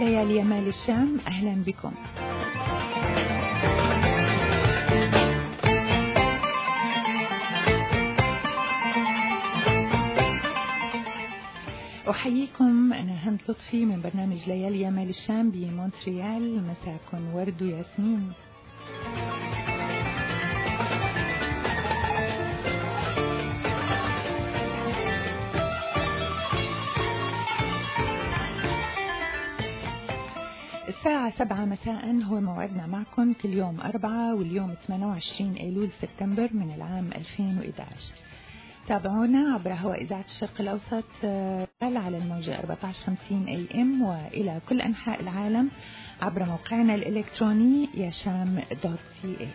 ليالي مال الشام، أهلا بكم. أحييكم، أنا هند لطفي من برنامج ليالي مال الشام بمونتريال. مساكن ورد وياسمين. الساعة 7 مساء هو موعدنا معكم كل يوم 4 واليوم 28 أيلول سبتمبر من العام 2011. تابعونا عبر هواء إذاعة الشرق الأوسط على الموجة 1450 AM وإلى كل أنحاء العالم عبر موقعنا الإلكتروني yasham.ca.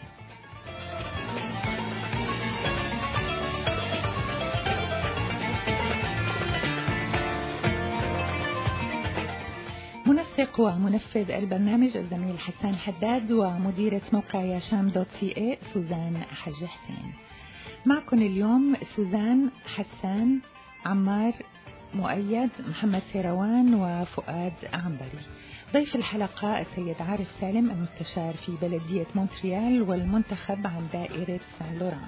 منسق ومنفذ البرنامج الزميل حسان حداد، ومديرة موقع ياشام.ca سوزان حج حسين. معكم اليوم سوزان، حسان، عمار، مؤيد، محمد سيروان وفؤاد عنبري. ضيف الحلقة السيد عارف سالم، المستشار في بلدية مونتريال والمنتخب عن دائرة سان لوران.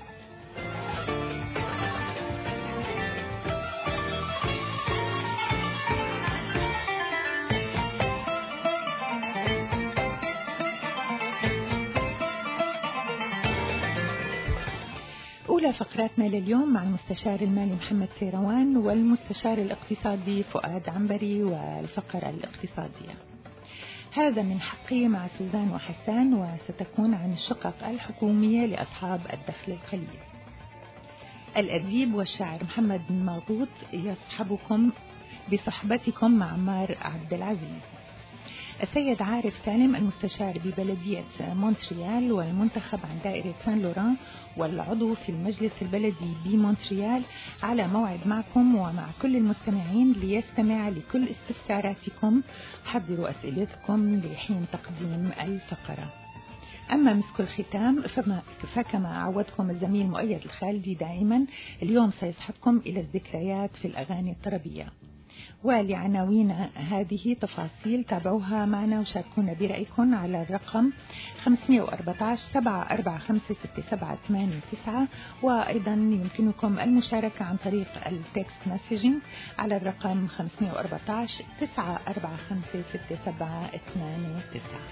أولى فقراتنا لليوم مع المستشار المالي محمد سيروان والمستشار الاقتصادي فؤاد عنبري والفقرة الاقتصادية. هذا من حقي مع سوزان وحسان، وستكون عن الشقق الحكومية لأصحاب الدخل القليل. الأديب والشاعر محمد مغبوط يصحبكم بصحبتكم مع عمار عبد العزيز. السيد عارف سالم، المستشار ببلدية مونتريال والمنتخب عن دائرة سان لوران والعضو في المجلس البلدي بمونتريال، على موعد معكم ومع كل المستمعين ليستمع لكل استفساراتكم. حضروا أسئلتكم لحين تقديم الفقرة. أما مسك الختام فكما عودكم الزميل مؤيد الخالدي دائما، اليوم سيصحبكم إلى الذكريات في الأغاني الطربية. ولعناوين هذه تفاصيل تابعوها معنا وشاركونا برأيكم على الرقم 514 745 6789، وأيضا يمكنكم المشاركة عن طريق التكست مسجنج على الرقم 514 745 6789.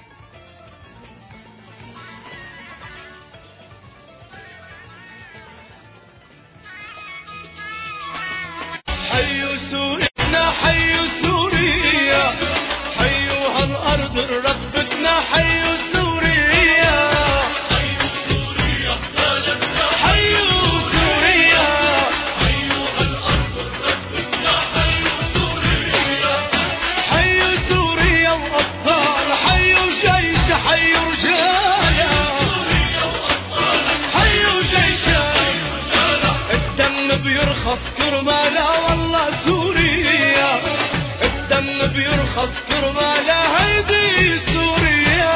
حي سوريا حي سوريا، حيوها الأرض ربتنا، حي سوريا حي سوريا بلدنا، حي سوريا حيوها الأرض ربتنا، حي سوريا حي سوريا وأبطال، حي جيش حي رجالة، حي جيش الدم بيرخص كرمالها، والله سوريا الدم بيرخص كرمالها، هيدي سوريا.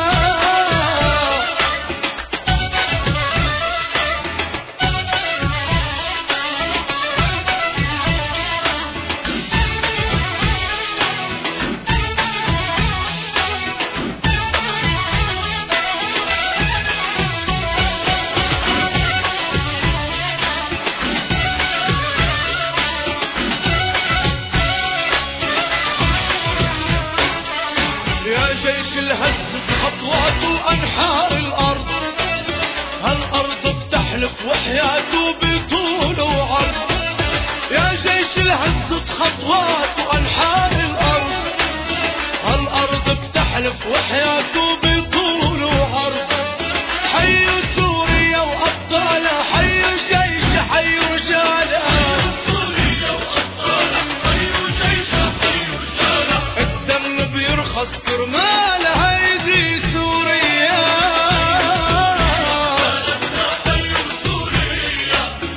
أنحار الأرض، هالأرض بتحلف وحياته بطول وعرض، يا جيش الهز خطوات وأنحار الأرض، هالأرض بتحلف وحياته بطول وعرض، حي سوريا وأبطالها، حي جيش حي رجالها، سوريا وأبطالها، حي جيش حي رجالها، الدم بيرخص كرمالها، هيدي سوريا.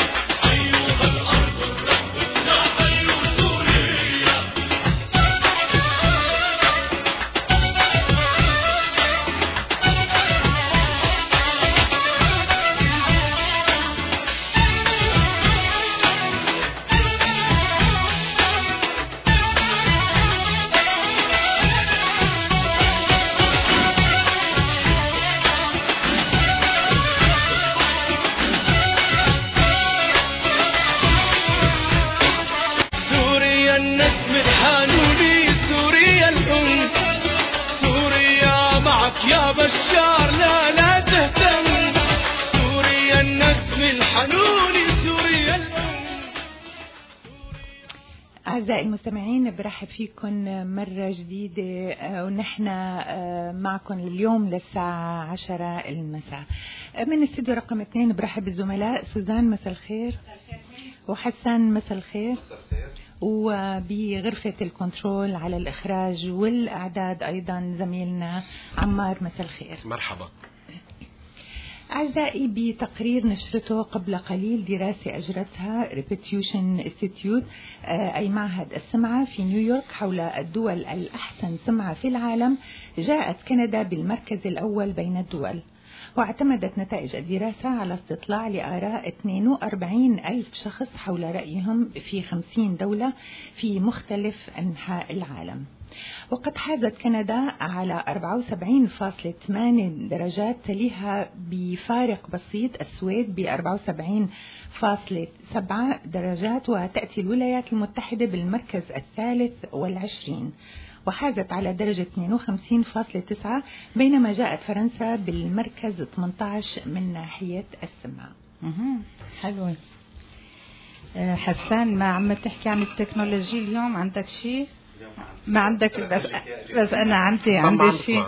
النسم الحانوني سوريا الأم، سوريا معك يا بشار لا تهتم، سوريا النسم الحانوني سوريا الأم. أعزائي المستمعين، برحب فيكم مرة جديدة ونحن معكم اليوم للساعة 10 المساء من استوديو رقم 2. برحب بالزملاء سوزان مساء الخير، وحسن مساء الخير، وبغرفة الكنترول على الإخراج والإعداد أيضا زميلنا عمار مساء الخير. مرحبا. أعزائي، بتقرير نشرته قبل قليل دراسة أجرتها ريبيتيوشن انستيتيوت أي معهد السمعة في نيويورك حول الدول الأحسن سمعة في العالم، جاءت كندا بالمركز الأول بين الدول. واعتمدت نتائج الدراسة على استطلاع لآراء 42 ألف شخص حول رأيهم في 50 دولة في مختلف أنحاء العالم. وقد حازت كندا على 74.8 درجات، تليها بفارق بسيط السويد ب 74.7 درجات، وتأتي الولايات المتحدة بالمركز 23 وحازت على درجة 52.9، بينما جاءت فرنسا بالمركز 18 من ناحية السمعة. حلو. حسان، ما عم تحكي عن التكنولوجيا اليوم؟ عندك شيء؟ ما عندك، بس أنا عندي شيء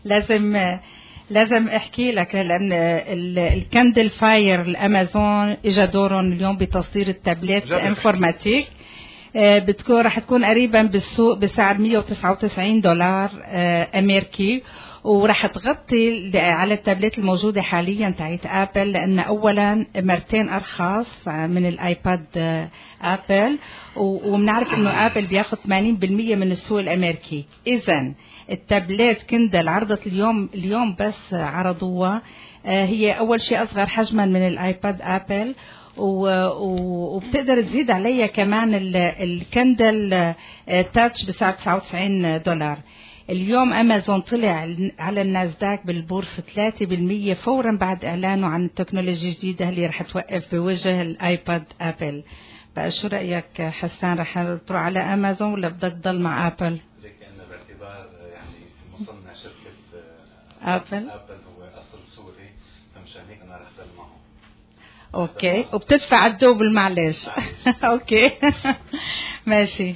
لازم احكي لك، لان الكندل فاير الامازون اجى دورهم اليوم بتصدير التابلت انفورماتيك. بتكون رح تكون قريبا بالسوق بسعر $199 امريكي، ورح تغطي على التابلت الموجودة حاليا تاعت ابل، لان اولا مرتين ارخص من الايباد ابل، وبنعرف انه ابل بياخد 80% من السوق الامريكي. اذا التابلت كندل عرضت اليوم بس عرضوها، هي اول شيء اصغر حجما من الايباد ابل، وبتقدر تزيد عليها كمان الكندل تاتش بسعر $99. اليوم أمازون طلع على الناسداك بالبورصة 3% فورا بعد إعلانه عن التكنولوجيا الجديدة اللي رح توقف بوجه الآيباد أبل. بقى شو رأيك حسان، رح تروح على أمازون ولا بدك تضل مع أبل؟ لكن باعتبار يعني في مصنع شركة أبل هو أصل سوري، فمشان هيك أنا رح ضل معه. اوكي، وبتدفع الدوبل معلش. اوكي. ماشي.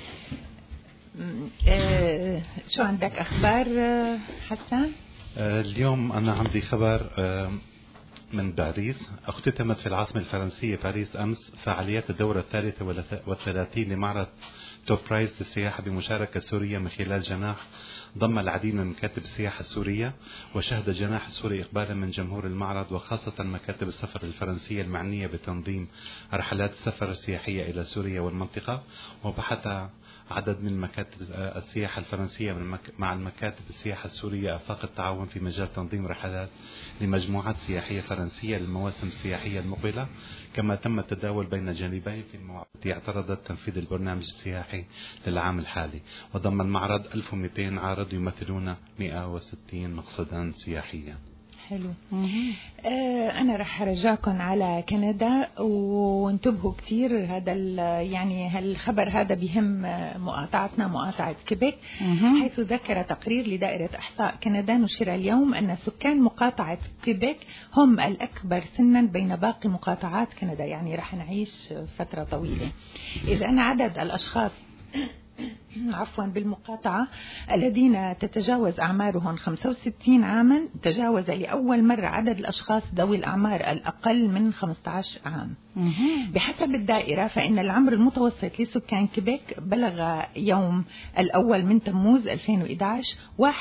شو عندك اخبار حسان؟ اليوم انا عندي خبر من باريس. اختتمت في العاصمة الفرنسية باريس امس فعاليات الدورة 33 لمعرض توب برايز للسياحة بمشاركة سوريا من خلال جناح ضم العديد من مكاتب السياحة السورية. وشهد الجناح السوري إقبالا من جمهور المعرض، وخاصة مكاتب السفر الفرنسية المعنية بتنظيم رحلات السفر السياحية إلى سوريا والمنطقة. وبحث عدد من مكاتب السياحة الفرنسية مع المكاتب السياحة السورية آفاق التعاون في مجال تنظيم رحلات لمجموعات سياحية فرنسية للمواسم السياحية المقبلة. كما تم التداول بين الجانبين في المواعيد التي اعترضت تنفيذ البرنامج السياحي للعام الحالي. وضم المعرض 1200 عارض يمثلون 160 مقصدا سياحيا. حلو. أنا رح أرجعكم على كندا، وانتبهوا كتير، هذا يعني هالخبر هذا بهم مقاطعتنا، مقاطعة كيبيك، حيث ذكر تقرير لدائرة إحصاء كندا نشر اليوم أن سكان مقاطعة كيبيك هم الأكبر سنا بين باقي مقاطعات كندا، يعني رح نعيش فترة طويلة. إذ أن عدد الأشخاص بالمقاطعة الذين تتجاوز أعمارهم 65 عاما تجاوز لأول مرة عدد الأشخاص ذوي الأعمار الأقل من 15 عام. بحسب الدائرة فإن العمر المتوسط لسكان كيبيك بلغ يوم الأول من تموز 2011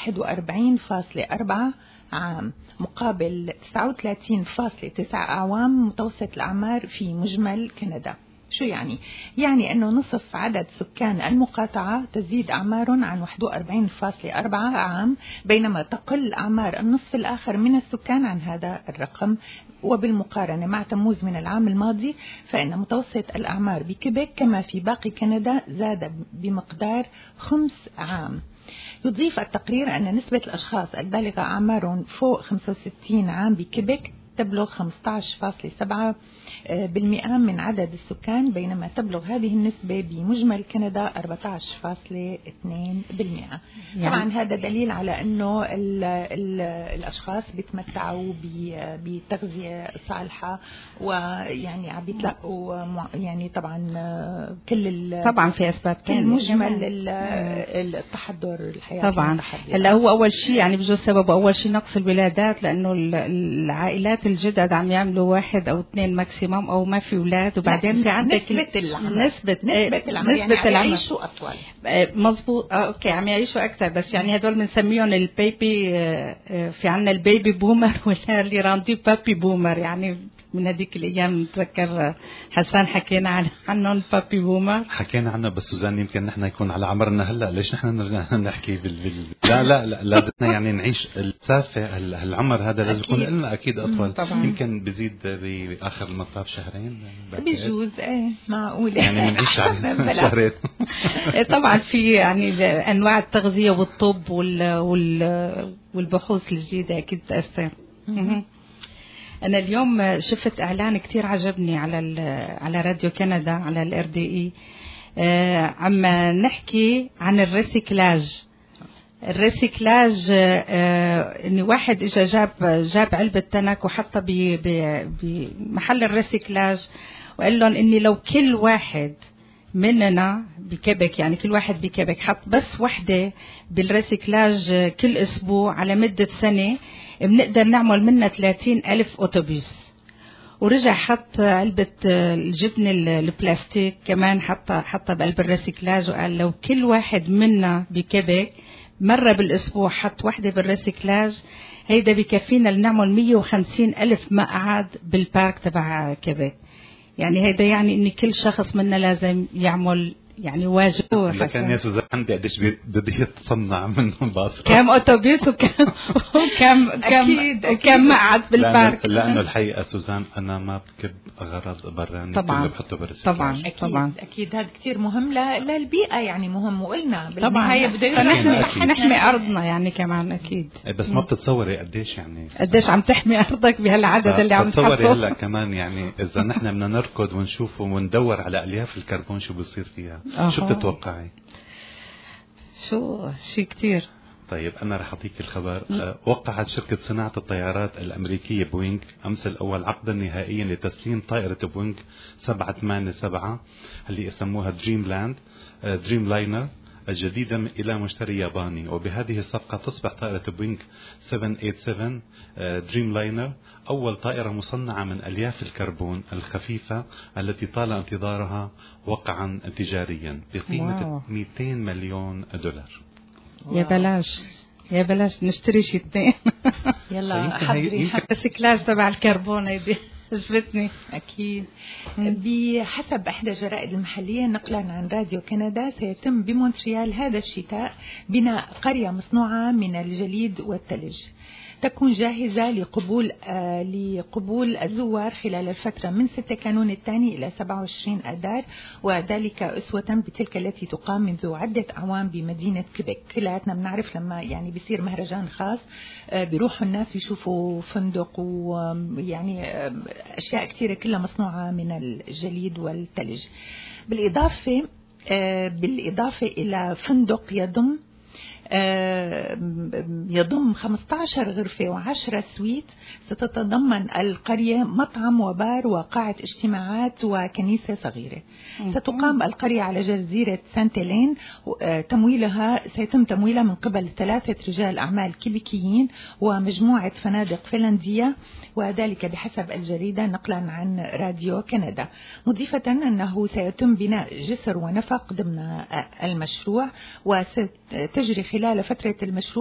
41.4 عام، مقابل 39.9 أعوام متوسط الأعمار في مجمل كندا. شو يعني؟ يعني أنه نصف عدد سكان المقاطعة تزيد أعمارهم عن 41.4 عام، بينما تقل أعمار النصف الآخر من السكان عن هذا الرقم. وبالمقارنة مع تموز من العام الماضي فإن متوسط الأعمار بكيبيك كما في باقي كندا زاد بمقدار 5 عام. يضيف التقرير أن نسبة الأشخاص البالغة أعمارهم فوق 65 عام بكيبيك تبلغ 15.7% من عدد السكان، بينما تبلغ هذه النسبة بمجمل كندا 14.2%. طبعا هذا دليل على أنه الأشخاص بيتمتعوا بتغذية صالحة، ويعني عم بيتلقوا يعني طبعا طبعا في أسباب مجمل التحضر الحياة طبعا. هلا هو أول شيء يعني بجوز سببه أول شيء نقص الولادات، لأنه العائلات الجدد عم يعملوا 1 أو 2 ماكسيموم أو ما في أولاد، وبعدين في عندك نسبة العمر يعني يعيشوا أطول. مظبوط. أوكي عم يعيشوا أكثر، بس يعني هدول بنسميهم البيبي، في عنا البيبي بومر ولا اللي راندي بابي بومر، يعني من هذيك الايام نتذكر حسان حكينا عنهم بابي بومر، حكينا عنه. بس سوزان يمكن نحن يكون على عمرنا هلا، ليش نحن نرجع نحكي لا بدنا يعني نعيش السافة العمر هذا لازم يكون لنا اكيد اطول. يمكن بزيد باخر المطاف 2 شهرين بجوز. معقول يعني بنعيش شهرين. طبعا في يعني انواع التغذية والطب والبحوث الجديدة اكيد تأثر. أنا اليوم شفت إعلان كتير عجبني على راديو كندا على الRDE، عم نحكي عن الريسيكلاج. إن واحد إجا جاب علبة تنك وحطها بمحل الريسيكلاج، وقال لهم إني لو كل واحد مننا بكبك، يعني كل واحد بكبك حط بس وحدة بالريسيكلاج كل أسبوع على مدة سنة، بنقدر نعمل منها 30,000 أوتوبيس. ورجع حط علبة الجبن البلاستيك كمان حطها بقلب الريسيكلاج، وقال لو كل واحد منا بكبك مرة بالأسبوع حط وحدة بالريسيكلاج، هيدا بكفينا لنعمل 150,000 مقعد بالبارك تبع كبك. يعني هيدا يعني إن كل شخص منا لازم يعمل يعني واجب. لكن يا سوزان عندي قديش بده يتصنع منهم باص، كم أوتوبيس وكم مقعد بالبارك. لأنه الحقيقة سوزان أنا ما بكب غرض براني، طبعا بحطه بالرسالة. طبعا أكيد هذا كتير مهم للبيئة، يعني مهم. وقلنا بالنهاية بده نحمي أرضنا يعني كمان أكيد. بس ما بتتصوري قديش يعني قديش عم تحمي أرضك بهالعدد اللي عم تحطه. بتصوري هلا كمان يعني إذا نحن بدنا نركض ونشوف وندور على ألياف الكربون شو بيصير فيها. شو بتتوقعي؟ شيء كتير. طيب أنا رح أعطيك الخبر. وقعت شركة صناعة الطيارات الأمريكية بوينغ أمس الأول عقدا نهائيا لتسليم طائرة بوينغ 787 اللي يسموها دريم لاينر الجديدة إلى مشتري ياباني. وبهذه الصفقة تصبح طائرة بوينغ 787 دريم لاينر أول طائرة مصنعة من ألياف الكربون الخفيفة التي طال انتظارها وقعا تجاريا بقيمة $200 مليون. يا بلاش نشتري شيء 2. يلا حضري الريسيكلاج تبع الكربون هيدي عجبتني. أكيد. بحسب إحدى الجرائد المحلية نقلا عن راديو كندا، سيتم بمونتريال هذا الشتاء بناء قرية مصنوعة من الجليد والثلج، تكون جاهزة لقبول الزوار خلال الفترة من 6 كانون الثاني إلى 27 آذار، وذلك أسوة بتلك التي تقام منذ عدة أعوام بمدينة كيبك. كلاتنا بنعرف لما يعني بيصير مهرجان خاص بيروحوا الناس يشوفوا فندق ويعني أشياء كثيرة كلها مصنوعة من الجليد والثلج. بالإضافة إلى فندق يضم 15 غرفة و10 سويت. ستتضمن القرية مطعم وبار وقاعة اجتماعات وكنيسة صغيرة. ستقام القرية على جزيرة سانتيلين، سيتم تمويلها من قبل 3 رجال أعمال كيبيكيين ومجموعة فنادق فنلندية، وذلك بحسب الجريدة نقلا عن راديو كندا. مضيفة أنه سيتم بناء جسر ونفق ضمن المشروع، وستجري خلال فترة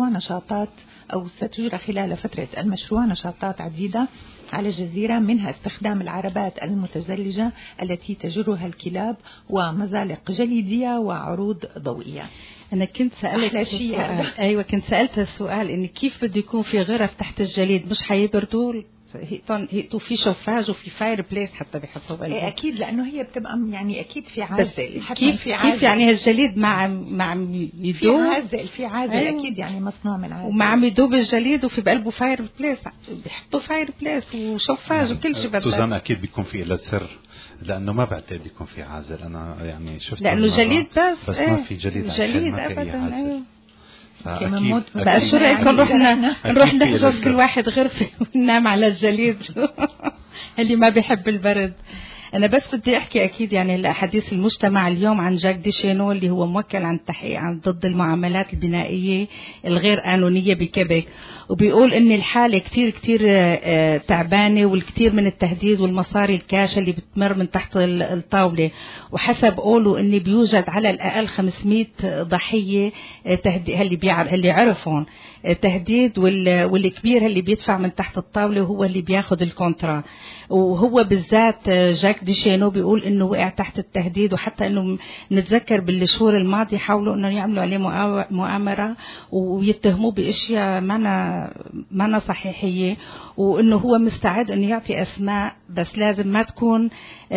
المشروع نشاطات عديدة على الجزيرة، منها استخدام العربات المتزلجة التي تجرها الكلاب ومزالق جليدية وعروض ضوئية. أنا كنت سألت السؤال إن كيف بده يكون في غرف تحت الجليد، مش حيبردوا هيئته في شوفاج وفي فاير بليس حتى بيحطوا بقلبه. اكيد لانه هي بتبقى يعني اكيد في عازل. كيف يعني هالجليد مع يدوب في عازل أيوة. اكيد يعني مصنوع من عازل ومع يدوب الجليد وفي بقلبه فاير بليس، بيحطوا فاير بليس وشوفاج وكل شيء. سوزان اكيد بيكون في له سر لانه ما بعتقد يكون في عازل. انا يعني شفت لانه جليد بس ما في جليد ابدا. فأكيد بقى شو رايكم نروح نحجز كل واحد غرفه وننام على الجليد اللي ما بيحب البرد. أنا بس بدي أحكي أكيد يعني حديث المجتمع اليوم عن جاك ديشينو اللي هو موكل عن التحقيق عن ضد المعاملات البنائية الغير قانونية بكيبيك، وبيقول إن الحالة كتير تعبانة والكثير من التهديد والمصاري الكاشة اللي بتمر من تحت الطاولة، وحسب قوله إن بيوجد على الأقل 500 ضحية اللي عرفهم تهديد، والكبير اللي بيدفع من تحت الطاولة وهو اللي بياخد الكونترا. وهو بالذات جاك ديشينو بيقول انه وقع تحت التهديد، وحتى انه نتذكر بالشهور الماضية حاولوا انه يعملوا عليه مؤامرة ويتهموه باشياء ما صحيحية، وانه هو مستعد انه يعطي اسماء بس لازم ما تكون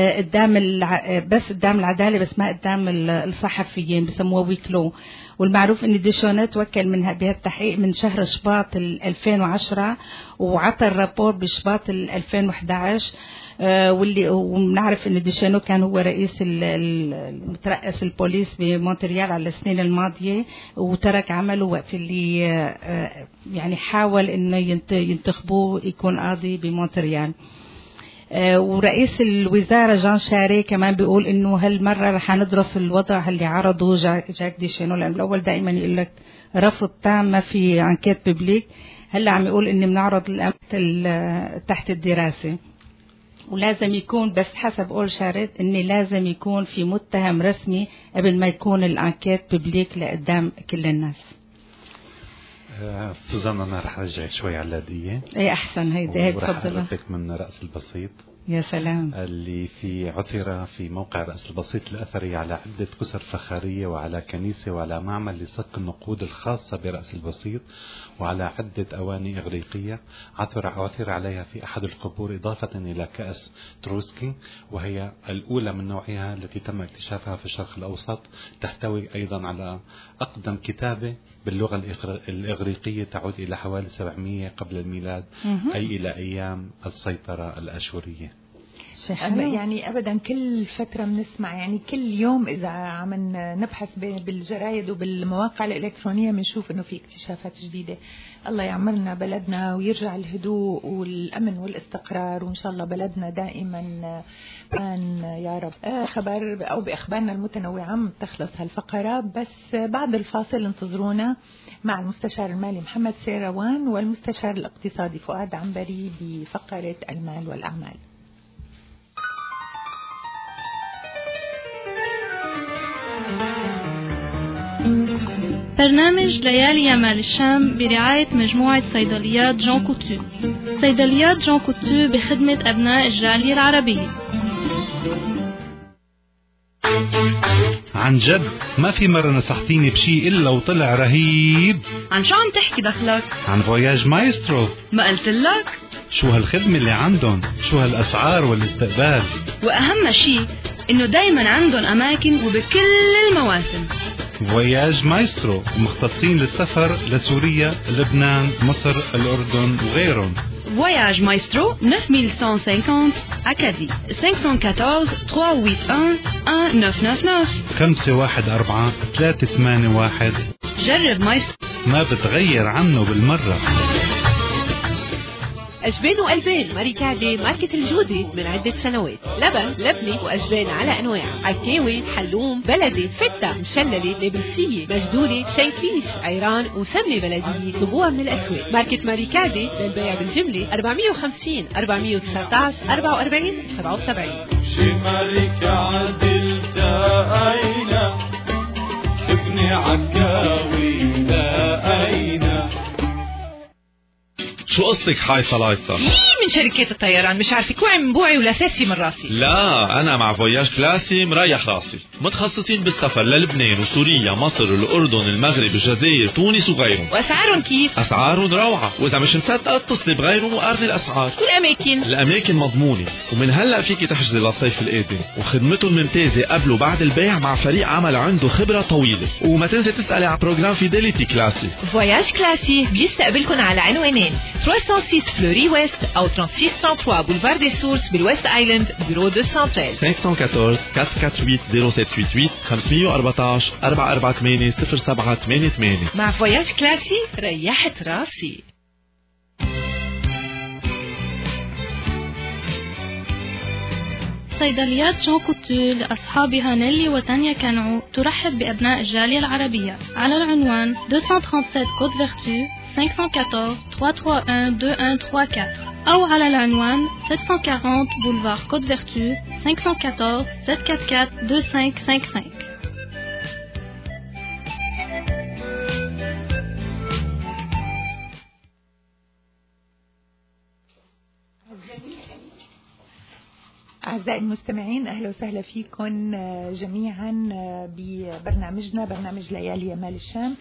بس قدام العدالة بس ما قدام الصحفيين، بسموه ويكلو. والمعروف ان ديشينو توكل من بهالتحقيق من شهر شباط 2010 وعطى الرابور بشباط 2011. وبنعرف ان ديشينو كان هو رئيس مترأس البوليس بمونتريال على السنين الماضية، وترك عمله وقت اللي يعني حاول انه ينتخبوه يكون قاضي بمونتريال. ورئيس الوزارة جان شاري كمان بيقول انه هالمرة رح ندرس الوضع اللي عرضه جاك ديشينو، لأن الأول دائما يقول لك رفض تام ما في انكيت ببليك، هلا عم يقول اني بنعرض الأمر تحت الدراسة، ولازم يكون بس حسب قول شارد اني لازم يكون في متهم رسمي قبل ما يكون الانكيت ببليك لقدام كل الناس. سوزان انا رح ارجعك شوي على اللادية. ايه احسن هيك تفضل. من رأس البسيط. يا سلام. اللي عثر في موقع رأس البسيط الأثري على عدة كسر فخارية وعلى كنيسة وعلى معمل لصك النقود الخاصة برأس البسيط وعلى عدة أواني إغريقية عثر عليها في أحد القبور، إضافة إلى كأس تروسكي وهي الأولى من نوعها التي تم اكتشافها في الشرق الأوسط، تحتوي أيضا على أقدم كتابة باللغة الإغريقية تعود إلى حوالي 700 قبل الميلاد، أي إلى أيام السيطرة الأشورية. يعني أبدا كل فترة بنسمع، يعني كل يوم إذا عم نبحث بالجرايد وبالمواقع الإلكترونية بنشوف إنه في اكتشافات جديدة. الله يعمرنا بلدنا ويرجع الهدوء والأمن والاستقرار، وإن شاء الله بلدنا دائما يا رب. خبر أو بأخبارنا المتنوعة تخلص هالفقرة، بس بعد الفاصل انتظرونا مع المستشار المالي محمد سيروان والمستشار الاقتصادي فؤاد عنبري بفقرة المال والأعمال. برنامج ليالي يمال الشام برعاية مجموعة صيدليات جون كوتو. صيدليات جون كوتو بخدمة أبناء الجالية العربية. عن جد ما في مرة نصحتيني بشي إلا وطلع رهيب. عن شو عم تحكي دخلك؟ عن فواياج مايسترو. ما قلت لك؟ شو هالخدمة اللي عندهم، شو هالأسعار والاستقبال، وأهم شي إنه دايما عندهم أماكن وبكل المواسم. فواياج مايسترو مختصين للسفر لسوريا، لبنان، مصر، الأردن وغيرهم. Voyage Maestro 9150 Acadie 514 381 1999 514 381. جرب مايسترو، ما بتغير عنه بالمرة. أجبان وألبان ماريكادي ماركة الجودة من عدة سنوات، لبن لبني وأجبان على أنواع، عكاوي، حلوم، بلدي، فتة، مشللة، نابلسية، مجدولة، شنكيش، عيران وسمنة بلدية. طلبوها من الأسواق. ماركة ماريكادي للبيع بالجملة 450 419 44 77. شي ماريكادي التقينا ابني عكاوي لقينا. شو قصتك حايصة لايصة؟ من شركات الطيران مش عارفة كوعي من بوعي ولا ساسي من راسي. لا أنا مع فواياج كلاسي مريح راسي، متخصصين بالسفر للبنان وسوريا مصر الأردن المغرب الجزائر تونس وغيرهم. وأسعارهم كيف؟ أسعارهم روعة، وإذا مش مصدقة اتصلي بغيرهم وقارني الأسعار. كل أماكن؟ الأماكن مضمونة، ومن هلأ فيكي تحجزي للصيف القادم، وخدمتهم ممتازة قبل وبعد البيع مع فريق عمل عنده خبرة طويلة. وما تنسي تسألي على بروجرام فيديليتي كلاسي. فواياج كلاسي بيستقبلكم على عنوانين 306 فلوري ويست أو 3633 بولفار دي سورس بالويست آيلاند بيرو 213 514 448 0788 514 448 0788. مع فواياج كلاسي ريحت راسي. صيدليات جون كوتو لأصحابها نيلي وتانيا كانعو ترحب بأبناء الجالية العربية على العنوان 237 كوت فيرتو 514 331 2134 أو على العنوان 740 بولفار كوت فيرتو 514 744 2555. أعزائي المستمعين، أهلا وسهلا فيكم جميعا ببرنامجنا برنامج ليالي مال الشام.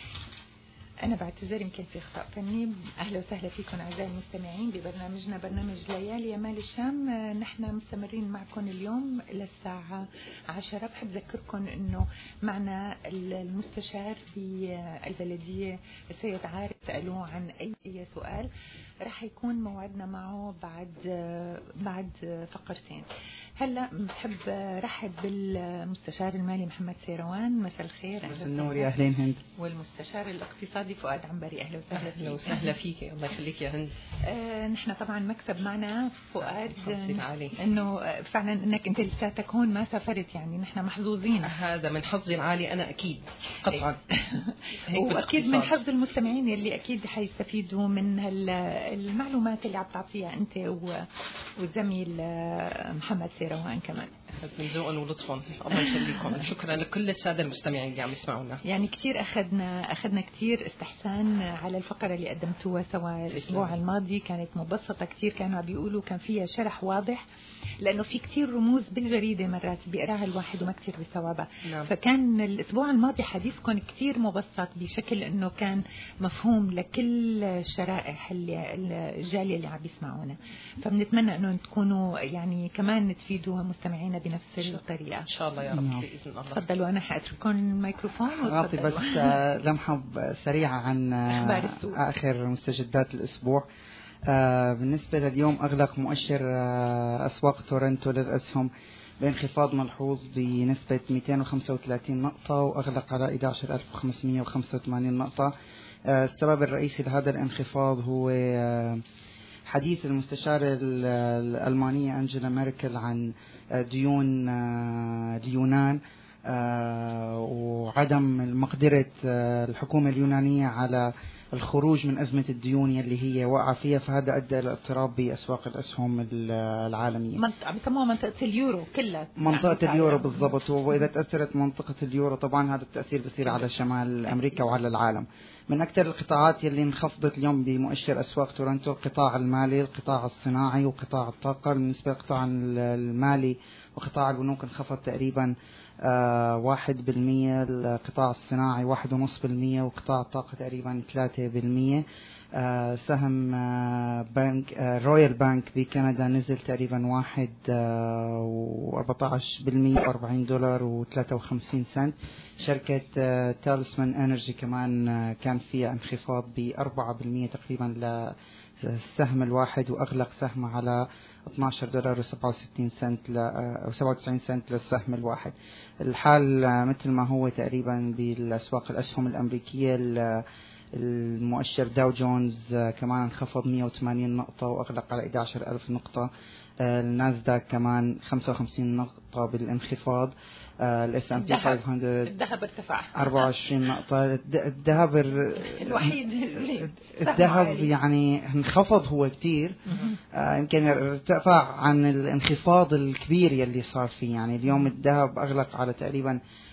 أنا بعتذر يمكن في خطأ فني. أهلا وسهلا فيكم أعزائي المستمعين ببرنامجنا برنامج ليالي مال الشام. نحن مستمرين معكم اليوم للساعة 10. بحب أذكركم أنه معنا المستشار في البلدية السيد عارف. سألوه عن أي سؤال رح يكون موعدنا معه بعد فقرتين. هلا بحب رحب بالمستشار المالي محمد سيروان. مساء الخير. مساء النور يا اهلين هند. والمستشار الاقتصادي فؤاد عنبري. اهلا وسهلا فيك. اهلا وسهلا فيك. الله يخليك يا هند. نحن طبعا مكسب معنا فؤاد انه فعلا انك انت لساتك هون ما سافرت، يعني نحن محظوظين. هذا من حظي العالي انا اكيد قطعا. واكيد من حظ المستمعين اللي اكيد حيستفيدوا من المعلومات اللي عم تعطيها انت والزميل محمد سيروان كمان. من ذوقهم ولطفهم. الله يخليكم. شكرا لكل الساده المستمعين اللي عم يسمعونا. يعني كثير اخذنا كثير استحسان على الفقره اللي قدمتوها سوا الاسبوع الماضي. كانت مبسطه كثير، كانوا بيقولوا كان فيها شرح واضح، لانه في كثير رموز بالجريده مرات بيقراها الواحد وما كثير بيستوعبها. نعم. فكان الاسبوع الماضي حديثكم كثير مبسط بشكل انه كان مفهوم لكل الشرائح الجاليه اللي عم يسمعونا. فبنتمنى انه تكونوا يعني كمان تفيدوا مستمعينا بنفس الطريقه. ان شاء الله يا رب. باذن الله. تفضلوا. انا حاترككم الميكروفون. اعطي بس لمحه سريعه عن اخر مستجدات الاسبوع. بالنسبه لليوم اغلق مؤشر اسواق تورنتو للاسهم بانخفاض ملحوظ بنسبه 235 نقطه، واغلق على 11585 نقطه. السبب الرئيسي لهذا الانخفاض هو حديث المستشارة الألمانية أنجيلا ميركل عن ديون اليونان وعدم مقدرة الحكومة اليونانية على الخروج من أزمة الديون اللي هي وقع فيها، فهذا أدى إلى اضطراب بأسواق الأسهم العالمية. بسموها منطقة اليورو كلها. منطقة اليورو بالضبط. وإذا تأثرت منطقة اليورو طبعا هذا التأثير بيصير على شمال أمريكا وعلى العالم. من أكثر القطاعات يلي انخفضت اليوم بمؤشر أسواق تورنتو القطاع المالي، القطاع الصناعي، وقطاع الطاقة. بالنسبة للقطاع المالي وقطاع البنوك انخفض تقريبا 1%، القطاع الصناعي 1.5%، وقطاع الطاقة تقريبا 3%. سهم بنك رويال بانك بكندا نزل تقريبا 1.14%، $40.53. شركة تالسمان انرجي كمان كان فيها انخفاض ب4% تقريبا للسهم الواحد، واغلق سهم على $12.67 أو 97 سنت للسهم الواحد. الحال مثل ما هو تقريبا بالأسواق الأسهم الأمريكية. المؤشر داو جونز كمان انخفض 180 نقطة وأغلق على 11,000 نقطة. الناسداك كمان 55 نقطة بالانخفاض. S&P 500 الذهب ارتفع 24 نقطة. الذهب الوحيد الذهب يعني انخفض هو كتير، يمكن ارتفع عن الانخفاض الكبير يلي صار فيه. يعني اليوم الذهب أغلق على تقريبا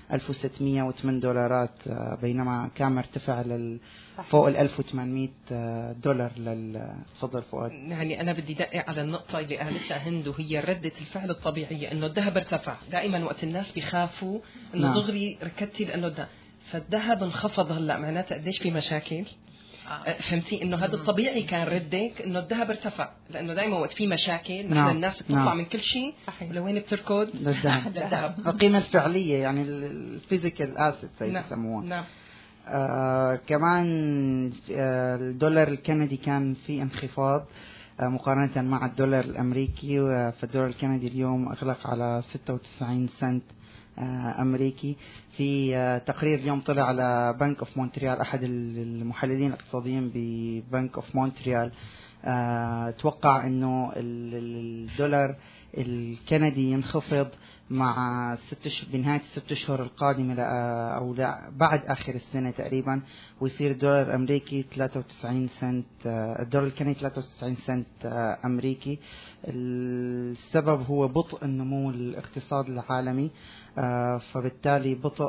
$1608 دولارات، بينما كان مرتفع فوق $1800 تفضل فؤاد. يعني أنا بدي دقق على النقطة اللي قالتها هند، وهي ردة الفعل الطبيعية إنه الذهب ارتفع. دائما وقت الناس بيخافوا إنه دغري ركضتي لأنه ده، فالذهب انخفض هلا، معناتها قديش في مشاكل. فهمتي انه هذا الطبيعي كان ردك انه الذهب ارتفع، لانه دائما وقت في مشاكل نحن الناس بتطلع من كل شيء ولوين بتركض؟ للذهب. القيمة الفعلية يعني الفيزيكال اسيتس يسموها. كمان الدولار الكندي كان في انخفاض مقارنة مع الدولار الامريكي، فالدولار الكندي اليوم اغلق على 96 سنت امريكي. في تقرير اليوم طلع على بنك اوف مونتريال، احد المحللين الاقتصاديين ببنك اوف مونتريال توقع انه الدولار الكندي ينخفض مع بنهاية 6 أشهر القادمة أو بعد آخر السنة تقريبا، ويصير الدولار الأمريكي 93 سنت، الدولار الكندي 93 سنت أمريكي. السبب هو بطء النمو الاقتصادي العالمي، فبالتالي بطء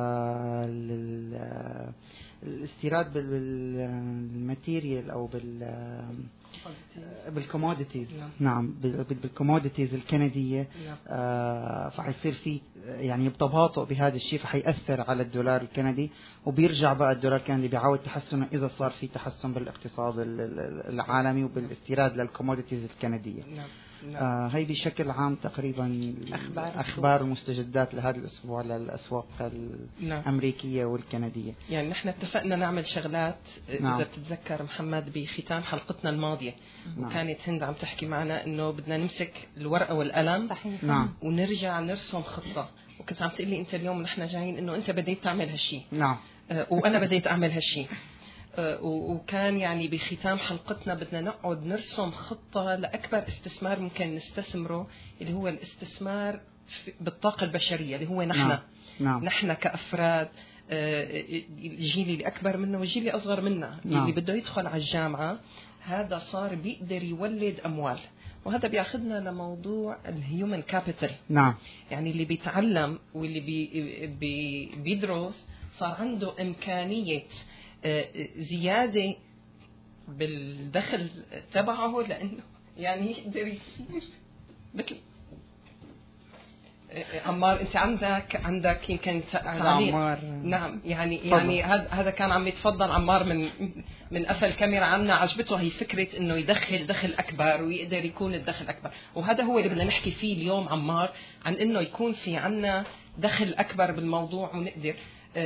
الاستيراد بالماتيريال أو بالكوموديتيز. نعم، بالكوموديتيز الكندية. فحيصير في يعني تباطؤ بهذا الشيء، فحيأثر على الدولار الكندي، وبيرجع بقى الدولار الكندي بيعاود تحسنه إذا صار في تحسن بالاقتصاد العالمي وبالاستيراد للكوموديتيز الكندية. هي بشكل عام تقريبا أخبار المستجدات لهذا الأسبوع للأسواق الأمريكية والكندية. يعني نحن اتفقنا نعمل شغلات إذا بتتذكر محمد بختام حلقتنا الماضية، وكانت هند عم تحكي معنا إنه بدنا نمسك الورقة والقلم ونرجع نرسم خطة، وكنت عم تقلي أنت اليوم نحن جايين إنه أنت بديت تعمل هالشي وأنا بديت أعمل هالشي، وكان يعني بختام حلقتنا بدنا نقعد نرسم خطة لأكبر استثمار ممكن نستثمره، اللي هو الاستثمار بالطاقة البشرية، اللي هو نحن. نحن كأفراد، الجيل اللي أكبر منا والجيل اللي أصغر منا، اللي بده يدخل على الجامعة هذا صار بيقدر يولد أموال، وهذا بياخدنا لموضوع الهيومن كابيتال. يعني اللي بيتعلم واللي بيدرس صار عنده إمكانية زيادة بالدخل تبعه، لأنه يعني يقدر يصير مثل عمار. أنت عندك يمكن تعليق. نعم، يعني هذا كان عم يتفضل عمار من قفل الكاميرا عنا، عجبته هي فكرة إنه يدخل دخل أكبر ويقدر يكون الدخل أكبر، وهذا هو اللي بدنا نحكي فيه اليوم عمار، عن إنه يكون في عنا دخل أكبر بالموضوع، ونقدر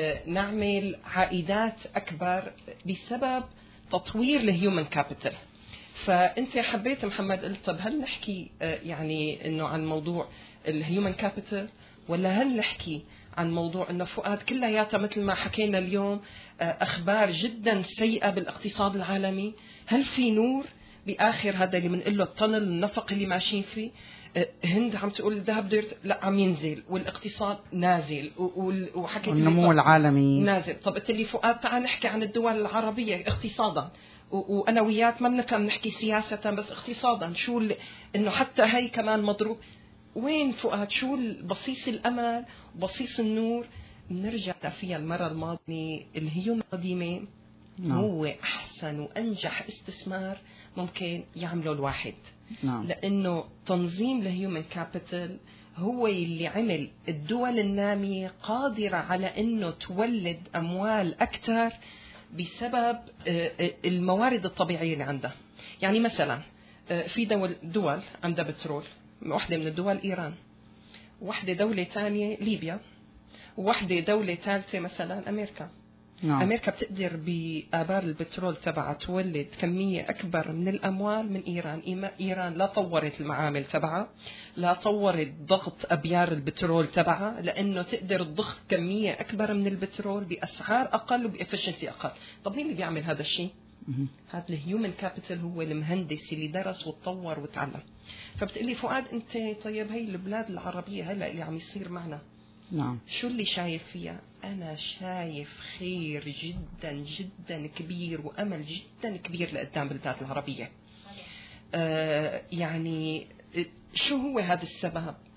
نعمل عائدات أكبر بسبب تطوير الهيومن كابيتال. فأنت حبيت محمد قلت طب هل نحكي يعني إنه عن موضوع الهيومن كابيتال، ولا هل نحكي عن موضوع إنه فؤاد كلياتها مثل ما حكينا اليوم أخبار جدا سيئة بالاقتصاد العالمي؟ هل في نور بآخر هذا اللي بنقول له الطنل النفق اللي ماشيين فيه؟ هند عم تقول الذهب لا عم ينزل والاقتصاد نازل وحكيت النمو العالمي نازل. طب قلت لي فؤاد تعال نحكي عن الدول العربية اقتصادا، وانا وياك ما بنكم نحكي سياسة بس اقتصادا. شو انه حتى هي كمان مضروب. وين فؤاد؟ شو بصيص الامل وبصيص النور؟ بنرجع فيها المرة الماضية الهيومن القديمة هو احسن وانجح استثمار ممكن يعمله الواحد. لأنه تنظيم الهيومن كابيتال هو اللي عمل الدول النامية قادرة على أنه تولد أموال أكثر بسبب الموارد الطبيعية اللي عندها. يعني مثلا في دول عندها بترول، واحدة من الدول إيران، واحدة دولة ثانية ليبيا، وواحدة دولة ثالثة مثلا أمريكا. أمريكا بتقدر بآبار البترول تبعها تولد كمية أكبر من الأموال من إيران. إيران لا طورت المعامل تبعها، لا طورت ضغط أبيار البترول تبعها، لأنه تقدر تضخ كمية أكبر من البترول بأسعار أقل وبإفشنسي أقل. طب مين اللي بيعمل هذا الشيء؟ هذا الهيومن كابيتال، هو المهندس اللي درس وتطور وتعلم. فبتقلي فؤاد أنت طيب هاي البلاد العربية هلا اللي عم يصير معنا شو اللي شايف فيها؟ أنا شايف خير جدا جدا كبير وأمل جدا كبير لقدام بالبلاد العربية. يعني شو هو هذا السبب؟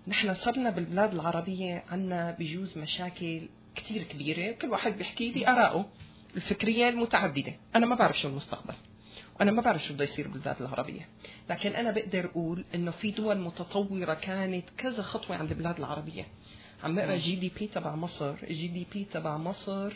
نحن صرنا بالبلاد العربية عنا بجوز مشاكل كتير كبيرة، كل واحد بيحكي بآرائه الفكرية المتعددة. أنا ما بعرف شو المستقبل، وأنا ما بعرف شو بده يصير بالبلاد العربية، لكن أنا بقدر أقول إنه في دول متطورة كانت كذا خطوة عند البلاد العربية. عم نقرأ GDP تبع مصر، GDP تبع مصر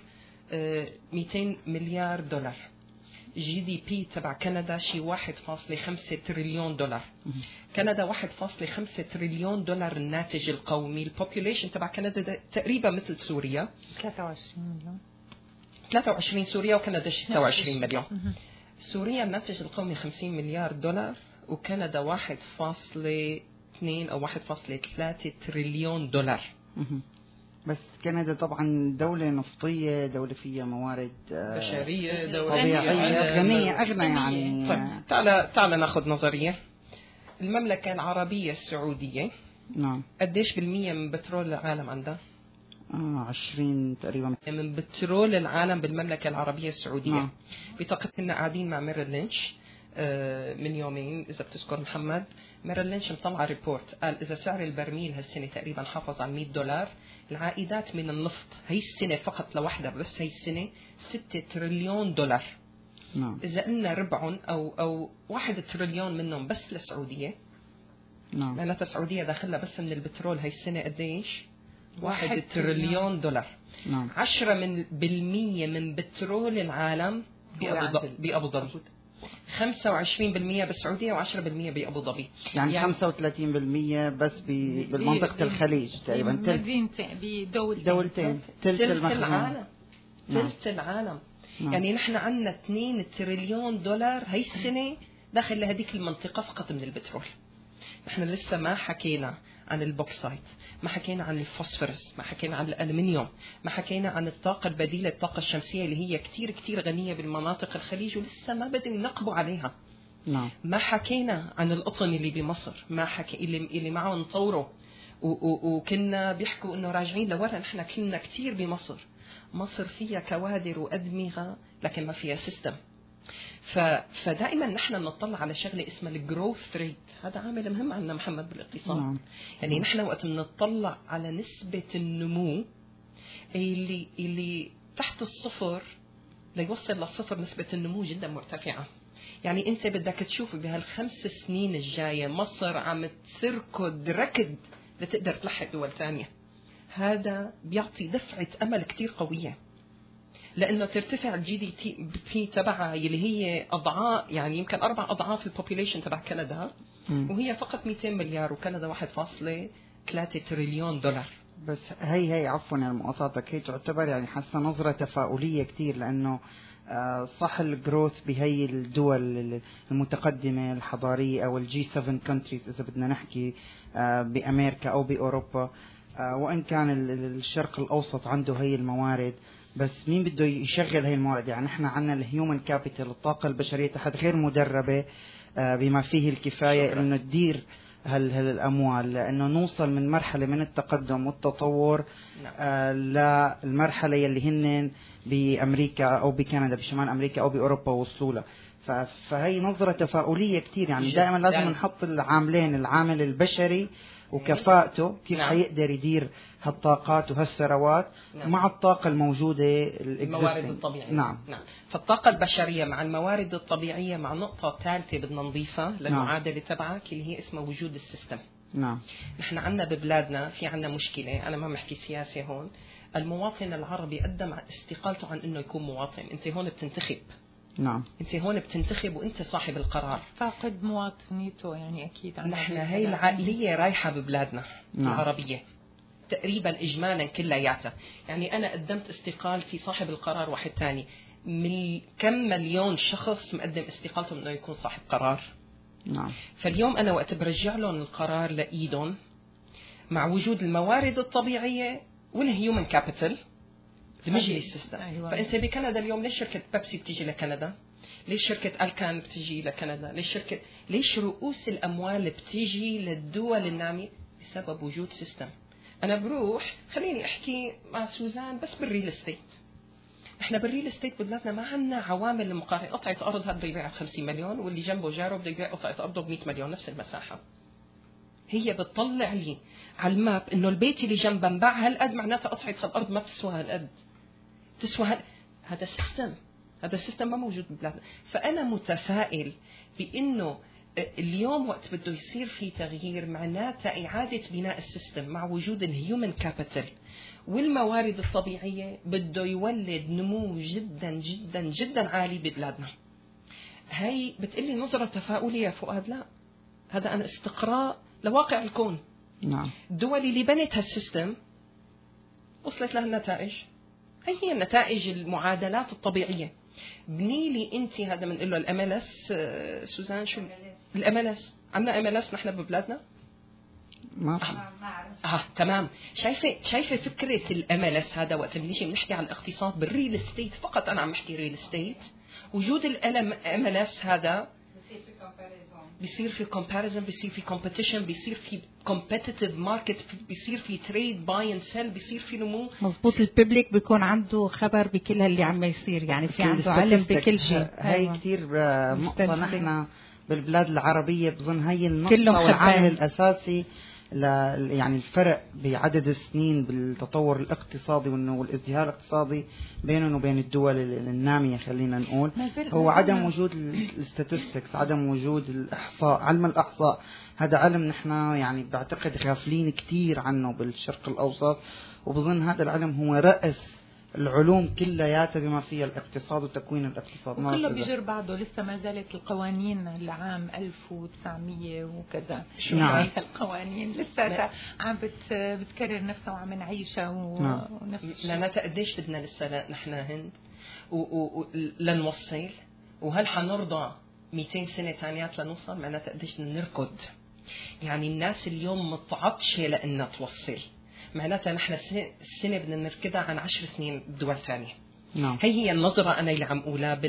200 مليار دولار. GDP تبع كندا شي 1.5 تريليون دولار. كندا 1.5 تريليون دولار الناتج القومي. البوبوليشن تبع كندا تقريبا مثل سوريا 23 مليون. 23 سوريا وكندا 26 مليون. سوريا الناتج القومي 50 مليار دولار، وكندا 1.2 أو 1.3 تريليون دولار. بس كندا طبعا دولة نفطية، دولة فيها موارد بشرية، دولة طبيعية غنية أغنى يعني. طيب تعال ناخذ نظرية. المملكة العربية السعودية نعم قديش بالمية من بترول العالم عندها؟ 20 تقريبا من بترول العالم بالمملكة العربية السعودية. نعم. بطاقة كنا قاعدين مع ميرل لينش من يومين إذا بتذكر محمد. ميرل لينش مطلع ريبورت قال إذا سعر البرميل هالسنة تقريبا حافظ على $100، العائدات من النفط هي السنة فقط لوحدها بس هي السنة 6 تريليون دولار. نعم. إذا قلنا ربعهم أو 1 تريليون منهم بس للسعودية، نعم. معناتها السعودية داخلها بس من البترول هي السنة قديش؟ 1 تريليون دولار. نعم. 10% من بترول العالم بأبو ظبي، 25% بالسعودية و10% بأبو ظبي. يعني 35% بس بالمنطقة الخليج تقريبا، بدولتين ثلث العالم. ثلث العالم. يعني نحن عندنا 2 تريليون دولار هي السنة داخل لهذيك المنطقة فقط من البترول. نحن لسه ما حكينا عن البوكسايت، ما حكينا عن الفوسفورس، ما حكينا عن الألمنيوم، ما حكينا عن الطاقة البديلة، الطاقة الشمسية اللي هي كتير كتير غنية بالمناطق الخليج ولسه ما بدأوا ينقبوا عليها. نعم. ما حكينا عن القطن اللي بمصر، ما حكي اللي معه نطوره وكنا بيحكوا انه راجعين لورا. نحن كنا كتير بمصر. مصر فيها كوادر وأدمغة لكن ما فيها سيستم. فدائما نحن نطلع على شغله اسمها الجروث ريت. هذا عامل مهم عندنا محمد بالاقتصاد. نعم. يعني نحن وقت نطلع على نسبه النمو اللي تحت الصفر ليوصل للصفر، نسبه النمو جدا مرتفعه. يعني انت بدك تشوف بهال5 سنين الجايه مصر عم تركض ركض لتقدر تلحق دول ثانيه. هذا بيعطي دفعه امل كتير قويه، لأنه ترتفع GDP تبعها اللي هي أضعاف، يعني يمكن 4 أضعاف البوبوليشن تبع كندا، وهي فقط 200 مليار وكندا 1.3 تريليون دولار. بس هي عفوا المقاطعتك، هي تعتبر يعني حاسة نظرة تفاؤلية كتير، لأنه صح الجروث بهي الدول المتقدمة الحضارية أو الG7 countries إذا بدنا نحكي بأمريكا أو بأوروبا، وإن كان الشرق الأوسط عنده هي الموارد، بس مين بده يشغل هاي الموارد؟ يعني احنا عندنا الهيومن كابيتال، الطاقة البشرية تحت غير مدربة بما فيه الكفاية انه تدير هالاموال، لانه نوصل من مرحلة من التقدم والتطور للمرحلة يلي هن بامريكا او بكندا بشمال امريكا او باوروبا وصلوا لها. فهي نظرة تفاؤلية كتير. يعني دائما لازم نحط العاملين، العامل البشري وكفاءته كيف حيقدر يدير هالطاقات وهالثروات مع الطاقة الموجودة الموارد الطبيعية. نعم. فالطاقة البشرية مع الموارد الطبيعية مع نقطة ثالثة بدنا نضيفها للمعادلة تبعك اللي هي اسمها وجود السيستم. نعم. نحن عندنا ببلادنا في عندنا مشكلة، أنا ما محكي سياسة هون. المواطن العربي قدم استقالته عن إنه يكون مواطن. أنت هون بتنتخب. نعم. أنت هون بتنتخب وأنت صاحب القرار. فاقد مواطنيته يعني أكيد. نحن هاي العقلية رايحة ببلادنا العربية تقريبا إجمالا كلياتها. يعني أنا قدمت استقالتي، صاحب القرار واحد تاني. من كم مليون شخص مقدم استقالته إنه يكون صاحب قرار. نعم. فاليوم أنا وقت برجع لهم القرار لإيدهم مع وجود الموارد الطبيعية والهيومن كابيتال المجلس السيستم. فأنت بكندا اليوم ليش شركة بيبسي بتيجي لكندا؟ ليش شركة ألكان بتيجي لكندا؟ ليش رؤوس الأموال بتيجي للدول النامية؟ بسبب وجود سيستم. أنا بروح خليني أحكي مع سوزان بس بالريل استيت. إحنا بالريل استيت ببلادنا ما عندنا عوامل المقارنة. قطعة أرض هذا بده يبيعها ب50 مليون واللي جنبه جاره بده يبيع قطعة أرضه ب100 مليون نفس المساحة. هي بتطلع لي على الماب انه البيت اللي جنبه انباع هالقد، معناتها قطعه الارض ما بتسوى هالقد، تسوى هذا السيستم ما موجود ببلادنا. فانا متفائل بانه اليوم وقت بده يصير في تغيير، معناتها اعاده بناء السيستم مع وجود الهيومن كابيتال والموارد الطبيعيه بده يولد نمو جدا جدا جدا عالي ببلادنا. هي بتقلي نظره تفاؤليه يا فؤاد؟ لا، هذا أنا استقراء لواقع الكون. نعم. الدول اللي بنت هالسيستم وصلت لها النتائج، هي النتائج المعادلات الطبيعية. بني لي أنت هذا من له الMLS سوزان، شو الMLS؟ عمنا MLS نحن ببلادنا؟ ما تمام. شايفة فكرة الMLS هذا وقت بنيجي بنحكي عن الاقتصاد بالريل استيت فقط، أنا عم بحكي ريل استيت، وجود الMLS هذا بيصير في comparison، بيصير في competition، بيصير في competitive market، بيصير في trade buy and sell، بيصير في نمو. مظبوط. الببليك بيكون عنده خبر بكل اللي عم يصير، يعني في عنده علم بكل شيء. هاي كتير نقطة نحن بالبلاد العربية بظن هي النقطة والعامل الأساسي يعني الفرق بعدد السنين بالتطور الاقتصادي والازدهار الاقتصادي بيننا وبين الدول النامية. خلينا نقول هو عدم وجود الستاتستكس، عدم وجود الإحصاء، علم الإحصاء. هذا علم نحن يعني بعتقد غافلين كتير عنه بالشرق الأوسط، وبظن هذا العلم هو رأس العلوم كلياتها بما فيها الاقتصاد وتكوين الاقتصاد. وكله بيجر بعضه، لسه ما زالت القوانين العام 1900 وكذا. نعم. القوانين لسه عم بتكرر نفسها وعم نعيشها ونفس. معناتها قديش بدنا لسه نحن هند لنوصل، وهل حنرضى 200 سنة ثانيات لنوصل؟ معناتها قديش نركض. يعني الناس اليوم متعطشة لأنها توصل، معناتها نحن السنة بدنا نركضها عن 10 سنين دول ثانية. نعم. هي النظرة أنا اللي عم أقولها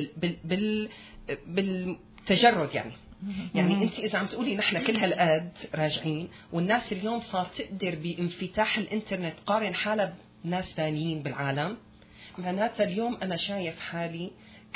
بالتجرد. يعني أنت إذا عم تقولي نحن كل هالقد راجعين، والناس اليوم صار تقدر بانفتاح الإنترنت قارن حالها بناس ثانيين بالعالم، معناتها اليوم أنا شايف حالي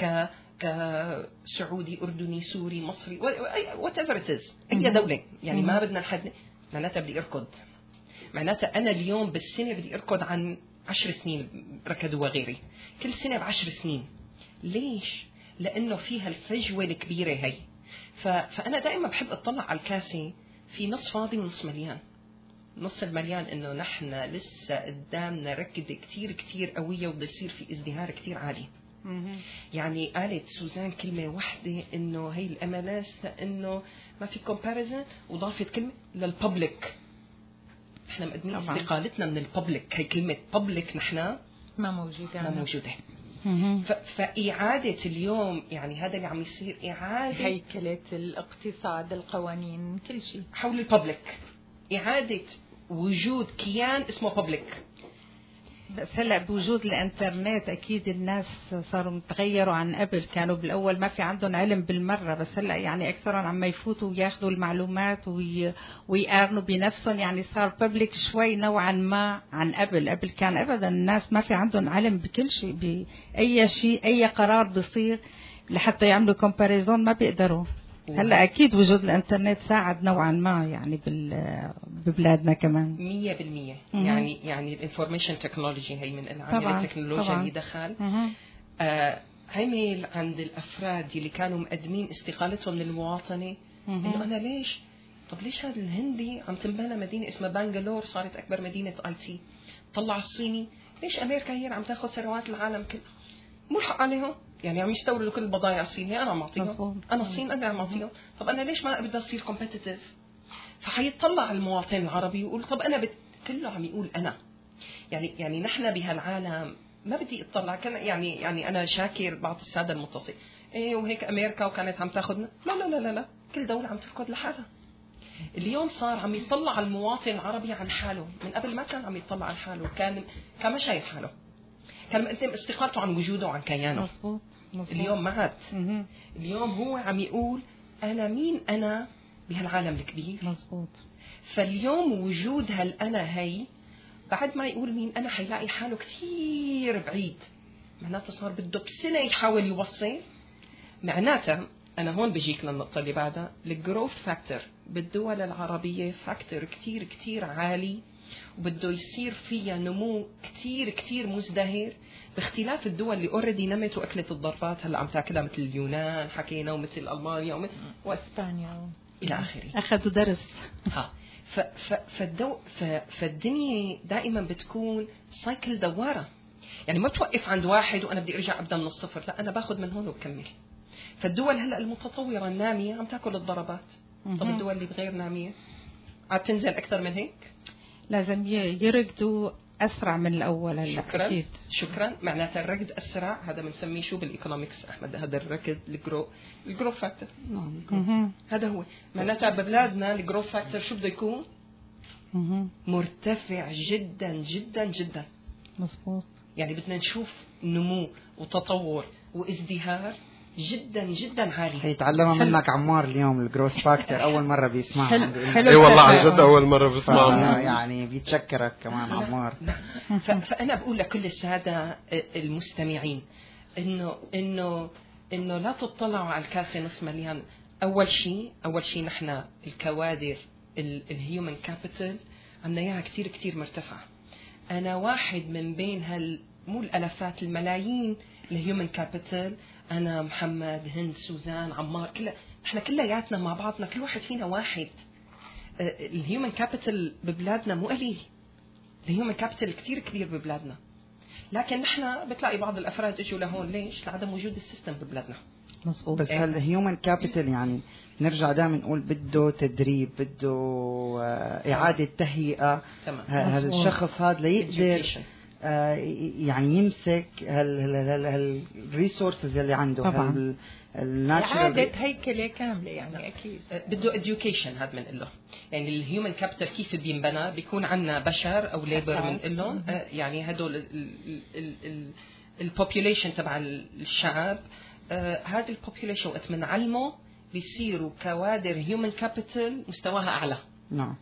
كسعودي، أردني، سوري، مصري، whatever it is، أي دولة. يعني ما بدنا نحدد، معناتها بدي أركض. معناتها أنا اليوم بالسنة بدي أركض عن 10 سنين ركضوا وغيري، كل سنة ب10 سنين. ليش؟ لأنه فيها الفجوة الكبيرة هي. فأنا دائما بحب أطلع على الكاسة في نص فاضي ونص مليان. نص المليان إنه نحن لسه قدامنا ركضة كتير كتير قوية، وبده يصير في ازدهار كتير عالي. يعني قالت سوزان كلمة واحدة إنه هي الMLS لأنه ما في comparison، وضافت كلمة للببليك. احنا مقدمين استقالتنا من الببليك، هي كلمة ببليك نحن ما موجودة. فإعادة اليوم يعني هذا اللي عم يصير، إعادة هيكلة الاقتصاد، القوانين، كل شيء حول الببليك، إعادة وجود كيان اسمه ببليك. بس هلا بوجود الانترنت اكيد الناس صاروا متغيروا عن قبل، كانوا بالاول ما في عندهم علم بالمره، بس هلا يعني اكثرهم عم يفوتوا وياخذوا المعلومات ويقارنوا بنفسهم. يعني صار بابليك شوي نوعا ما عن قبل كان ابدا الناس ما في عندهم علم بكل شيء، باي شيء، اي قرار بصير لحتى يعملوا كومباريزون ما بيقدروا. هلا اكيد وجود الانترنت ساعد نوعا ما يعني ببلادنا كمان 100%. يعني الانفورميشن تكنولوجي هي من العامل التكنولوجيا اللي دخل هيميل عند الافراد اللي كانوا مقدمين استقالتهم من المواطنه، انه انا ليش هذا الهندي عم تنبنى مدينه اسمها بنغالور صارت اكبر مدينه IT، طلع الصيني، ليش امريكا هي عم تاخذ ثروات العالم كله؟ مو الحق عليهم، يعني عم يستوردوا كل البضائع الصينية، أنا عم أعطيهم، أنا الصين أنا عم أعطيهم. طب أنا ليش ما بدي أصير كومبيتيتيف؟ فحيطلع المواطن العربي ويقول طب أنا كله عم يقول أنا. يعني نحن بهالعالم ما بدي أطلع يعني أنا شاكر بعض السادة المتصل وهيك أمريكا وكانت عم تاخذنا. لا، كل دولة عم تركض لحالها. اليوم صار عم يطلع المواطن العربي عن حاله، من قبل ما كان عم يطلع عن حاله، كان ما شايف حاله، كان مقدم استقالته عن وجوده وعن كيانه. مظبوط. اليوم ما عاد. اليوم هو عم يقول أنا مين أنا بهالعالم الكبير. مظبوط. فاليوم وجود هالأنا هي بعد ما يقول مين أنا حيلاقي حاله كتير بعيد، معناته صار بده بسنة يحاول يوصل. معناته أنا هون بجيك للنقطة اللي بعدها. الجروث فاكتور بالدول العربية فاكتور كتير كتير عالي، وبده يصير فيها نمو كتير كتير مزدهر، باختلاف الدول اللي اوريدي نمت واكلت الضربات هلا عم تاكلها، مثل اليونان حكينا، ومثل المانيا واسبانيا الى اخره. اخذوا درس. فالدنيا دائما بتكون سايكل دواره، يعني ما بتوقف عند واحد وانا بدي ارجع ابدا من الصفر، لا انا باخذ من هون وبكمل. فالدول هلا المتطوره الناميه عم تاكل الضربات. طب الدول اللي بغير ناميه عم تنزل اكثر من هيك، لازم يركضوا اسرع من الاول. هلا شكرا أكيد. شكرا. معناتها الركض اسرع، هذا بنسميه شو بالايكونومكس احمد؟ هذا الركض الجرو فاكتور. هذا هو معناتها ببلادنا الجرو فاكتور شو بده يكون؟ مرتفع جدا جدا جدا. مظبوط. يعني بدنا نشوف نمو وتطور وازدهار جدا جدا عالي. حيتعلمها منك عمار اليوم الجروث فاكتور، اول مره بيسمعها. اي والله عن جد اول مره بسمعها. يعني بيتشكرك كمان عمار. فانا بقول لكل الساده المستمعين انه لا تطلعوا على الكاسه نص مليان. اول شيء نحن الكوادر الهيومن كابيتال عندنا اياها كثير كثير مرتفعه. انا واحد من بين مو الالافات الملايين الهيومن كابيتال. أنا محمد، هند، سوزان، عمار، إحنا كلياتنا مع بعضنا، كل واحد فينا واحد. الهيومن كابيتال ببلادنا مو قليل، الهيومن كابيتال كتير كبير ببلادنا، لكن نحن بتلاقي بعض الأفراد اجوا لهون ليش؟ لعدم وجود السيستم ببلادنا. مظبوط. بس هالهيومن كابيتال يعني نرجع دائما نقول بده تدريب، بده إعادة تهيئة. هالشخص هذا ليقدر يعني يمسك هالريسورسز اللي عنده، طبعا إعادة هيكلة كاملة. يعني أكيد بده education. هذا من له يعني الهيومن كابيتال كيف بينبنى؟ بيكون عنا بشر أو ليبر من لهم، يعني هدول البوبوليشن تبع الشعب. هذا البوبوليشن وقت منعلمه بيصيروا كوادر هيومن كابيتال مستواها أعلى. نعم.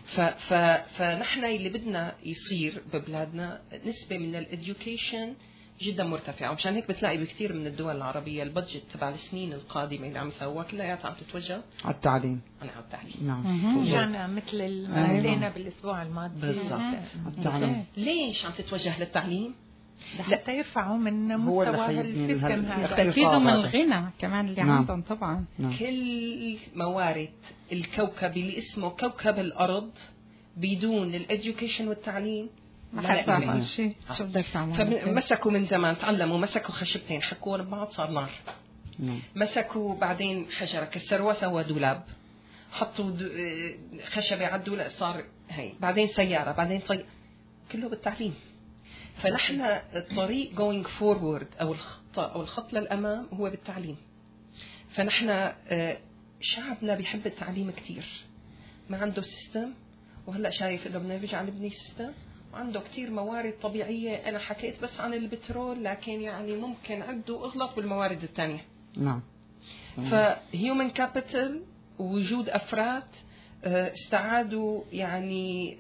فنحن اللي بدنا يصير ببلادنا نسبة من الإديوكيشن جدا مرتفعة، ومشان هيك بتلاقي بكثير من الدول العربية البادجت تبع السنين القادمة اللي عم يسووها كلياتها عم تتوجه على التعليم. على التعليم. نعم. رجعنا مثل المعلينا بالأسبوع الماضي. بالضبط. ليش عم تتوجه للتعليم؟ لحتى يرفعوا من مستوى السيستم هذا، يستفيدوا من الغنى كمان اللي عندهم. طبعا كل موارد الكوكب اللي اسمه كوكب الأرض بدون الإديوكيشن والتعليم ما حتعمل شيء. شو بدك تعمل؟ فمسكوا من زمان، تعلموا، مسكوا خشبتين حكوا ببعض صار نار. مسكوا بعدين حجرة كسروها سووا دولاب، حطوا خشبة على الدولاب صار هي، بعدين سيارة، بعدين طيب، كله بالتعليم. فنحن الطريق going forward أو الخط للأمام هو بالتعليم. فنحن شعبنا بيحب التعليم كتير، ما عنده سيستم، وهلأ شايف إنه بدنا نرجع نبني سيستم، وعنده كتير موارد طبيعية. أنا حكيت بس عن البترول، لكن يعني ممكن عدوا اغلط بالموارد الثانية. نعم. فهيومن كابيتال ووجود أفراد استعادوا يعني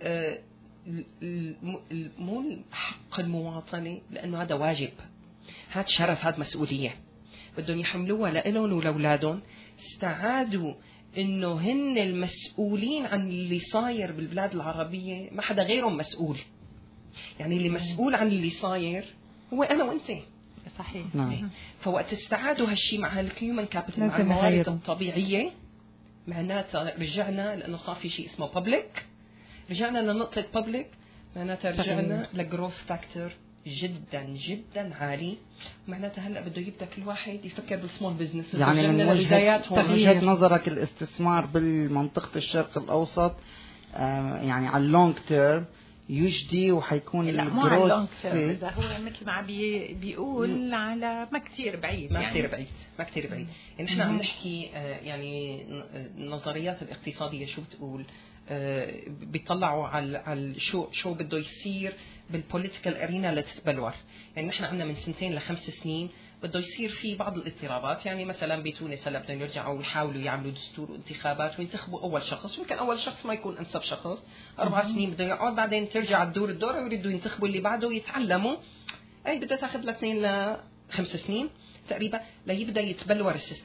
مو حق المواطنة، لأنه هذا واجب، هذا شرف، هذا مسؤولية بدهم يحملوها لإلهم ولأولادهم. استعادوا إنه هن المسؤولين عن اللي صاير بالبلاد العربية، ما حدا غيرهم مسؤول. يعني اللي مسؤول عن اللي صاير هو أنا وأنت. صحيح. نعم. فوقت استعادوا هالشي مع الهيومن كابيتال، مع الموارد الطبيعية، معناتها رجعنا، لأنه صار في شيء اسمه بابليك، رجعنا لنقطة بابليك، معناتها رجعنا لجروث فاكتور جدا جدا عالي. معناتها هلا بده يبدا كل واحد يفكر بالسمول بزنس. يعني من وجهة نظرك الاستثمار بالمنطقة الشرق الأوسط يعني على اللونج تيرم يجدي وحيكون الجروث إذا هو مثل ما بيقول على ما كتير بعيد، ما كتير بعيد، ما كتير بعيد. يعني احنا عم نحكي يعني النظريات الاقتصادية شو بتقول، بيطلعوا على شو بده يصير بالبوليتيكال ارينا لتتبلور. يعني نحن عندنا من 2 ل5 سنين بده يصير في بعض الاضطرابات. يعني مثلا بتونس هلا بدهم يرجعوا يحاولوا يعملوا دستور وانتخابات وينتخبوا اول شخص، ويمكن اول شخص ما يكون انسب شخص، 4 سنين بده يقعد، بعدين ترجع الدور ويريدوا ينتخبوا اللي بعده ويتعلموا. اي بدها تاخذ 2 ل5 سنين تقريبا ليبدا يتبلور السيستم.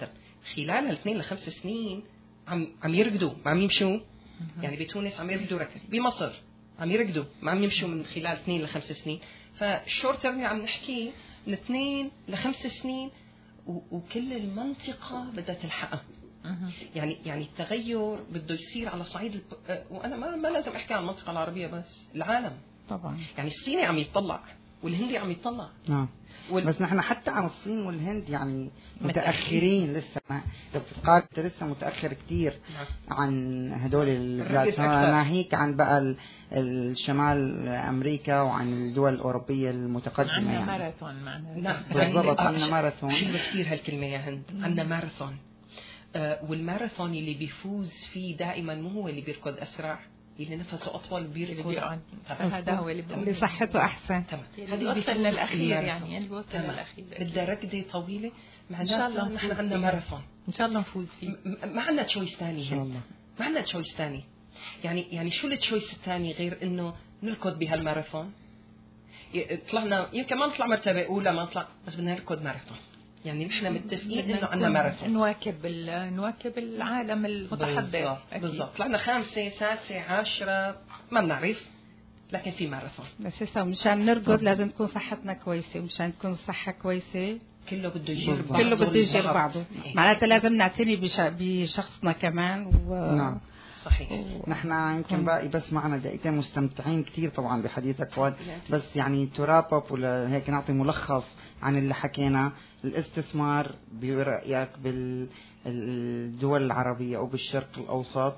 خلال 2 ل5 سنين عم يركضوا ما عم يمشوا. يعني بتونس عم يركضوا ركض، بمصر عم يركضوا ما عم يمشوا من خلال 2 ل5 سنين. فالشورت تيرم عم نحكي من 2 ل5 سنين وكل المنطقة بدها تلحقها. يعني التغير بده يصير على صعيد وانا ما لازم احكي عن المنطقة العربية بس، العالم طبعا. يعني الصيني عم يتطلع والهندي عم يتطلع. بس نحن حتى عن الصين والهند يعني متأخرين لسه، ما بتقال لسه متأخر كتير عن هدول البلاد، ناهيك عن بقى الشمال أمريكا وعن الدول الأوروبية المتقدمة. عندنا ماراثون معنا. بالضبط، عندنا ماراثون. حلوة كتير هالكلمة يا هند، عندنا ماراثون. والماراثون اللي بيفوز فيه دائما مو هو اللي بيركض أسرع، اللي نفسه أطول بيركض، هذا هو اللي صحته أحسن. هذه وصل للأخير، يعني اللي وصل للأخير بدها ركضة طويلة. إن شاء الله نحن عندنا ماراثون، إن شاء الله نفوز فيه. ما عندنا تشويس ثاني، إن شاء الله ما عندنا تشويس ثاني. يعني شو التشويس الثاني غير إنه نركض بهالماراثون؟ طلعنا يمكن ما نطلع مرتبة أولى، ما نطلع، بس بدنا نركض ماراثون. يعني نحن متفقين إنه عندنا ماراثون، نواكب العالم المتحضر. بالضبط. طلعنا 5 6 10 ما بنعرف، لكن في ماراثون. بس هسه مشان نركض لازم تكون صحتنا كويسة، ومشان تكون الصحة كويسة كله بده يجير بعضه. كله بده يجير بعضه. معناته لازم نعتني بشخصنا كمان. نعم صحيح. نحن يمكن باقي بس معنا دقيقتين، مستمتعين كتير طبعا بحديثك فؤاد، بس يعني ترابط ولا هيك نعطي ملخص عن اللي حكينا. الاستثمار برأيك بالدول العربية أو بالشرق الأوسط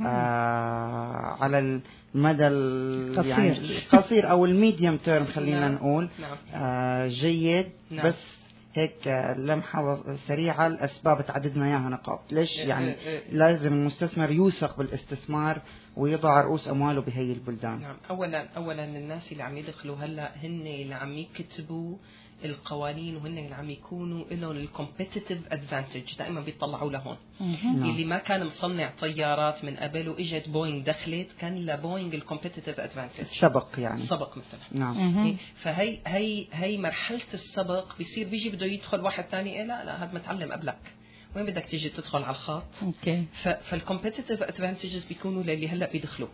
على المدى يعني القصير أو الميديوم تيرم خلينا نقول جيد. بس هيك لمحة سريعة، الأسباب تعددنا إياها نقاط ليش يعني لازم المستثمر يوثق بالاستثمار ويضع رؤوس أمواله بهي البلدان. نعم. أولا الناس اللي عم يدخلوا هلا هن اللي عم يكتبوا القوانين، وهن اللي عم يكونوا لهم الكومبيتيتيف ادفانتج، دائما بيطلعوا لهون. اللي ما كان مصنع طيارات من قبل واجت بوينغ دخلت، كان لبوينغ الكومبيتيتيف ادفانتج، سبق يعني سبق مثلا. نعم. فهي مرحله السبق بيصير بيجي بده يدخل واحد ثاني، لا هذا متعلم قبلك، وين بدك تيجي تدخل على الخط. فالكومبيتيتيف ادفانتجز بيكونوا للي هلا بيدخلوا،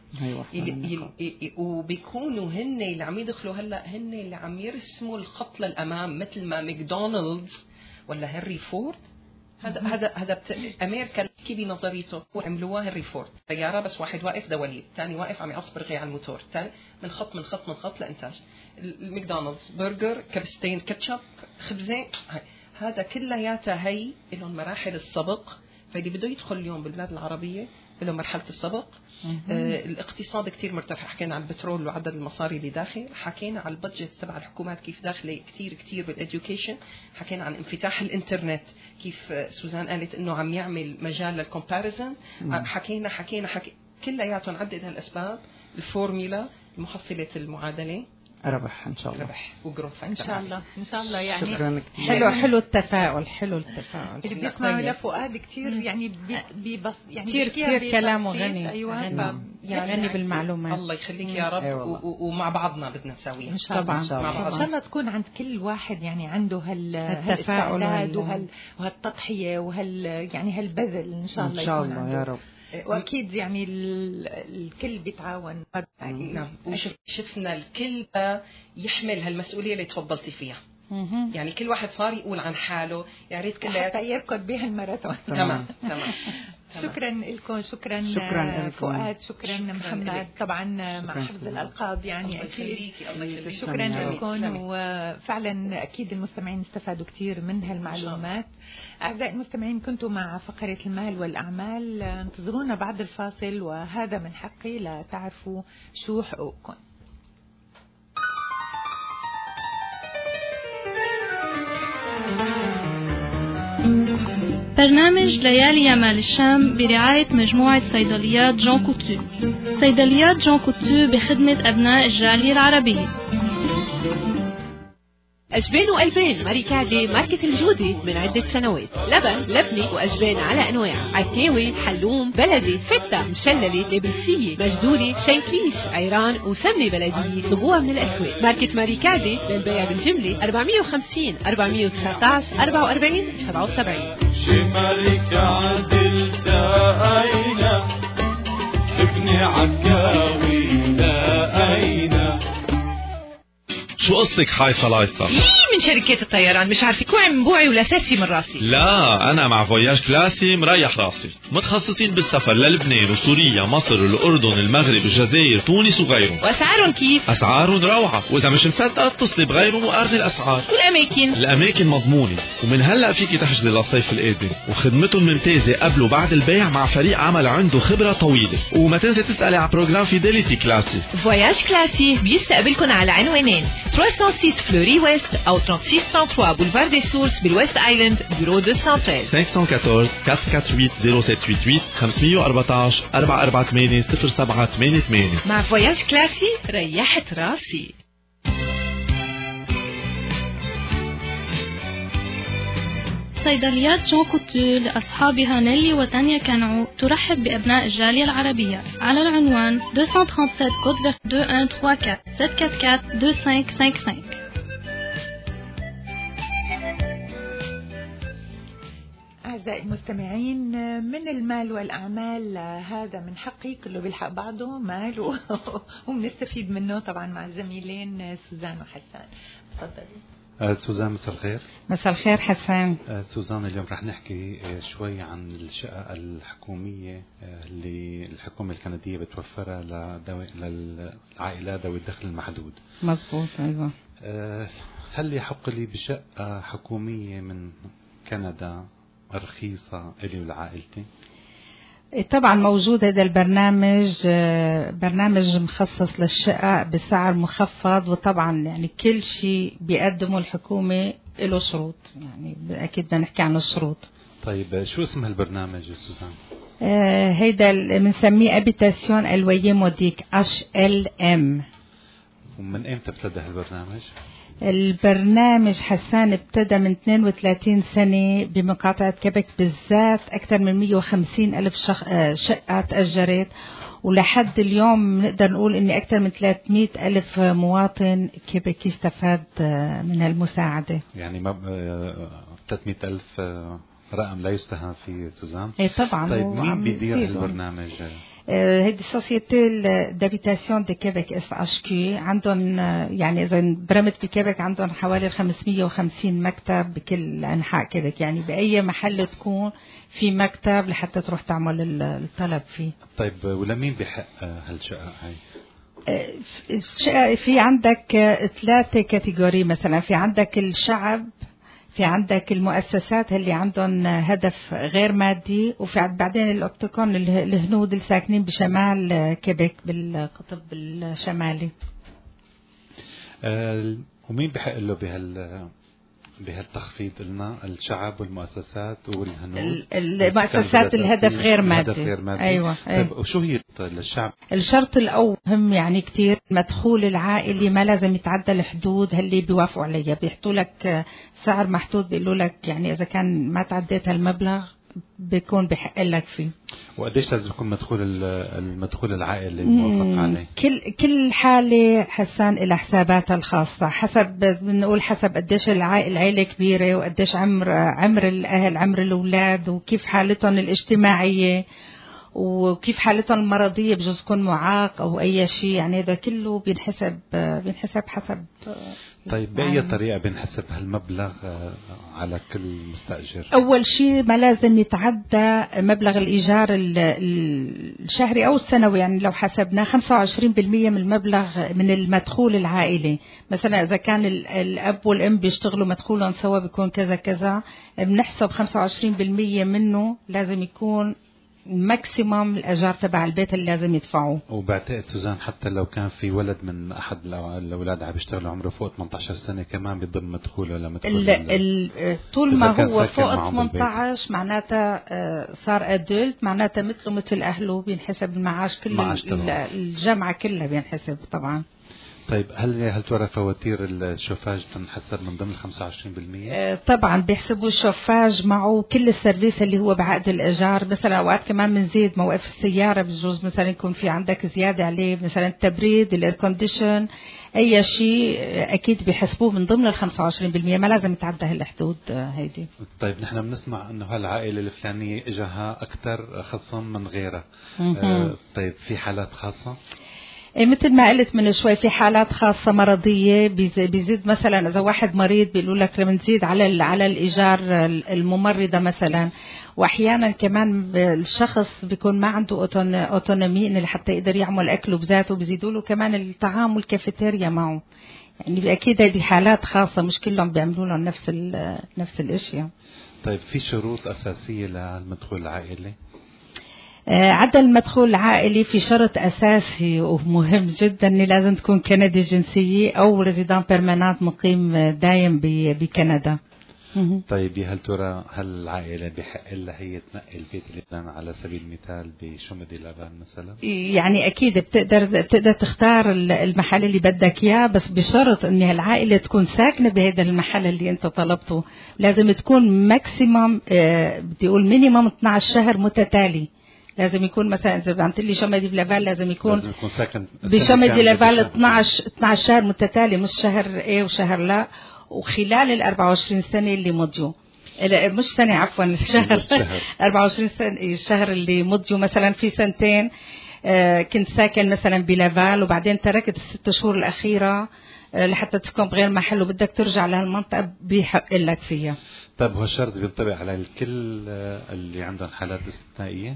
وبيكونوا هن اللي عم يدخلوا هلا، هن اللي عم يرسموا الخط للامام، مثل ما ماكدونالدز ولا هنري فورد. هذا امريكا كي بنظريته وعملوها هنري فورد، طياره بس واحد واقف دوليب، ثاني واقف عم يعصب رغي على الموتور، ثاني من خط لانتاج. الماكدونالدز برجر، كبستين كاتشب، خبزين، هذا كلياتها هي لهم مراحل السبق. فاللي بده يدخل اليوم بالبلاد العربية لهم مرحلة السبق. الاقتصاد كتير مرتفع، حكينا عن البترول وعدد المصاري اللي داخل، حكينا عن البادجت تبع الحكومات كيف داخله كتير بالإديوكيشن، حكينا عن انفتاح الانترنت كيف سوزان قالت انه عم يعمل مجال للكومباريزن. حكينا كلياتهم عدد هالأسباب، الفورميلا، محصلة المعادلة، ربح ان شاء الله، ربح وجروث ان شاء الله. يعني شكرا كثير. حلو التفاؤل اللي بيسمعوا لفؤاد كثير يعني يعني كثير كلامه غني. ايوه غني بالمعلومات. الله يخليك يا رب. ومع بعضنا بدنا نسويها ان شاء الله. ان شاء الله تكون عند كل واحد يعني عنده هالتفاؤل وهالتضحيه يعني هالبذل ان شاء الله. ان شاء الله يا رب. واكيد يعني الكل بيتعاون. نعم. وشفنا الكل يحمل هالمسؤوليه اللي تفضلتي فيها. يعني كل واحد صار يقول عن حاله، يا ريت كل حتى يركض بها الماراثون. تمام. شكرا لكم، شكرا فؤاد، شكرا محمد، طبعا مع حفظ الألقاب يعني أكيد. شكرا لكم، وفعلا أكيد المستمعين استفادوا كثير من هالمعلومات. أعزائي المستمعين، كنتوا مع فقرة المال والأعمال، انتظرونا بعد الفاصل، وهذا من حقي لا تعرفوا شو حقوقكم. برنامج ليالي يمال الشام برعاية مجموعة صيدليات جون كوتو. صيدليات جون كوتو بخدمة أبناء الجالية العربية. أجبان وألبان ماريكادي ماركة الجودة من عدة سنوات. لبن، لبنة وأجبان على أنواع، عكاوي، حلوم، بلدي، فتة، مشللة، نابلسية، مجدولة، شنكليش، عيران وسمنة بلدية. طلبوها من الأسواق. ماركة ماريكادي للبيع بالجملة 450 419 44 77. شي ماريكادي التقينا ابني عكاوي لقينا. شو قصتك حايصة لايصة؟ من شركات الطيران مش عارفة كوعي من بوعي ولا ساسي من راسي. لا أنا مع فواياج كلاسي مريح راسي، متخصصين بالسفر للبنان وسوريا مصر الأردن المغرب الجزائر تونس وغيرهم. وأسعارهم كيف؟ أسعارهم روعة، وإذا مش مصدقة اتصلي بغيرهم وقارني الأسعار. والأماكن؟ الأماكن مضمونة، ومن هلأ فيكي تحجزي للصيف القادم، وخدمتهم ممتازة قبل وبعد البيع مع فريق عمل عنده خبرة طويلة. وما تنسي تسألي على بروجرام فيديليتي كلاسي. فواياج كلاسي بيستقبلكن على عنوانين 306 فلوري ويست أو 3633 بولفار دي سورس بالويست آيلاند بيرو 213. 514 448 0788 514 448 0788. مع فواياج كلاسي ريحت راسي. صيدليات جون كوتو لأصحابها نيلي وتانيا كانعو ترحب بأبناء الجالية العربية على العنوان 237 كود فيرت 2134 744 2555. أعزائي المستمعين، من المال والأعمال هذا من حقي كله بيلحق بعضه مال وبنستفيد منه طبعا مع الزميلين سوزان وحسان. تفضلي. سوزان مساء الخير. مساء الخير حسان. سوزان اليوم رح نحكي شوي عن الشقة الحكومية اللي الحكومة الكندية بتوفرها للعائلات ذوي الدخل المحدود. مظبوط أيوة. هل يحق لي بشقة حكومية من كندا رخيصة إلي ولعائلتي؟ طبعا موجود هذا البرنامج، برنامج مخصص للشقق بسعر مخفض، وطبعا يعني كل شيء بيقدمه الحكومة له شروط، يعني أكيد بدنا نحكي عن الشروط. طيب شو اسم هالبرنامج يا سوزان؟ هيدا بنسميه ابيتاسيون الويي موديك HLM. ومن امتى ابتدى هالبرنامج؟ البرنامج حسان ابتدى من 32 سنة بمقاطعة كيبك بالذات. أكثر من 150 ألف شقة تأجرت، ولحد اليوم نقدر نقول إن أكثر من 300 ألف مواطن كيبكي استفاد من المساعدة. يعني 300 ألف رقم لا يستهان فيه سوزان. إيه طبعا. طيب مين بيدير البرنامج؟ هيدي سوسيتي دابيتاسيون دي كيبك SHQ. عندهم يعني إذا برمت بكيبك عندهم حوالي 550 مكتب بكل أنحاء كيبك، يعني بأي محل تكون في مكتب لحتى تروح تعمل الطلب فيه. طيب ولمين بحق هالشقة هاي؟ في عندك 3 كاتيجوري، مثلا في عندك الشعب، في عندك المؤسسات اللي عندهم هدف غير مادي، وفي بعدين الأوبتيكون الهنود اللي ساكنين بشمال كيبك بالقطب الشمالي. ومين بحق له بهالتخفيض؟ قلنا الشعب والمؤسسات والهنود. المؤسسات الهدف غير مادي. أيوة. طيب وشو هي للشعب؟ الشرط الأول مهم يعني كتير، مدخول العائلي ما لازم يتعدى الحدود اللي بيوافقوا عليها. بيحطوا لك سعر محدود، بيقولوا لك يعني إذا كان ما تعديت هالمبلغ بيكون بحق لك فيه. وقديش لازم يكون المدخول العائلي الموافق عليه؟ كل حالة حسان إلى حساباتها الخاصة، حسب بنقول حسب قديش العائلة كبيرة، وقديش عمر الأهل، عمر الأولاد، وكيف حالتهم الاجتماعية، وكيف حالتهم المرضية، بجوز يكون معاق أو أي شيء، يعني هذا كله بينحسب حسب. طيب بأي طريقة بنحسب هالمبلغ على كل مستأجر؟ أول شيء ما لازم يتعدى مبلغ الإيجار الشهري أو السنوي، يعني لو حسبنا 25% من المبلغ من المدخول العائلي. مثلا إذا كان الأب والأم بيشتغلوا مدخولهم سوا بيكون كذا كذا، بنحسب 25% منه لازم يكون ماكسيموم الأجار تبع البيت اللي لازم يدفعوه. وبعتقد سوزان حتى لو كان في ولد من أحد الأولاد عم بيشتغل عمره فوق 18 سنة كمان بيضم مدخوله ولا مدخول طول ما هو فوق 18 معناتها صار أدلت، معناتها مثل أهله، بينحسب المعاش كله، الجامعة كلها بينحسب طبعا. طيب هل ترى فواتير الشوفاج تنحسب من ضمن 25%؟ طبعا بيحسبوا الشوفاج معه كل السيرفيس اللي هو بعقد الايجار. مثلا اوقات كمان بنزيد موقف السياره، بجوز مثلا يكون في عندك زياده عليه، مثلا التبريد، الاير كونديشن، اي شيء اكيد بيحسبوه من ضمن ال 25%، ما لازم يتعدى هالحدود هيدي. طيب نحن بنسمع انه هالعائله الفلانيه اجاها اكثر خصم من غيرها. طيب في حالات خاصه؟ مثل ما قلت من شوي، في حالات خاصة مرضية بيزيد مثلا إذا واحد مريض بيقولوا لك بنزيد على الإيجار الممرضة مثلا. وأحيانا كمان الشخص بيكون ما عنده أوتونومي إنه حتى يقدر يعمل أكله بذاته، بيزيدوا له كمان الطعام والكافيتيريا معه. يعني أكيد هذه حالات خاصة، مش كلهم بيعملوا لهم نفس الأشياء. طيب في شروط أساسية للمدخول العائلي؟ عدم المدخول العائلي في شرط أساسي ومهم جدا، إن لازم تكون كندي جنسية أو ريزيدان بيرماننت مقيم دايم بكندا. طيب هل ترى هل العائلة بحق لها هي تنقي البيت اللي على سبيل المثال بشمدي لبان مثلا؟ يعني أكيد بتقدر تختار المحل اللي بدك إياه، بس بشرط إن العائلة تكون ساكنة بهذا المحل اللي أنت طلبته. لازم تكون ماكسيمم بدي أقول مينيمم 12 شهر متتالي. لازم يكون مثلا إذا عم تقلي شمدي بلافال لازم يكون ساكن بشمدي لافال 12 شهر متتالي، مش شهر ايه وشهر لا، وخلال ال 24 سنة اللي مضيوا، مش سنة عفوا، الشهر 24 سنة الشهر اللي مضيوا. مثلا في سنتين كنت ساكن مثلا بلافال وبعدين تركت ال6 شهور الأخيرة لحتى تسكن بغير محل وبدك ترجع لهالمنطقة بيحق لك فيها. طيب هو الشرط بينطبق على الكل اللي عندهم حالات استثنائية؟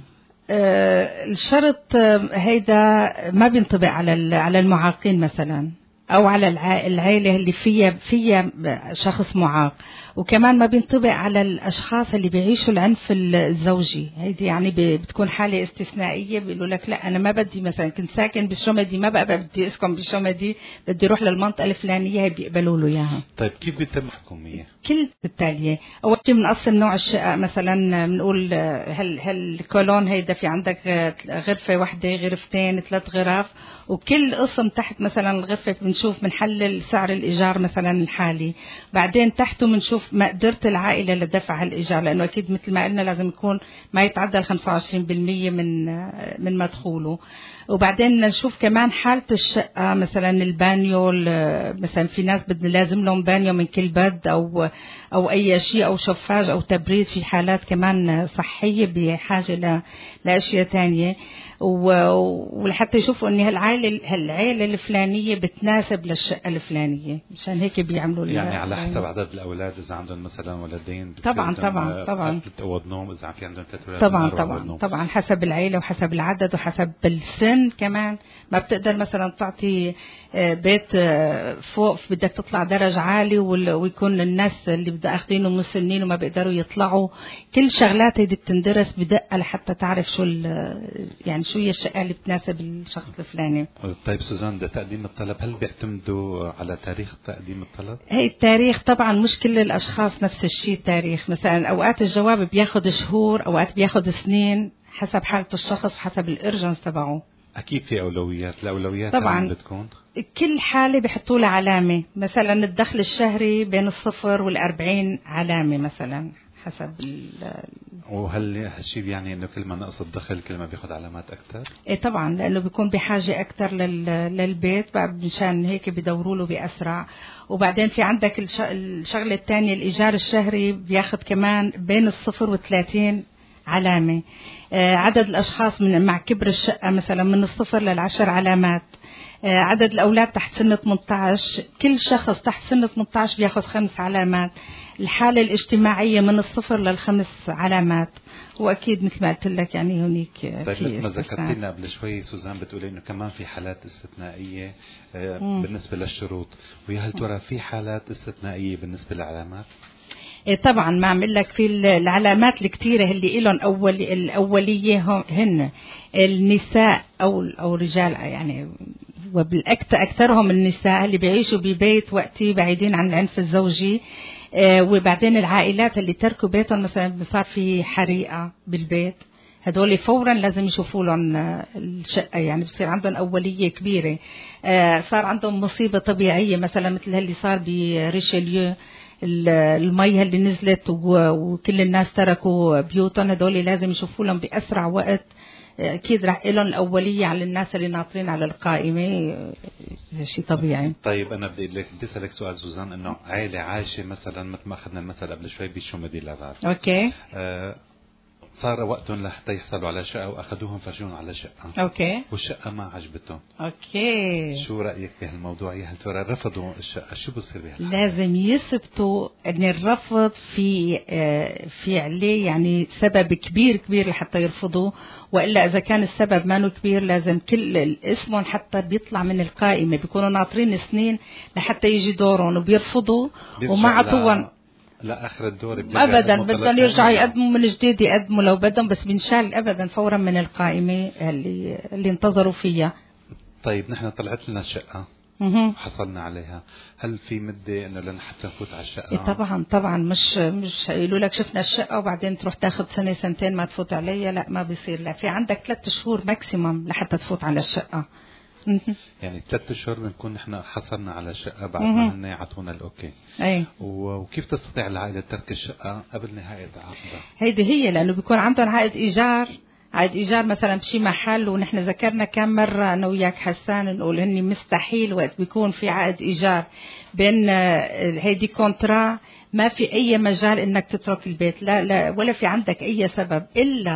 الشرط هيدا ما بينطبق على المعاقين مثلا، او على العائلة اللي فيها شخص معاق، وكمان ما بينطبق على الاشخاص اللي بيعيشوا العنف الزوجي. هيدي يعني بتكون حالة استثنائية، بيقولوا لك لا انا ما بدي، مثلا كنت ساكن بالشمدي ما بقى بدي اسكن بالشمدي، بدي اروح للمنطقة الفلانية، هي بيقبلوا له اياها. طيب كيف بيتم حكومية؟ كل التالية اول شيء بنقسم نوع الشقة. مثلا بنقول هل كولون هيدا في عندك غرفة واحدة، غرفتين، 3 غرف، وكل قسم تحت مثلا الغرفة بنشوف بنحلل سعر الإيجار مثلا الحالي، بعدين تحته بنشوف مقدرة العائلة لدفع الإيجار، لأنه أكيد مثل ما قلنا لازم يكون ما يتعدى 25% من مدخوله. وبعدين نشوف كمان حالة الشقة، مثلا البانيو، مثلا في ناس لازم لهم بانيو من كل بد أو أي شيء، أو شفاج أو تبريد. في حالات كمان صحية بحاجة لأشياء تانية، ولحتى يشوفوا ان هالعائلة الفلانية بتناسب للشقة الفلانية، مشان هيك بيعملوا يعني على حسب عدد الاولاد، اذا عندهم مثلا ولدين طبعا 3 اوض نوم، اذا في عندهم 3 اولاد طبعا حسب العائلة وحسب العدد وحسب السن كمان. ما بتقدر مثلا تعطي بيت فوق بدك تطلع درج عالي ويكون الناس اللي بدها اخذينه مسنين وما بيقدروا يطلعوا. كل شغلات هيدي بتندرس بدقة لحتى تعرف يعني شو هي الشقة اللي بتناسب الشخص الفلاني. طيب سوزان، ده تقديم الطلب هل بيعتمدوا على تاريخ تقديم الطلب؟ هي التاريخ طبعا مش كل الأشخاص نفس الشيء. التاريخ مثلا أوقات الجواب بياخد شهور، أوقات بياخد سنين، حسب حالة الشخص وحسب الإرجنس تبعه. أكيد في أولويات. الأولويات طبعا بتكون كل حالة بيحطوا لها علامة. مثلا الدخل الشهري بين 0 و40 علامة مثلا حسب وهل هالشيء يعني انه كل ما نقص الدخل كل ما بياخد علامات اكثر؟ ايه طبعا، لانه بيكون بحاجه اكثر للبيت، مشان هيك بدوروا له باسرع. وبعدين في عندك الشغله الثانيه، الايجار الشهري بياخد كمان بين 0 و30 علامه. عدد الاشخاص مع كبر الشقه مثلا من 0 ل10 علامات. عدد الأولاد تحت سن 18، كل شخص تحت سن 18 بياخذ 5 علامات. الحالة الاجتماعية من 0 ل5 علامات. وأكيد مثل ما قلت لك يعني هونيك طيب مثل ما ذكرتي لنا قبل شوي سوزان، بتقولي إنه كمان في حالات استثنائية بالنسبة للشروط، وهل ترى في حالات استثنائية بالنسبة للعلامات؟ طبعا ما عمل لك في العلامات الكتيرة اللي إلهم الأولية هن النساء أو رجال، يعني أكثرهم النساء اللي بيعيشوا ببيت وقتي بعيدين عن العنف الزوجي. وبعدين العائلات اللي تركوا بيتهم، مثلا صار في حريقة بالبيت هدول فورا لازم يشوفوا لهم الشقة، يعني بصير عندهم أولية كبيرة. صار عندهم مصيبة طبيعية مثلا مثل اللي صار بريشيليو، المية اللي نزلت وكل الناس تركوا بيوتهم، هدول لازم يشوفوا لهم بأسرع وقت. أكيد رح لهم الأولية على الناس اللي ناطرين على القائمة، شيء طبيعي. طيب أنا بدي أسألك سؤال سوزان، إنه عائلة عايشة مثلا مثل ما أخذنا المثل قبل شوي بشومة دي لافال، أوكي، صار وقتهم لحتى يحصلوا على شقة وأخذوهم فرجون على شقة، أوكي، والشقة ما عجبتهم، أوكي، شو رأيك بهالموضوع؟ هل ترى رفضوا الشقة؟ شو بصير بهالحالة؟ لازم يثبتوا أن الرفض في عليه يعني سبب كبير لحتى يرفضوا، وإلا إذا كان السبب ما كبير لازم كل اسمهم حتى بيطلع من القائمة، بيكونوا ناطرين سنين لحتى يجي دورهم وبيرفضوا وما عطوهم لا آخر الدور أبدا، بدهم يرجعوا يقدموا من جديد، يقدموا لو بدهم، بس بنشال أبدا فورا من القائمة اللي انتظروا فيها. طيب نحن طلعت لنا الشقة حصلنا عليها، هل في مدة إنه لنحتى نفوت على الشقة؟ إيه طبعا مش يقولوا لك شفنا الشقة وبعدين تروح تاخذ سنة سنتين ما تفوت عليها، لا ما بيصير، لا في عندك 3 شهور ماكسيمم لحتى تفوت على الشقة. يعني 3 شهور بنكون نحن حصلنا على شقة بعد ما هن يعطونا الأوكي. أي. وكيف تستطيع العائلة ترك الشقة قبل نهاية العقد؟ هيدي هي، لأنه بيكون عندهم عقد إيجار مثلا بشي محل، ونحن ذكرنا كم مرة أنا وياك حسان نقول هني مستحيل وقت بيكون في عقد إيجار بين هيدي كونترا ما في أي مجال إنك تترك البيت، لا ولا في عندك أي سبب إلا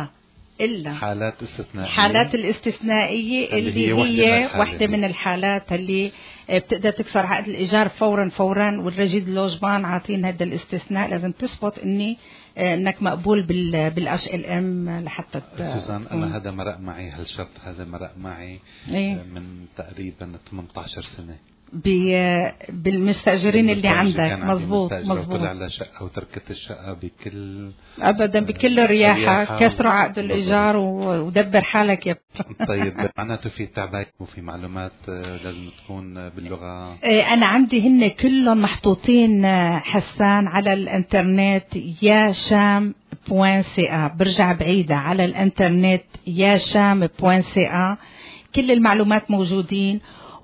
حالات الاستثنائية اللي هي واحدة من الحالات اللي بتقدر تكسر عقد الإيجار فورا، والرجيد لوجبان عاطين هذا الاستثناء، لازم تثبت انك مقبول بالاش ال ام لحتى سوزان. انا هذا مرق معي، هالشرط هذا مرق معي من تقريبا 18 سنة بالمستأجرين اللي عندك. مظبوط طلع على شقة وتركت الشقة بكل رياحة، كسروا عقد الإيجار ودبر حالك يا طيب معناته في تعبئة وفي معلومات لازم تكون باللغة. أنا عندي هن كلهم محطوطين حسان على الانترنت، يا شام.ca، برجع بعيدة على الانترنت يا شام.ca، كل المعلومات موجودين.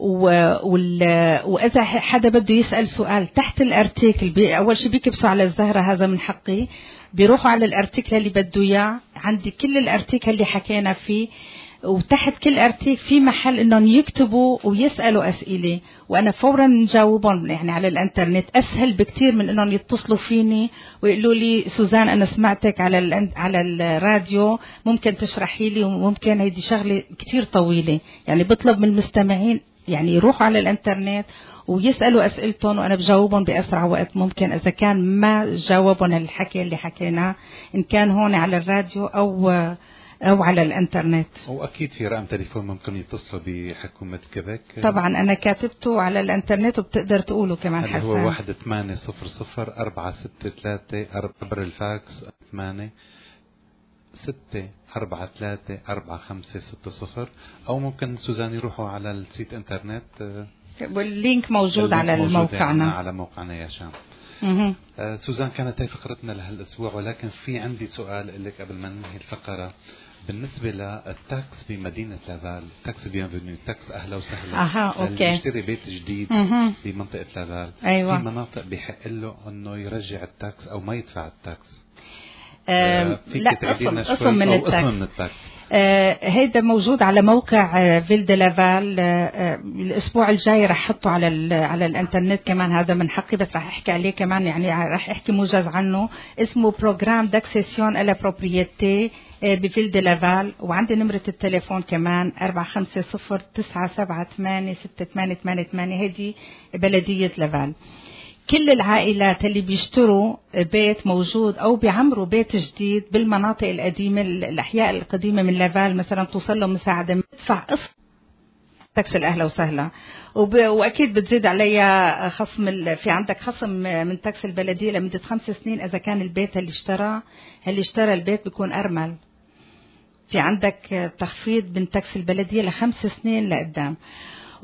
وإذا حدا بده يسأل سؤال تحت الارتيكل، أول شيء بيكبسوا على الزهرة هذا من حقي، بيروحوا على الارتيكل اللي بده إياه، عندي كل الارتيكل اللي حكينا فيه، وتحت كل ارتيكل في محل انهم يكتبوا ويسألوا أسئلة، وأنا فورا نجاوبهم يعني على الانترنت. أسهل بكتير من انهم يتصلوا فيني ويقولوا لي سوزان أنا سمعتك على الراديو، ممكن تشرحي لي، وممكن هيدي شغلة كتير طويلة. يعني بطلب من المستمعين يعني يروحوا على الانترنت ويسألوا أسئلتهم، وأنا بجاوبهم بأسرع وقت ممكن إذا كان ما جاوبهم الحكي اللي حكيناه، إن كان هون على الراديو أو على الانترنت. وأكيد في رقم تليفون ممكن يتصلوا بحكومة كيبيك. طبعا أنا كاتبته على الانترنت وبتقدر تقوله كمان حسن. هو 1-800-463 ربر الفاكس 8-6-4-3-4-5-6-0، أو ممكن سوزان يروحوا على السيت انترنت واللينك موجود على موقعنا على موقعنا يا شام. سوزان كانت هي فقرتنا لهالأسبوع، ولكن في عندي سؤال لك قبل ما ننهي الفقرة. بالنسبة للتاكس بمدينة لافال، تاكس بيانفينيو، تاكس أهلا وسهلا، اللي يشتري بيت جديد بمنطقة لافال، أيوة. في مناطق بيحق له أنه يرجع التاكس أو ما يدفع التاكس. لا قسم من التاكس. هيدا موجود على موقع فيل دي لافال. الاسبوع الجاي رح احطه على الانترنت كمان، هذا من حقي، بس رح احكي عليه كمان، يعني رح احكي موجز عنه. اسمه بروجرام داكسيسيون الا بروبريتي بفيل دي لافال، وعندي نمرة التليفون كمان 450-978-6888. هيدي بلدية لافال. كل العائلات اللي بيشتروا بيت موجود أو بيعمروا بيت جديد بالمناطق القديمة، الأحياء القديمة من لافال مثلا، توصل لهم مساعدة، تدفع قسط تاكس الأهلا وسهلا، وأكيد بتزيد عليها خصم. في عندك خصم من تاكس البلدية لمدة 5 سنين إذا كان البيت اللي اشترى البيت بيكون أرمل. في عندك تخفيض من تاكس البلدية ل5 سنين لقدام.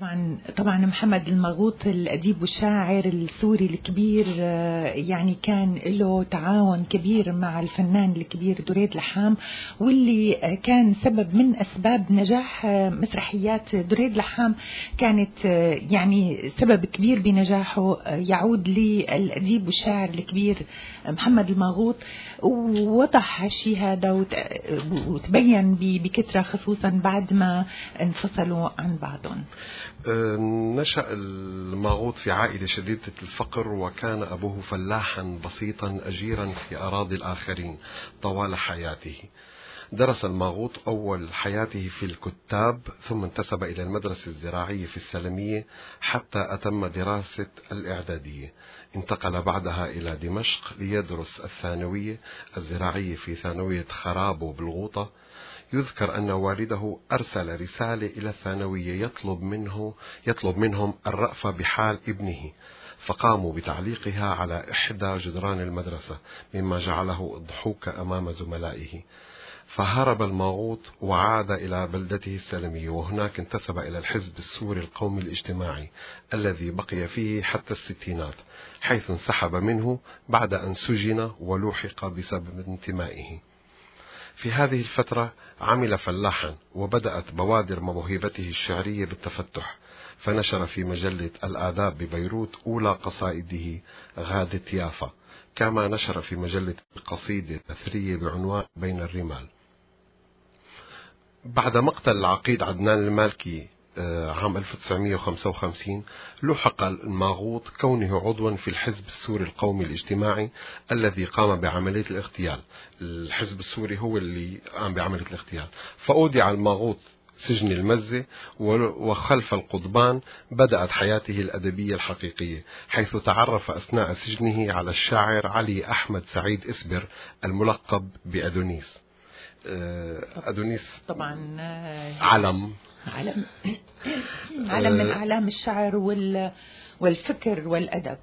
طبعا محمد المغوط الأديب والشاعر السوري الكبير، يعني كان له تعاون كبير مع الفنان الكبير دريد لحام، واللي كان سبب من أسباب نجاح مسرحيات دريد لحام، كانت يعني سبب كبير بنجاحه يعود للأديب والشاعر الكبير محمد المغوط. ووضح هالشيء هذا وتبين بكثرة، خصوصا بعد ما انفصلوا عن بعضهم. نشأ المغوط في عائلة شديدة الفقر، وكان أبوه فلاحا بسيطا أجيرا في أراضي الآخرين طوال حياته. درس المغوط أول حياته في الكتاب، ثم انتسب إلى المدرسة الزراعية في السلمية حتى أتم دراسة الإعدادية. انتقل بعدها إلى دمشق ليدرس الثانوية الزراعية في ثانوية خرابو بالغوطة. يذكر أن والده أرسل رسالة إلى الثانوية يطلب منهم الرأفة بحال ابنه، فقاموا بتعليقها على إحدى جدران المدرسة، مما جعله الضحوك أمام زملائه. فهرب المغوط وعاد إلى بلدته السلمية، وهناك انتسب إلى الحزب السوري القومي الاجتماعي الذي بقي فيه حتى الستينات، حيث انسحب منه بعد أن سجن ولوحق بسبب انتمائه. في هذه الفترة عمل فلاحا، وبدأت بوادر موهبته الشعرية بالتفتح، فنشر في مجلة الآداب ببيروت أولى قصائده غادة يافا، كما نشر في مجلة قصيدة أثرية بعنوان بين الرمال. بعد مقتل العقيد عدنان المالكي عام 1955 لحق المغوط كونه عضوا في الحزب السوري القومي الاجتماعي الذي قام بعملية الاغتيال. الحزب السوري هو اللي قام بعملية الاغتيال، فأودع المغوط سجن المزة، وخلف القضبان بدأت حياته الأدبية الحقيقية، حيث تعرف أثناء سجنه على الشاعر علي أحمد سعيد إسبر الملقب بأدونيس. أدونيس طبعا علم من أعلام الشعر والفكر والأدب.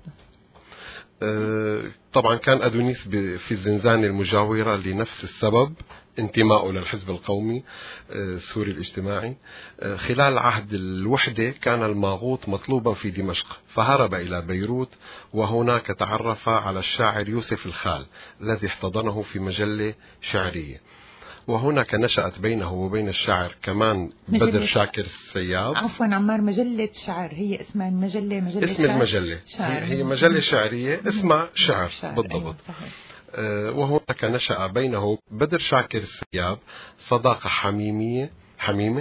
طبعا كان أدونيس في الزنزانة المجاورة لنفس السبب، انتمائه للحزب القومي السوري الاجتماعي. خلال عهد الوحدة كان المغوط مطلوبا في دمشق، فهرب إلى بيروت، وهناك تعرف على الشاعر يوسف الخال الذي احتضنه في مجلة شعرية، وهناك نشأت بينه وبين الشاعر كمان بدر شاكر السياب. عفوا عمار، مجلة شعر هي اسمها المجلة؟ اسم شعر. المجلة شعر. هي مجلة شعرية اسمها شعر بالضبط. أيوة، وهناك نشأ بينه بدر شاكر السياب صداقة حميمة،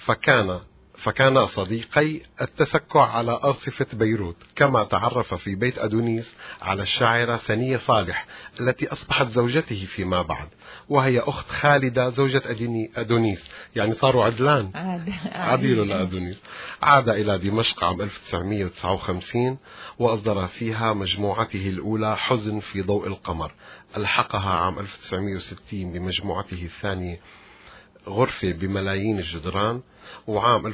فكان صديقي التسكع على أرصفة بيروت، كما تعرف في بيت أدونيس على الشاعرة ثانية صالح التي أصبحت زوجته فيما بعد، وهي أخت خالدة زوجة أدونيس، يعني صاروا عدلان عديل لأدونيس. عاد إلى دمشق عام 1959 وأصدر فيها مجموعته الأولى حزن في ضوء القمر. ألحقها عام 1960 بمجموعته الثانية غرفة بملايين الجدران. وعام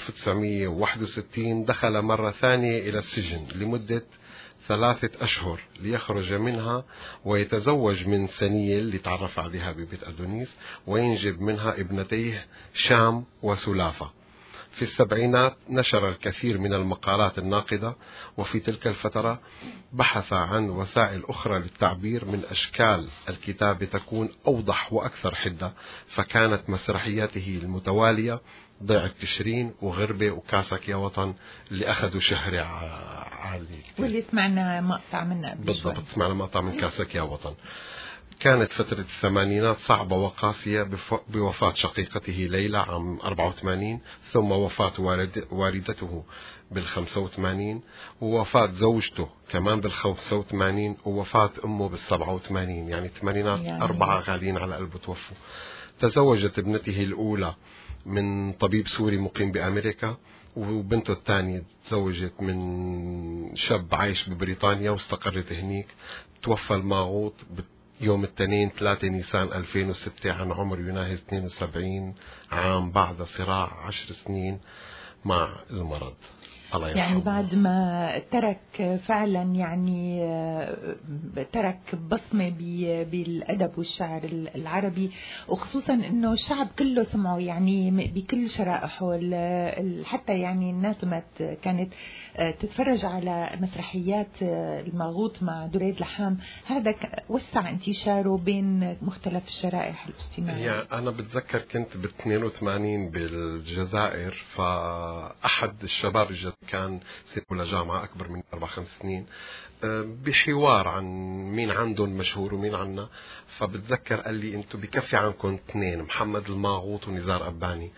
1961 دخل مرة ثانية إلى السجن لمدة 3 أشهر ليخرج منها ويتزوج من سنية اللي تعرف عليها ببيت أدونيس، وينجب منها ابنتيه شام وسلافة. في السبعينات نشر الكثير من المقالات الناقدة، وفي تلك الفترة بحث عن وسائل أخرى للتعبير من أشكال الكتابة تكون أوضح وأكثر حدة، فكانت مسرحياته المتوالية ضيعة تشرين وغربة وكاسك يا وطن اللي أخذوا شهرة عالي، واللي سمعنا مقطع منها بالضبط. سمعنا مقطع من كاسك يا وطن. كانت فترة الثمانينات صعبة وقاسية بوفاة شقيقته ليلى عام 84، ثم وفاة والدته بال85، ووفاة زوجته كمان بال85، ووفاة أمه بال87. يعني الثمانينات يعني 4 غاليين على قلبه توفوا. تزوجت ابنته الأولى من طبيب سوري مقيم بأمريكا، وبنته الثانية تزوجت من شاب عايش ببريطانيا واستقرت هنيك. توفى المغوط يوم الاثنين 3 نيسان 2006 عن عمر يناهز 72 عام بعد صراع 10 سنين مع المرض. يعني بعد ما ترك فعلا يعني ترك بصمة بالأدب والشعر العربي، وخصوصا انه الشعب كله سمعه يعني بكل شرائحه. حتى يعني الناس ما كانت تتفرج على مسرحيات الماغوط مع دريد لحام، هذا وسع انتشاره بين مختلف الشرائح الاجتماعية. يعني أنا بتذكر كنت ب 82 بالجزائر، فأحد الشباب كان سيكون جامعة أكبر من 4-5 سنين، بحوار عن مين عندهم مشهور ومين عنا، فبتذكر قال لي انتو بكفي عنكم 2، محمد الماغوط ونزار أباني.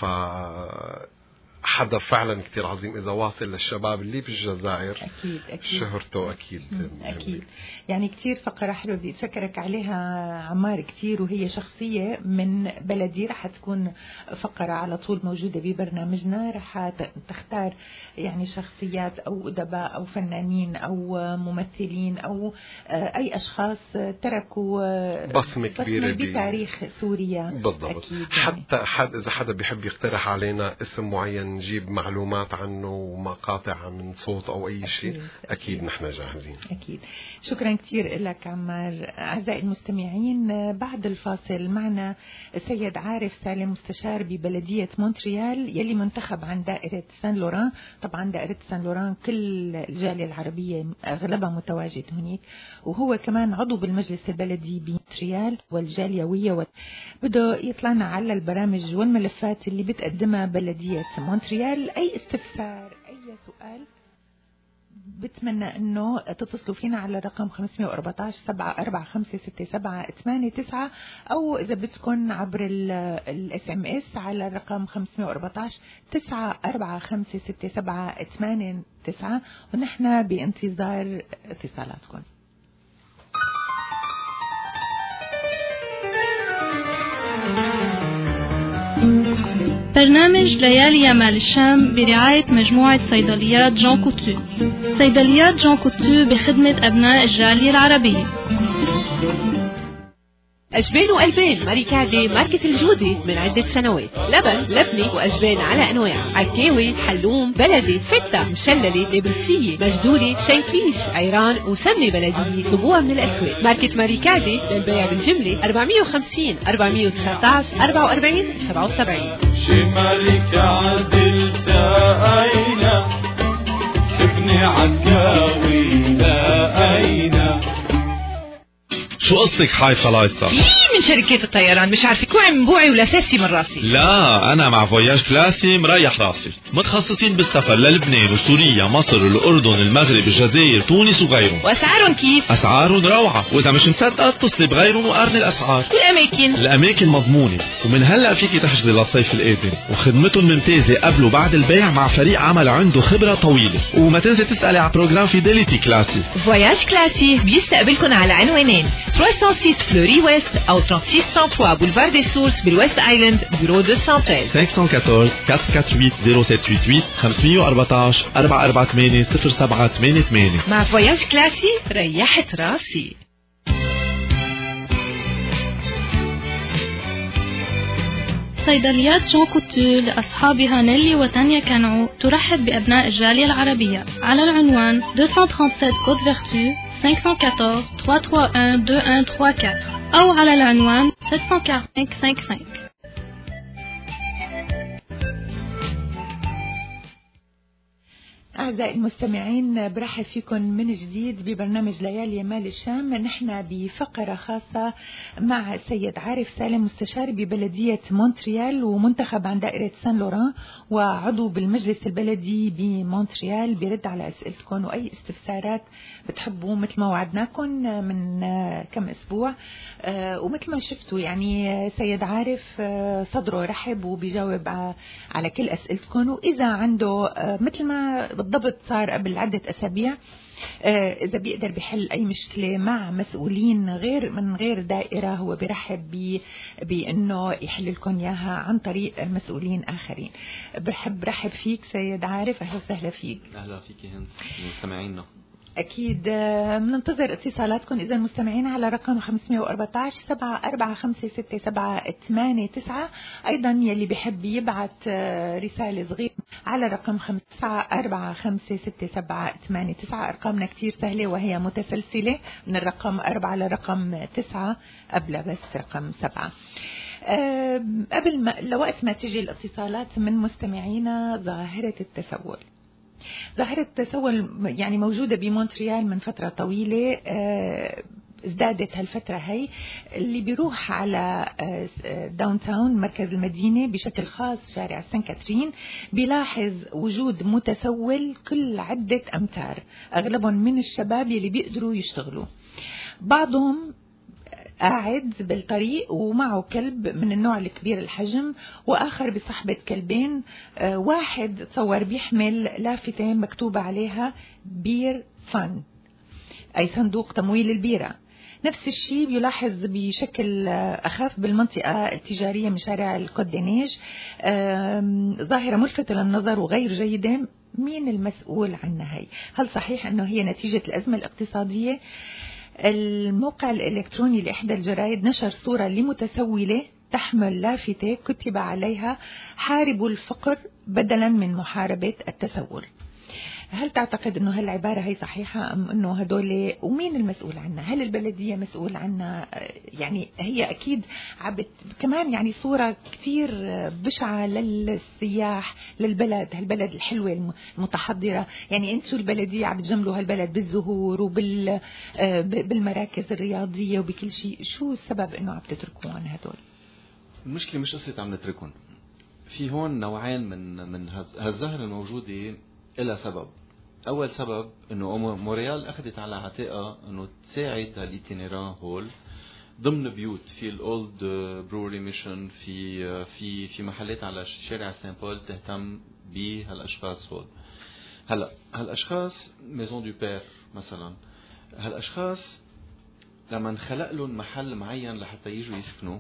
حدا فعلا كتير عظيم إذا واصل للشباب اللي بالجزائر. أكيد شهرته أكيد. أكيد يعني كتير فقرة حلوة بدي أشكرك عليها عمار كتير، وهي شخصية من بلدي رح تكون فقرة على طول موجودة ببرنامجنا. رح تختار يعني شخصيات أو أدباء أو فنانين أو ممثلين أو أي أشخاص تركوا بصمة كبيرة بتاريخ سوريا. بالضبط. حتى إذا حدا بيحب يقترح علينا اسم معين نجيب معلومات عنه ومقاطع من صوت أو أي شيء، أكيد نحن جاهزين. أكيد. شكرا كثير لك عمار. أعزائي المستمعين، بعد الفاصل معنا السيد عارف سالم، مستشار ببلدية مونتريال يلي منتخب عن دائرة سان لوران. طبعا دائرة سان لوران كل الجالية العربية أغلبها متواجد هناك، وهو كمان عضو بالمجلس البلدي بمونتريال والجاليوية. بده يطلعنا على البرامج والملفات اللي بتقدمها بلدية مونتريال. أي استفسار أي سؤال بتمنى انه تتصلوا فينا على الرقم 514-745-6789، او اذا بدكم عبر الاس ام اس على الرقم 514-745-6789، ونحن بانتظار اتصالاتكم. برنامج ليالي يمال الشام برعاية مجموعة صيدليات جون كوتو. صيدليات جون كوتو بخدمة أبناء الجالية العربية. أجبان وألبان ماريكادي ماركة الجودة من عدة سنوات. لبن، لبنة وأجبان على أنواع، عكاوي، حلوم، بلدي، فتة، مشللة، نابلسية، مجدولة، شنكليش، عيران وسمنة بلدية. طلبوها من الأسواق. ماركة ماريكادي للبيع بالجملة 450 419 44 77. شي ماريكادي لقينا، ابني عكاوي لقينا. شو قصتك حاي خلايصة؟ من شركات الطيران مش عارفة كوعي من بوعي ولا ساسي من راسي. لا أنا مع فواياج كلاسي مريح راسي، متخصصين بالسفر للبنان وسوريا مصر الأردن المغرب الجزائر تونس وغيرهم. وأسعارهم كيف؟ أسعارهم روعة، وإذا مش مصدقة اتصلي بغيرهم وقارني الأسعار. الأماكن مضمونة، ومن هلأ فيكي تحجزي للصيف القادم، وخدمتهم ممتازة قبل وبعد البيع مع فريق عمل عنده خبرة طويلة. وما تنسي تسألي على بروجرام فيديليتي كلاسي. فواياج كلاسي بيستقبلكن على عنوانين: 306 فلوري ويست أو 36 بولفار دي سورس بالويست آيلاند بيرو 213. 514 448 0788 514 448 0788. مع فواياج كلاسي ريحت راسي. صيدليات جون كوتو لأصحابها نيلي وتانيا كانعو ترحب بأبناء الجالية العربية على العنوان 237 كوت فيرتو 514 331 2134 أو على العنوان 74555. أعزائي المستمعين، برحب فيكم من جديد ببرنامج ليالي يمال الشام. نحن بفقرة خاصة مع السيد عارف سالم، مستشار ببلدية مونتريال ومنتخب عن دائرة سان لوران وعضو بالمجلس البلدي بمونتريال. بيرد على أسئلتكم وأي استفسارات بتحبوا مثل ما وعدناكم من كم أسبوع. ومثل ما شفتوا يعني سيد عارف صدره رحب وبيجاوب على كل أسئلتكم، وإذا عنده مثل ما بالضبط صار قبل عدة أسابيع إذا بيقدر بيحل أي مشكلة مع مسؤولين من غير دائرة، هو بيرحب بأنه يحل لكم إياها عن طريق مسؤولين آخرين. برحب فيك سيد عارف، أهلا وسهلا فيك. أهلا فيك هند، مستمعينا. أكيد بننتظر اتصالاتكم إذا مستمعين على رقم 514 7456789. أيضا يلي بيحب يبعث رسالة صغيرة على رقم 5456789. أرقامنا كتير سهلة وهي متسلسلة من الرقم 4 لرقم 9 قبل بس رقم 7. قبل ما لوقت ما تجي الاتصالات من مستمعينا، ظاهرة التسول. ظاهرة التسول يعني موجودة بمونتريال من فترة طويلة، ازدادت هالفترة هي. اللي بيروح على داون تاون مركز المدينة بشكل خاص شارع سان كاترين بيلاحظ وجود متسول كل عدة أمتار، أغلبهم من الشباب اللي بيقدروا يشتغلوا. بعضهم قاعد بالطريق ومعه كلب من النوع الكبير الحجم، وآخر بصحبة كلبين. واحد تصور بيحمل لافتة مكتوبة عليها بير فن، أي صندوق تمويل البيرة. نفس الشيء بيلاحظ بشكل أخف بالمنطقة التجارية من شارع الكودينيج. ظاهرة ملفتة للنظر وغير جيدة. مين المسؤول عنها هي؟ هل صحيح أنه هي نتيجة الأزمة الاقتصادية؟ الموقع الإلكتروني لإحدى الجرائد نشر صورة لمتسولة تحمل لافتة كتب عليها حاربوا الفقر بدلا من محاربة التسول. هل تعتقد أنه هالعبارة هي صحيحة أم أنه هدول ومين المسؤول عنها؟ هل البلدية مسؤول عنها؟ يعني هي أكيد كمان يعني صورة كتير بشعة للسياح للبلد، هالبلد الحلوة المتحضرة. يعني أنتوا البلدية عم تجملوا هالبلد بالزهور وبالمراكز الرياضية وبكل شيء. شو السبب أنه عم تتركوا عن هدول؟ المشكلة مش قصة عم نتركهم. في هون نوعين من هالظاهرة الموجودة إلى سبب. أول سبب إنه مونريال أخذت على عاتقها إنه تساعد هالإتينيران هول ضمن بيوت في الأولد بروري ميشن، في محلات على شارع سان بول تهتم بهالأشخاص هول. هلا هالأشخاص ميزون دو بير مثلا، هالأشخاص لما انخلق لهم محل معين لحتى يجوا يسكنوا،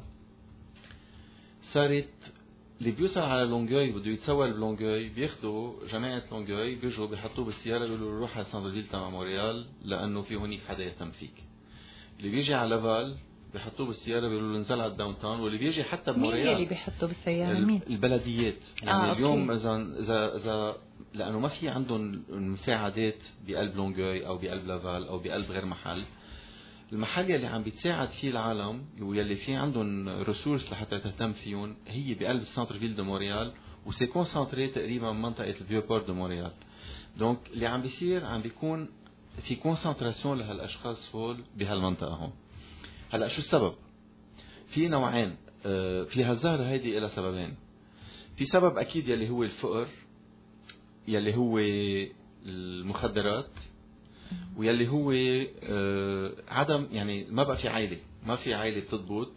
صارت اللي بيوصل على لونجوي بده يتصور بلونجوي بياخدوا جماعة لونجوي بيجوا بيحطوه بالسيارة بيقولوا روح على ساندرفيل تبع مونريال لأنه في هونيك حدا يهتم فيك. اللي بيجي على لافال بيحطوه بالسيارة بيقولوا له انزل على الداون تاون. واللي بيجي حتى بمونريال مين اللي بيحطوه بالسيارة؟ مين؟ البلديات. يعني اليوم إذا لأنه ما في عندهم مساعدات بقلب لونجوي أو بقلب لافال أو بقلب غير محل، المحل يلي عم بيتساعد فيه العالم ويلي فيه عندهم ريسورس لحتى تهتم فيهم هي بقلب السنتر فيل دو مونريال، وسي كونسنتري تقريبا منطقة الفيو بورت دو مونريال. دونك اللي عم بيصير عم بيكون في كونسنتراسيون لهالاشخاص هول بهالمنطقة هون. هلا شو السبب؟ في نوعين في هالظاهرة هيدي إلى سببين. في سبب أكيد يلي هو الفقر، يلي هو المخدرات، ويلي هو عدم يعني ما بقى في عائلة، ما في عائلة بتضبط،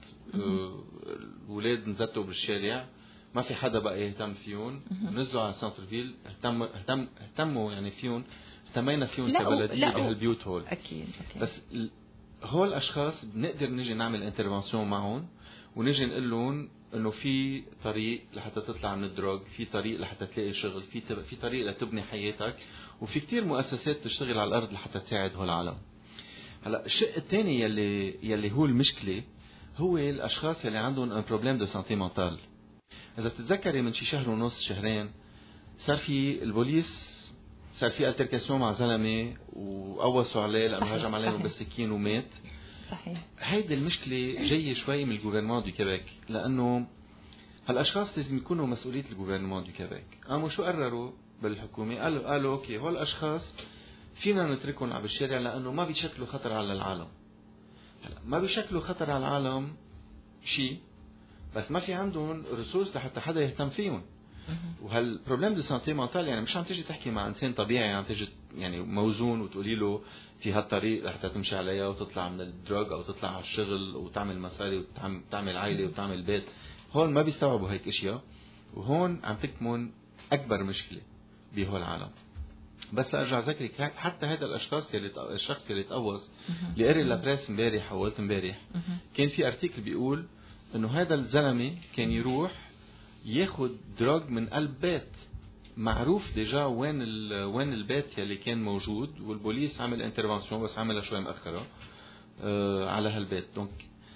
الولاد نزتوا بالشارع، ما في حدا بقى يهتم فيهم. نزلوا على سانترفيل اهتموا يعني فيهم، اهتمينا فيهم كبلدية بهالبيوت هول. أكيد. بس هول الأشخاص بنقدر نجي نعمل انترفنسيون معهم ونجي نقول لهم انه في طريق لحتى تطلع من الدروغ، في طريق لحتى تلاقي شغل، في طريق لتبني حياتك، وفي كتير مؤسسات تشتغل على الارض لحتى تساعد هول العالم. هلا الشق الثاني يلي هو المشكله هو الاشخاص يلي عندهم ان بروبليم دو سانتي مونتال. اذا بتتذكري من شي شهر ونص شهرين صار في البوليس صار في التركاسيون مع زلمه وقوصوا عليه لانه هجم عليهم بالسكين ومات. صحيح. هيدي المشكله جايه شوي من الجوفرنمون دو كيبيك، لانه هالاشخاص لازم يكونوا مسؤوليه الجوفرنمون دو كيبيك. قاموا شو قرروا بالحكومه؟ قالوا اوكي هول الاشخاص فينا نتركهم على الشارع لانه ما بيشكلوا خطر على العالم. هلا ما بيشكلوا خطر على العالم شيء، بس ما في عندهم ريسورس لحتى حدا يهتم فيهم. وهالبروبليم دو سانتي مونتال يعني مش عم تيجي تحكي مع انسان طبيعي، عم تيجي يعني موزون وتقولي له في هالطريق لحتى تمشي عليها وتطلع من الدروغ او تطلع على الشغل وتعمل مصاري وتعمل عائله وتعمل بيت. هون ما بيستوعبوا هيك اشياء، وهون عم تكمن اكبر مشكله بهول العالم. بس لارجع ذكرك حتى هذا الشخص اللي تقوص اللي قري لابريس امبارح او قلت امبارح كان في ارتيكل بيقول انه هذا الزلمه كان يروح ياخد دروغ من قلب بيت معروف ديجا وين البيت اللي كان موجود، والبوليس عمل انترفنسيون بس عملها شوي مأخرة على هالبيت. دونك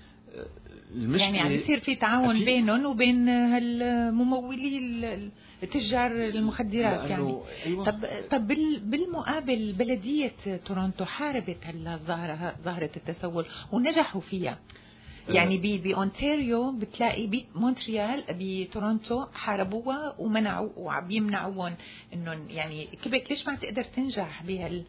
يعني عم يصير في تعاون بينهم وبين هالممولي تجار المخدرات يعني. أيوة. طب بالمقابل بلدية تورونتو حاربت ظاهرة التسول ونجحوا فيها. يعني بأونتاريو بتلاقي بمونتريال بتورونتو حاربوها ومنعوا وبيمنعوهم انهم يعني كيبك ليش ما تقدر تنجح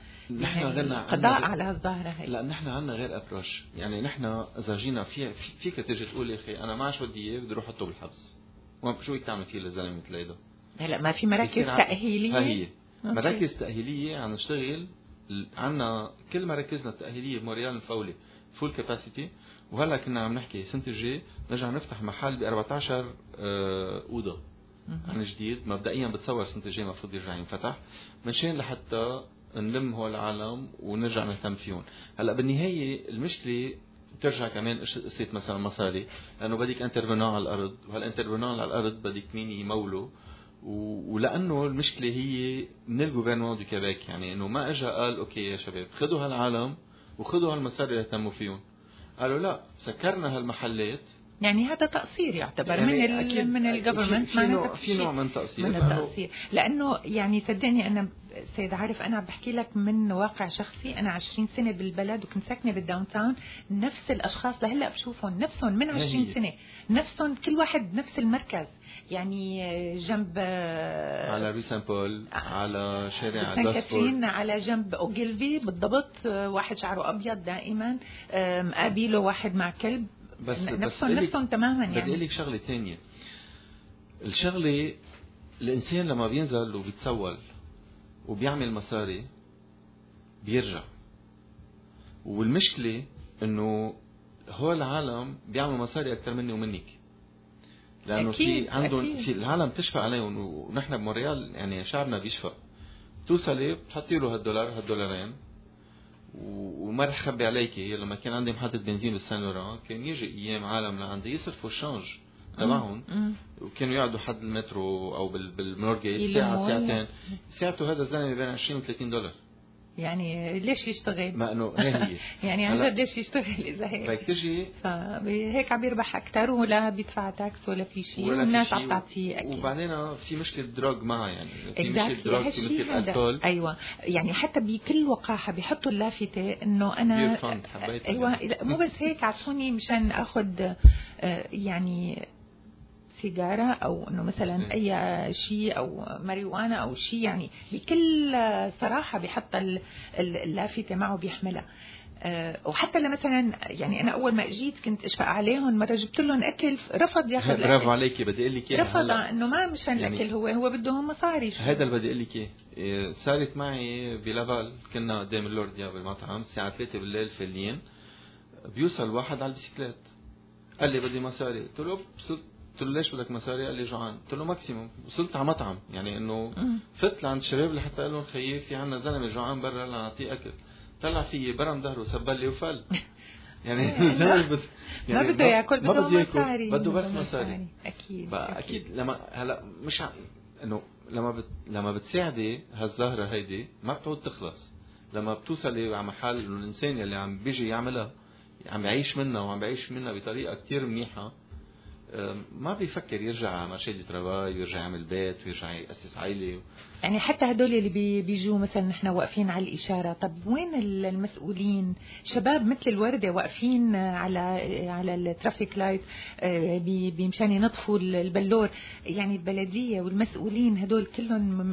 القضاء على هالظاهرة هي؟ لا نحن عنا غير ابروش. يعني نحن اذا جينا فيك تيجي تقول يا اخي انا ما شو بدي اياه بدي اروح احطه بالحبس، شو بدك تعمل فيه للزلمه مثل هيدا؟ هلا ما في مراكز تأهيلية. هي مراكز تأهيلية عم نشتغل. عنا كل مراكزنا التأهيلية بموريال الفولي فول كاباسيتي. وهلا كنا عم نحكي سنة الجاي نرجع نفتح محل ب 14 أوضة عن جديد. مبدئيا بتصور سنة الجاي المفروض يرجع ينفتح منشان لحتى نلم هول العالم ونرجع نهتم فيهم. هلا بالنهاية المشكلة بترجع كمان قصة مثلا مصاري، لأنه بدك انترفنان على الأرض، وهالانترفنان على الأرض بدك مين يموله. ولأنه المشكلة هي من الجوفرنمون دو كيبيك، يعني إنه ما إجا قال أوكي يا شباب خدوا هالعالم وخدوا هالمصاري اللي اهتموا فيهم. قالوا لا سكرنا هالمحلات. يعني هذا تقصير يعتبر يعني من الجفرمنت. في نوع من التقصير لأنه يعني صدقني أنا سيد عارف أنا بحكي لك من واقع شخصي. أنا 20 سنة بالبلد وكنت ساكنة بالداون تاون. نفس الأشخاص لهلا بشوفهم نفسهم من 20 سنة نفسهم كل واحد نفس المركز يعني جنب على ري سان بول على شارع كاترين على جنب أوغيلفي بالضبط. واحد شعره أبيض دائما مقابله واحد مع كلب بس نفسهم تماما. يعني بدي لك شغلة تانية. الشغلة الإنسان لما بينزل وبيتسول وبيعمل مصاري بيرجع. والمشكلة إنه هو العالم بيعمل مصاري أكتر مني ومنك، لأنه في عندهم في العالم تشفق عليهم. ونحن بمونريال يعني شعبنا بيشفق. توصلي بتحطي له هالدولارين وما رح خبي عليكي. لما كان عندي محطة بنزين بالسان لوران كان يجي ايام عالم لعندي يصرفوا الشانج تبعهم وكانوا يقعدوا حد المترو او بالمورجيت ساعة ساعتين. ساعته هذا الزلمة بين 20 و 30 دولار. يعني ليش يشتغل؟ ما انه هي يعني عن جد ليش يشتغل اذا هيك؟ بدك تجي هيك عم يربح اكثر ولا بيدفع تاكس ولا في شيء والناس عم تعطيه اكيد. وبعدين في مشكله دراج معها يعني في مشكله دراج مثل الالكول. ايوه يعني حتى بكل وقاحه بيحطوا اللافته انه انا ايوه مو بس هيك عطوني مشان اخذ يعني سيجارة أو إنه مثلا أي شيء أو ماريوانا أو شيء. يعني بكل صراحة بيحط اللافتة معه بيحملها. وحتى لما مثلا يعني أنا أول ما أجيت كنت أشفق عليهم مرة جبت لهم أكل رفض ياخذ الأكل. برافو عليكي. بدي أقول لك رفض إنه ما مشان يعني الأكل هو بدهم مصاري. هذا اللي بدي أقول لك صارت معي بلافال. كنا قدام اللورديا بالمطعم الساعة 3 بالليل فيلين. بيوصل واحد على البسكليت قال لي بدي مصاري. قلت له قلت له ليش بدك مصاري؟ قال لي جوعان. قلت له ماكسيموم. وصلت على مطعم يعني انه فت لعند الشباب لحتى اقول لهم خيي في عندنا زلمه جوعان برا نعطيه اكل. طلع فيي برم ظهره سبل لي وفل. يعني الزلمه ما بده ياكل ما بده ياكل بده بس مصاري. اكيد لما هلا مش انه لما بتساعدي هالظاهره هيدي ما بتعود تخلص. لما بتوصلي على محل انه الانسان اللي عم بيجي يعملها عم يعيش منها وعم بيعيش منها بطريقه كتير منيحه ما بيفكر يرجع على مارشي دي ترافاي ويرجع يعمل بيت ويرجع يأسس عائلة. يعني حتى هدول اللي بيجوا مثلا نحن واقفين على الإشارة. طب وين المسؤولين؟ شباب مثل الوردة واقفين على الترافيك لايت بمشان ينطفوا البلور. يعني البلدية والمسؤولين هدول كلهم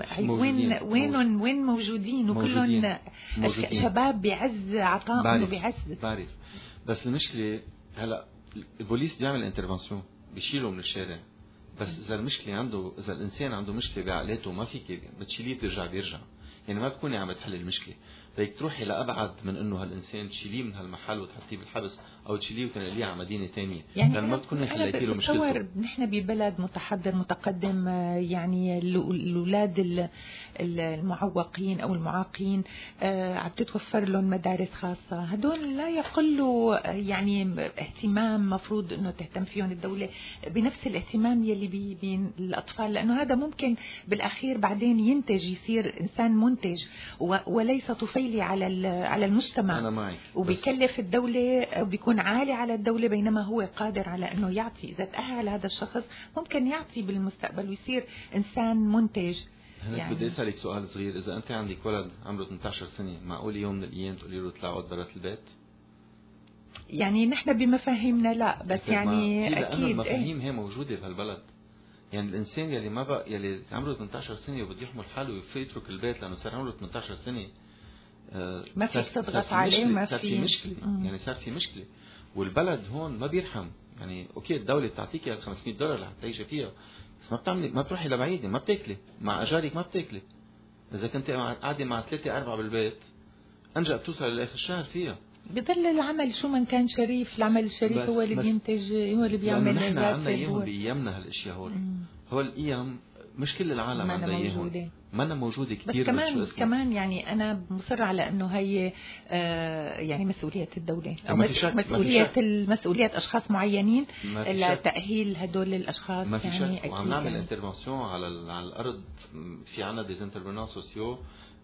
وين موجودين وكلهم شباب بعز عطائهم وبعز. بعرف بس المشكلة هلا البوليس بيعمل انترفنسيون بيشيله من الشارع. بس اذا المشكله اذا الانسان عنده مشكله بعقلاته ما فيك بتشيليه بترجع بيرجع. يعني ما بتكوني عم تحل المشكله. ليك تروحي لأبعد من إنه هالإنسان تشيليه من هالمحل وتحطيه بالحبس أو تشيليه وتنقليه على مدينة تانية، يعني ما بتكوني حليتي له مشكلته. نحن ببلد متحضر متقدم، يعني الأولاد المعوقين أو المعاقين عم تتوفر لهم مدارس خاصة، هدول لا يقلوا يعني اهتمام مفروض إنه تهتم فيهم الدولة بنفس الاهتمام يلي بين الأطفال، لأنه هذا ممكن بالأخير بعدين ينتج، يصير إنسان منتج وليس طفيلي على المجتمع. أنا معك. وبيكلف الدولة وبيكون عالي على الدولة، بينما هو قادر على أنه يعطي. إذا تأهل هذا الشخص ممكن يعطي بالمستقبل ويصير إنسان منتج. يعني بدي أسألك سؤال صغير، إذا أنت عندك ولد عمره 18 سنة، معقول يوم من الأيام تقولي له اطلع اقعد برات البيت؟ يعني نحن بمفاهيمنا لا، بس يعني أكيد المفاهيم هي موجودة بهالبلد. يعني الإنسان يلي ما بقى يلي عمره 18 سنة وبده يحمل حاله ويترك البيت لأنه صار عمره 18 سنة، ما في تضغط عليه، ما صار في مشكلة. يعني صار في مشكلة، والبلد هون ما بيرحم. يعني اوكي الدولة بتعطيك $500 لحتى تعيشي فيها، بس ما بتعملي، ما بتروحي لبعيدة، ما بتاكلي مع اجارك، ما بتاكلي. اذا كنت قاعدة مع 3-4 بالبيت انجا بتوصل لاخر الشهر فيها. بضل العمل شو من كان شريف، العمل الشريف هو اللي بينتج، هو اللي بيعمل. نحن عندنا اياهم بايامنا هالاشياء هو الايام مش كل العالم عندها اياهم، ما موجودة كثير. بس كمان يعني أنا مصر على إنه هي يعني مسؤولية الدولة أو مسؤولية أشخاص معينين لتأهيل هدول الأشخاص. ما في يعني شك. وعم نعمل انترفنسيون على الأرض، في عنا ديز انترفنون سوسيو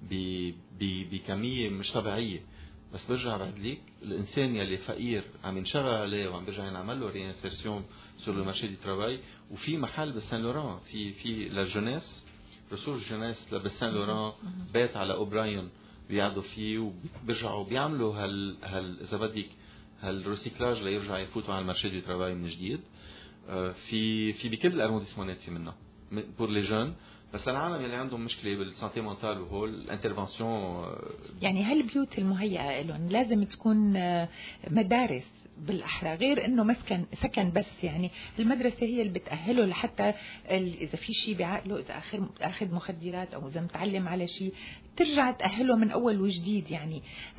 بكمية مش طبيعية. بس برجع بعد ليك الإنسان يلي فقير عم ينشغل عليه وعم برجع ينعمل له ريانسيرسيون سور لو مارشي دي ترافاي. وفي محل بسان لوران في للجونيس، رسول جونيس لبسان لوران، بيت على أوبراين بيقعدوا فيه وبيرجعوا بيعملوا إذا بدك هالروسيكلاج ليرجع يفوتوا على المارشي دي ترافاي من جديد. في بكل الأرونديسمونات في منها بور لي جون. بس العالم اللي عندهم مشكله بالسانتي مونتال وهول الانترفنسيون، يعني هالبيوت المهيئه لهم لازم تكون مدارس بالاحرى، غير انه سكن بس. يعني المدرسه هي اللي بتاهله لحتى اذا في شيء بعقله، اذا اخذ مخدرات او اذا متعلم على شيء، ترجع تاهله من اول وجديد. يعني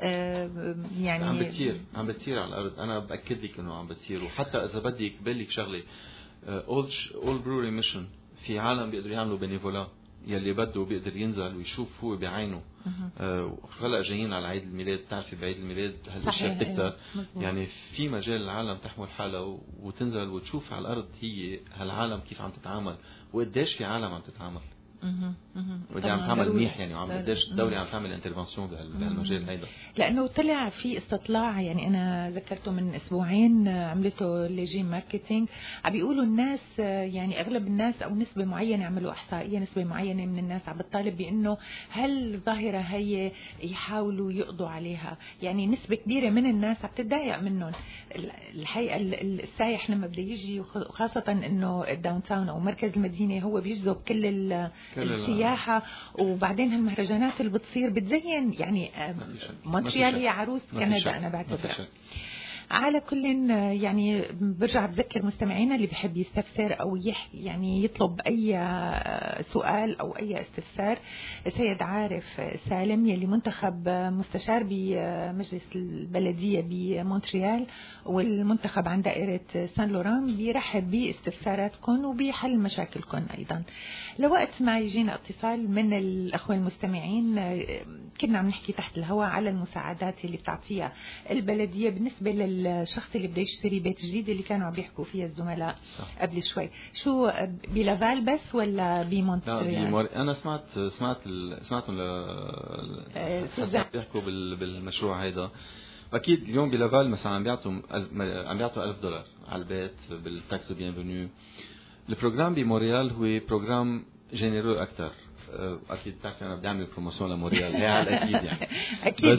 عم بتصير على الارض. انا باكد لك انه عم بتصير. وحتى اذا بدك بالك شغله اول بروري ميشن، في عالم بيقدروا يعملوا بينيفولا، يلي بده بيقدر ينزل ويشوف هو بعينه. هلا جايين على عيد الميلاد، بتعرفي بعيد الميلاد هالاشياء بتكتر. يعني في مجال العالم تحمل حالها وتنزل وتشوف على الارض هي هالعالم كيف عم تتعامل، وقديش في عالم عم تتعامل ودي عم تعمل منيح. يعني وعم قديش الدولة عم تعمل انترفنسيون بهالمجال هيدا، لأنه طلع في استطلاع. يعني أنا ذكرته من أسبوعين، عملته ليجي ماركتينج، عم بيقولوا الناس، يعني أغلب الناس أو نسبة معينة، عملوا إحصائية نسبة معينة من الناس عم بتطالب بأنه هالظاهرة هي يحاولوا يقضوا عليها. يعني نسبة كبيرة من الناس عم تتضايق منهم. الحقيقة السايح لما بده يجي، وخاصة إنه الداون تاون أو مركز المدينة هو بيجذب كل السياحة، وبعدين هالمهرجانات اللي بتصير بتزين. يعني مونتريال هي عروس كندا أنا بعتبرها. على كل يعني برجع بذكر مستمعينا اللي بيحب يستفسر أو يعني يطلب أي سؤال أو أي استفسار، سيد عارف سالم يلي منتخب مستشار بمجلس البلدية بمونتريال والمنتخب عن دائرة سان لوران، بيرحب باستفساراتكم وبيحل مشاكلكم أيضا. لوقت ما يجينا اتصال من الأخوة المستمعين، كنا عم نحكي تحت الهواء على المساعدات اللي بتعطيها البلدية بالنسبة للشخص اللي بده يشتري بيت جديد، اللي كانوا عم بيحكوا فيها الزملاء قبل شوي. شو بلافال بس ولا بمونتريال؟ انا سمعتهم بيحكوا بالمشروع هيدا. اكيد اليوم بلافال مثلا عم بيعطوا $1000 على البيت بالتاكس دو بيانفينيو. البروجرام بمونريال هو بروجرام جينيرو اكثر. اكيد بتعرفي انا بدي اعمل بروموسيون لمونريال، هي على الاكيد يعني اكيد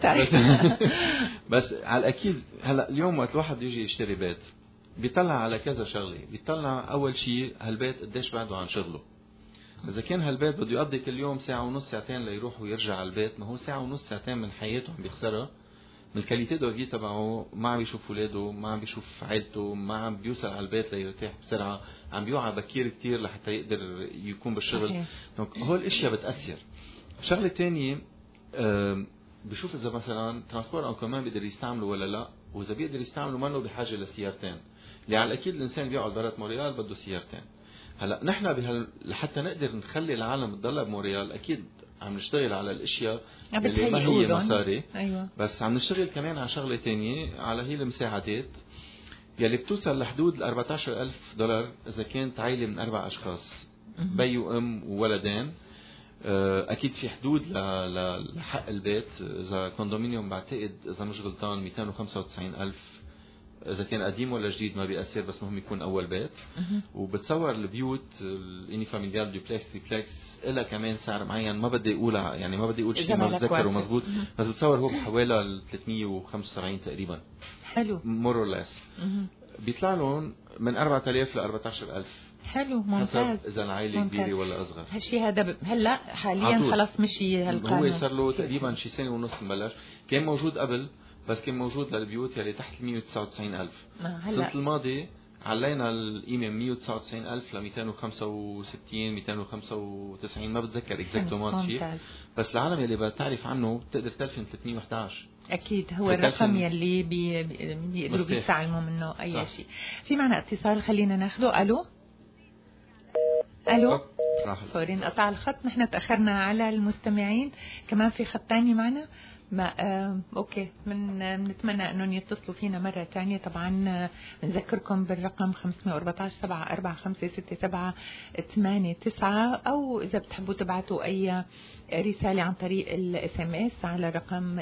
بس على الاكيد. هلا اليوم وقت الواحد يجي يشتري بيت بيطلع على كذا شغله. بيطلع اول شيء هالبيت قديش بعده عن شغله. اذا كان هالبيت بده يقضي كل يوم ساعه ونص ساعتين ليروح ويرجع على البيت، ما هو ساعه ونص ساعتين من حياته عم بيخسرها، من الكاليتي دو في تبعه. ما عم بيشوف اولاده، ما عم بيشوف عائلته، ما عم بيوصل على البيت ليرتاح بسرعه، عم بيوعى بكير كتير لحتى يقدر يكون بالشغل. دونك هول الاشياء بتاثر. شغله ثانيه، بشوف اذا مثلا ترانسبور او كمان بيقدر يستعمله ولا لا، واذا بيقدر يستعمله ما له بحاجه لسيارتين، اللي على الاكيد الانسان بيقعد برات مونريال بده سيارتين. هلا نحن لحتى نقدر نخلي العالم تضلها بمونريال اكيد عم نشتغل على الاشياء اللي ما هي مصاري. أيوة. بس عم نشتغل كمان على شغله ثانيه، على هي المساعدات يلي بتوصل لحدود $14,000 اذا كانت عائله من 4 أشخاص، بي وام وولدين. اكيد في حدود لحق البيت، اذا كوندومينيوم بعتقد اذا مش غلطان 295,000 اذا كان قديم ولا جديد ما بيأثر، بس مهم يكون اول بيت. وبتصور البيوت الاني فاميليال دوبلكس تريبلكس لها كمان سعر معين، ما بدي اقولها يعني ما بدي اقول شيء ما بتذكره مزبوط، بس بتصور هو بحوالي 375 تقريبا. حلو. مور اور ليس. بيطلع لهم من 4000 ل 14,000. حلو ممتاز. اذا العائله كبيره ولا اصغر. هالشيء هذا هلا حاليا خلص مشي هالقانون. هو صار له تقريبا شي سنه ونص مبلش، كان موجود قبل بس كان موجود للبيوت يلي تحت 199,000. السنه الماضي علينا القيمه من 199,000 ل 265 295 ما بتذكر اكزاكتومون شيء، بس العالم يلي بتعرف عنه بتقدر تلفن 311. اكيد هو الرقم يلي بيقدروا بيستعلموا منه اي شيء. في معنا اتصال خلينا ناخذه. الو سوري انقطع الخط، نحن تاخرنا على المستمعين. كمان في خط ثاني معنا ما اوكي، بنتمنى انهم يتصلوا فينا مره ثانيه. طبعا بنذكركم بالرقم 514-745-6789، او اذا بتحبوا تبعتوا اي رساله عن طريق الSMS على الرقم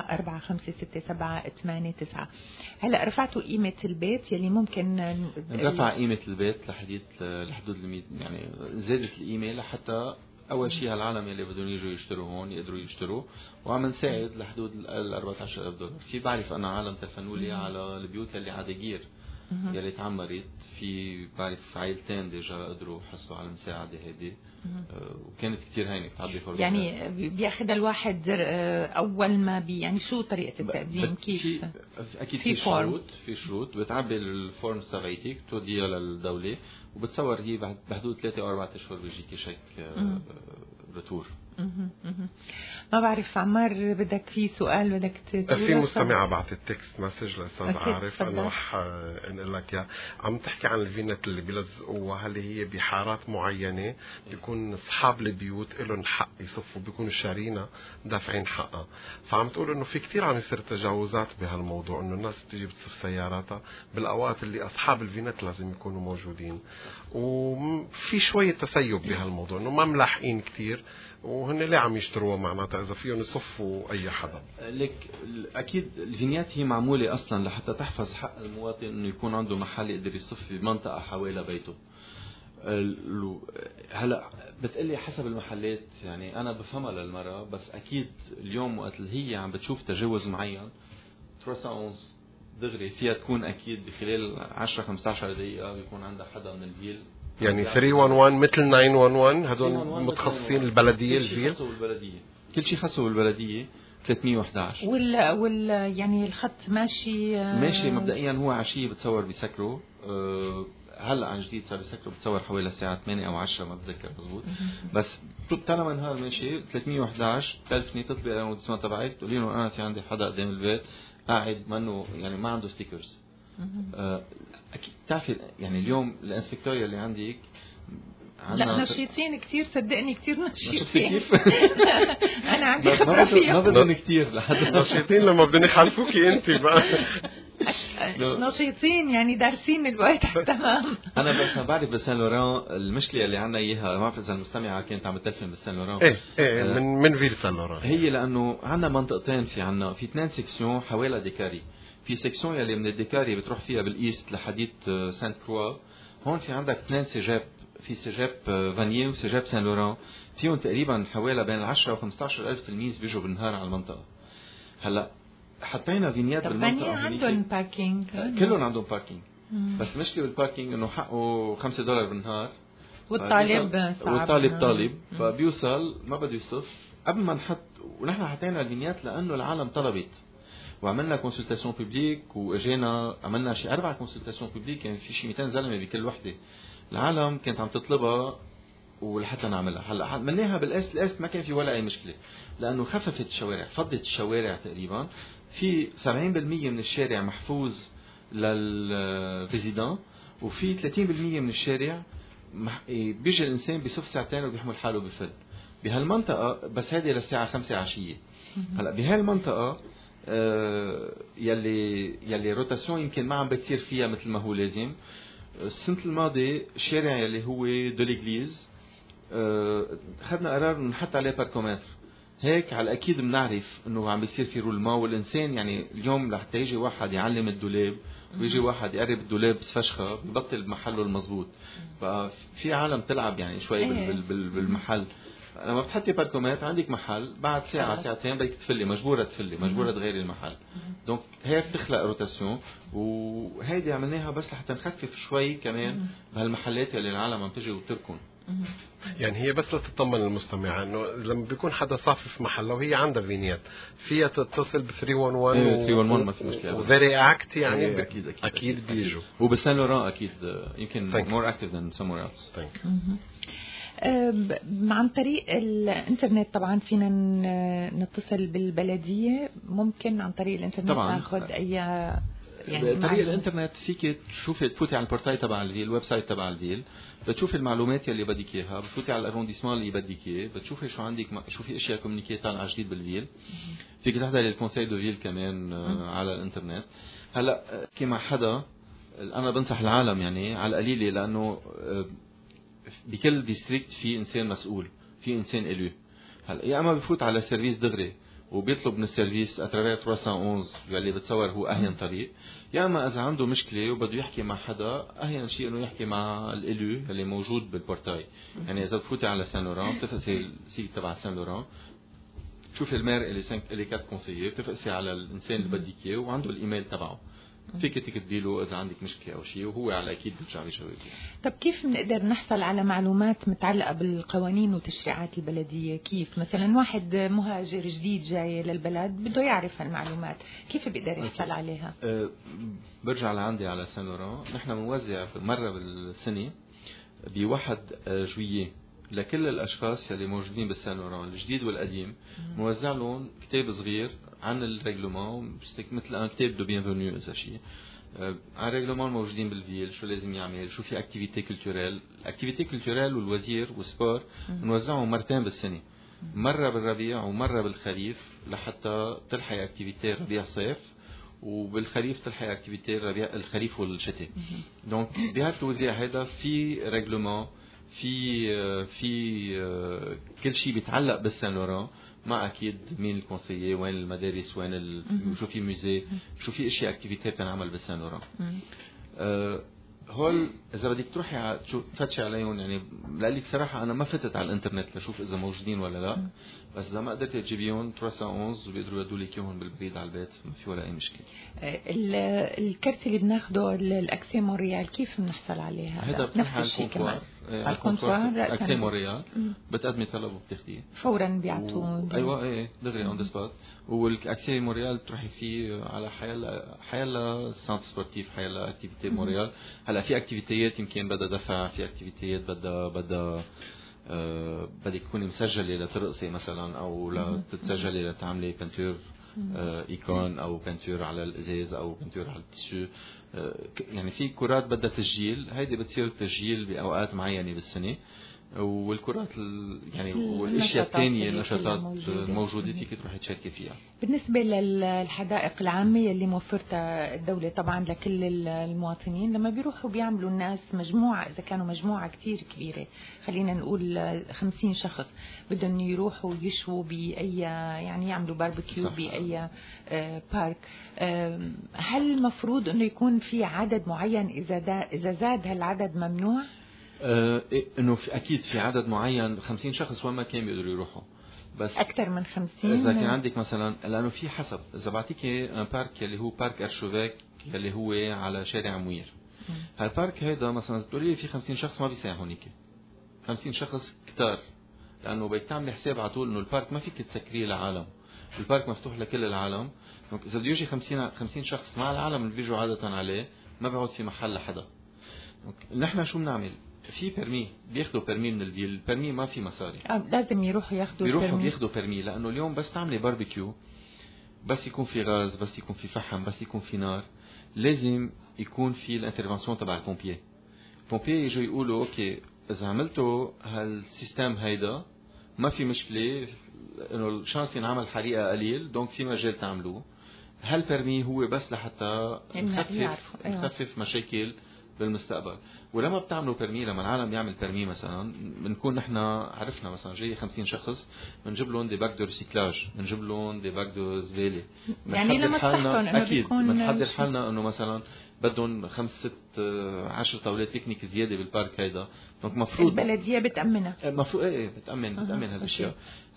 9456789. هلا رفعتوا قيمه البيت يلي ممكن رفع قيمه البيت لحدود يعني زادت القيمه لحتى اول شيء هالعالم يلي بدهم يجوا يشتروا هون يقدروا يشتروا، وعم نساعد لحدود $14,000. في بعرف انا عالم تلفنوا لي على البيوت اللي على دقير يلي تعمرت، في بعرف عائلتين ديجا قدروا يحصلوا على المساعده هذه، وكانت كثير هينه بتعدي فرصه. يعني بياخذ الواحد اول ما يعني شو طريقه التقديم؟ كيف؟ اكيد في شروط بتعبي الفورمز تبعيتك بتوديها للدوله، وبتصور هي بحدود 3 أو 4 أشهر بيجيكي شيك رتور. ما بعرف عمار بدك في سؤال بدك تقوله؟ في مستمعة بعثت تكست مسج لأستاذ عارف، أنا رح أنقل لك إياه. عم تحكي عن الفينت اللي بيلزقوها، هل هي بحارات معينة بيكون أصحاب البيوت لهم حق يصفوا، بيكونوا شارينا دافعين حقها، فعم تقول إنه في كتير عم يصير تجاوزات بهالموضوع، إنه الناس بتيجي بتصف سياراتها بالأوقات اللي أصحاب الفينت لازم يكونوا موجودين، وفي شوية تسيب بهالموضوع، إنه ما ملاحقين كتير وهن ليه عم يشتروها معناتها اذا فيهم يصفوا اي حدا. لك اكيد الفينيات هي معموله اصلا لحتى تحفظ حق المواطن انه يكون عنده محل يقدر يصف بمنطقه حوالي بيته. هلا بتقلي حسب المحلات، يعني انا بفهمها للمرة، بس اكيد اليوم وقت اللي هي عم بتشوف تجاوز معين 311 دغري فيها تكون اكيد بخلال 10-15 دقيقه بيكون عندها حدا من الفيل، يعني 311 مثل 911 هدول متخصصين البلديه الفيل، كل شيء خاصه بالبلديه 311. يعني الخط ماشي مبدئيا هو عشيه بتصور بيسكروا، هلا عن جديد صار بيسكروا بتصور حوالي الساعه 8 أو 10 ما بتذكر مزبوط، بس طالما نهار ماشي 311 تلفني تطلبي على التليفون تبعك تقولي له انا في عندي حدا قدام البيت قاعد منه يعني ما عنده ستيكرز. اكيد بتعرفي يعني اليوم الانسبكتوريا اللي عندك لا نشيطين كثير، صدقني كثير نشيطين. انا عندي خبره فيها، ما بدهم كثير لحد نشيطين لما بدهم يخالفوكي انت بقى. نشيطين يعني دارسين الوقت تمام. انا بس بعرف بسان لوران المشكله اللي عندنا اياها، ما بعرف اذا المستمعه كانت عم تلفن بسان لوران. ايه من فيل سان لوران هي، لانه عندنا منطقتين، في 2 سيكسيون حوالي ديكاري. في سيكسيون يلي من الديكاري بتروح فيها بالايست لحديد سانت كروا، هون في عندك 2 سجاب، في سجاب فانييه وسجاب سان لوران، فيهم تقريبا حوالي بين 10 و15 ألف تلميذ بيجوا بالنهار على المنطقه. هلا حطينا فينيات بالمنطقه، عندهم باركينج، كلهم عندهم باركينج، بس المشكله بالباركينج انه حقه $5 بالنهار، والطالب طالب فبيوصل ما بده يصف قبل ما نحط. ونحن حطينا الفينيات لانه العالم طلبت، وعملنا كونسلتاسيون بيبليك، واجينا عملنا شي 4 كونسلتاسيون بيبليك، يعني في شي 200 زلمه بكل وحده. العالم كانت عم تطلبها ولحتى نعملها. هلا عملناها بالاست ما كان في ولا اي مشكله، لانه خففت الشوارع، فضت الشوارع تقريبا. في 70% من الشارع محفوظ للريزيدان، وفي 30% من الشارع بيجي الانسان بيصف ساعتين وبيحمل حاله بفل بهالمنطقه، بس هذه للساعه 5 عشيه. هلا بهالمنطقه يلي روتاسيون يمكن ما عم بتصير فيها مثل ما هو لازم. السنه الماضيه الشارع يلي هو دو ليغليز اخذنا قرار انه نحط عليه باركومتر، هيك على الاكيد بنعرف انه عم بيصير في رولما. والانسان يعني اليوم لحتى يجي واحد يعلم الدولاب ويجي واحد يقرب الدولاب فشخه ببطل محله المضبوط. ففي عالم تلعب يعني شوي بالمحل. لما بتحطي باركومات عندك محل بعد ساعة ساعتين بدك تفلي، مجبورة تفلي، مجبورة تغيري المحل. دونك هيك بتخلق روتاسيون، وهيدي عملناها بس لحتى نخفف شوي كمان بهالمحلات اللي العالم عم تجي وتركن. يعني هي بس لتطمن المستمع انه لما بيكون حدا صافي في محله وهي عندها فينيات فيها تتصل ب 311 311 ما في مشكله وفيري اكت يعني اكيد بيجوا. وبسان لوران اكيد يمكن مور اكتيف ذان سموير ايلس. عن طريق الانترنت طبعا فينا نتصل بالبلديه، ممكن عن طريق الانترنت ناخذ اي يعني طريق الانترنت فيك تشوفي تفوتي على البورتاي تبع الفيل، الويب سايت تبع الفيل، بتشوفي المعلومات يلي بدك اياها، بتفوتي على الارونديسمون اللي بدك اياه، بتشوفي شو عندك، شو في اشياء كومونيكي طالعه جديد بالفيل. فيك تحضري الكونساي دو فيل كمان على الانترنت. هلا كما حدا انا بنصح العالم يعني على القليله، لانه بكل ديستريكت في انسان مسؤول، في انسان الو. هلا يا اما بفوت على سيرفيس دغري وبيطلب من السيرفيس اترافير 311 يلي بتصور هو اهين طريق، يا اما اذا عنده مشكله وبده يحكي مع حدا اهين شيء انه يحكي مع الالو اللي موجود بالبورتاي. يعني اذا بفوتي على سان لوران بتفقسي السيت تبع سان لوران، بتشوفي المير اللي 4 كونسيير، بتفقسي على الانسان اللي بدك اياه وعنده الايميل تبعه، فيك تكتبي له اذا عندك مشكله او شيء وهو على اكيد بيرجع بيجاوب. طب كيف بنقدر نحصل على معلومات متعلقه بالقوانين وتشريعات البلديه؟ كيف مثلا واحد مهاجر جديد جاي للبلد بده يعرف هالمعلومات، كيف بيقدر يحصل عليها؟ برجع لعندي على سان لوران، نحن بنوزع مره بالسنه بواحد جوية لكل الاشخاص اللي موجودين بالسان لوران الجديد والقديم، موزع لهم كتاب صغير عن الريغلومون، مثل ان كتاب دو بيانفونيو اذا شيء عن الريغلومون موجودين بالفيل، شو لازم يعمل، شو في اكتيفيتي كولتوريل. الاكتيفيتي كولتوريل والوزير والسبور بنوزعهم مرتين بالسنه، مره بالربيع ومره بالخريف، لحتى تلحق اكتيفيتي ربيع صيف، وبالخريف تلحق اكتيفيتي ربيع الخريف والشتاء. دونك بهالتوزيع هذا في ريغلومون، في كل شيء بيتعلق بالسان لوران، مع اكيد مين الكونسيي، وين المدارس، وين شو في موزي، شو في اشياء اكتيفيتي بتنعمل بالسان لوران. هول اذا بدك تروحي تفتشي عليهم، يعني لك صراحه انا ما فتت على الانترنت لشوف اذا موجودين ولا لا، بس اذا ما قدرت تجيبيهم 311 وبيقدروا يدوا لك اياهم بالبريد على البيت، ما في ولا اي مشكله. الكرت اللي بناخده الاكسي مونريال كيف بنحصل عليها؟ هذا نفس الشيء كمان على الكونتوار اكسي مونريال، بتقدمي طلب وبتاخذيه فورا بيعطوه. ايوه ايه دغري اون ذا سبوت. والاكسي مونريال بتروحي فيه على حيلا سانت سبورتيف، حيلا اكتيفيتي مونريال. هلا في اكتيفيتيات يمكن بدها دفع، في اكتيفيتيات بدها بدك تكوني مسجله لترقصي مثلا، او لتتسجلي لتعملي بنتور ايكون، او بنتور على الازاز، او بنتور على التيشو. يعني في كرات بدها تسجيل، هيدي بتصير تسجيل باوقات معينه بالسنه. والكرات يعني والاشياء الثانيه النشاطات موجوده فيك تروحي تشاركي فيها. بالنسبه للحدائق العامه اللي موفرتها الدوله طبعا لكل المواطنين، لما بيروحوا بيعملوا الناس مجموعه، اذا كانوا مجموعه كثير كبيره، خلينا نقول 50 شخص، بدهم يروحوا يشووا باي، يعني يعملوا باربيكيو باي بارك، هل المفروض انه يكون في عدد معين؟ اذا زاد هالعدد ممنوع؟ انه اكيد في عدد معين، 50 شخص وين ما كان بيقدروا يروحوا، بس اكثر من 50 اذا كان عندك مثلا، لانه في حسب، اذا بعطيكي ان بارك اللي هو بارك ارشوفيك اللي هو على شارع موير، هالبارك هيدا مثلا بتقولي لي في 50 شخص ما بيساع هونيك، 50 شخص كتار، لانه بدك تعملي حساب على طول انه البارك ما فيك تسكريه للعالم، البارك مفتوح لكل العالم. دونك اذا بده يجي 50 شخص مع العالم اللي بيجوا عاده عليه، ما بيقعد في محل لحدا. نحن شو بنعمل؟ في برمي بياخدوا برمي من الفيل. البرمي ما في مصاري، لازم يروحوا بياخدوا برمي، لانه اليوم بس تعملي باربيكيو، بس يكون في غاز، بس يكون في فحم، بس يكون في نار، لازم يكون في الانترفنسيون تبع البومبيي. البومبيي يجوا يقولوا اوكي اذا عملتوا هالسيستم هيدا ما في مشكله، انه الشانس ينعمل حريقه قليل، دونك في مجال تعملوه. هالبرمي هو بس لحتى نخفف مشاكل بالمستقبل. ولما بتعملوا برمي، لما العالم يعمل برمي مثلا، بنكون نحن عرفنا مثلا جاي 50 شخص، بنجيب لهم دي باك دو ريسيكلاج، بنجيب لهم دي باك دو زباله، يعني لما تحطهم اكيد بنحضر حالنا انه مثلا بدهم 5 6 10 طاولات بيكنيك زياده بالبارك هيدا، دونك مفروض البلديه بتامنها، المفروض بتامن هالاشياء.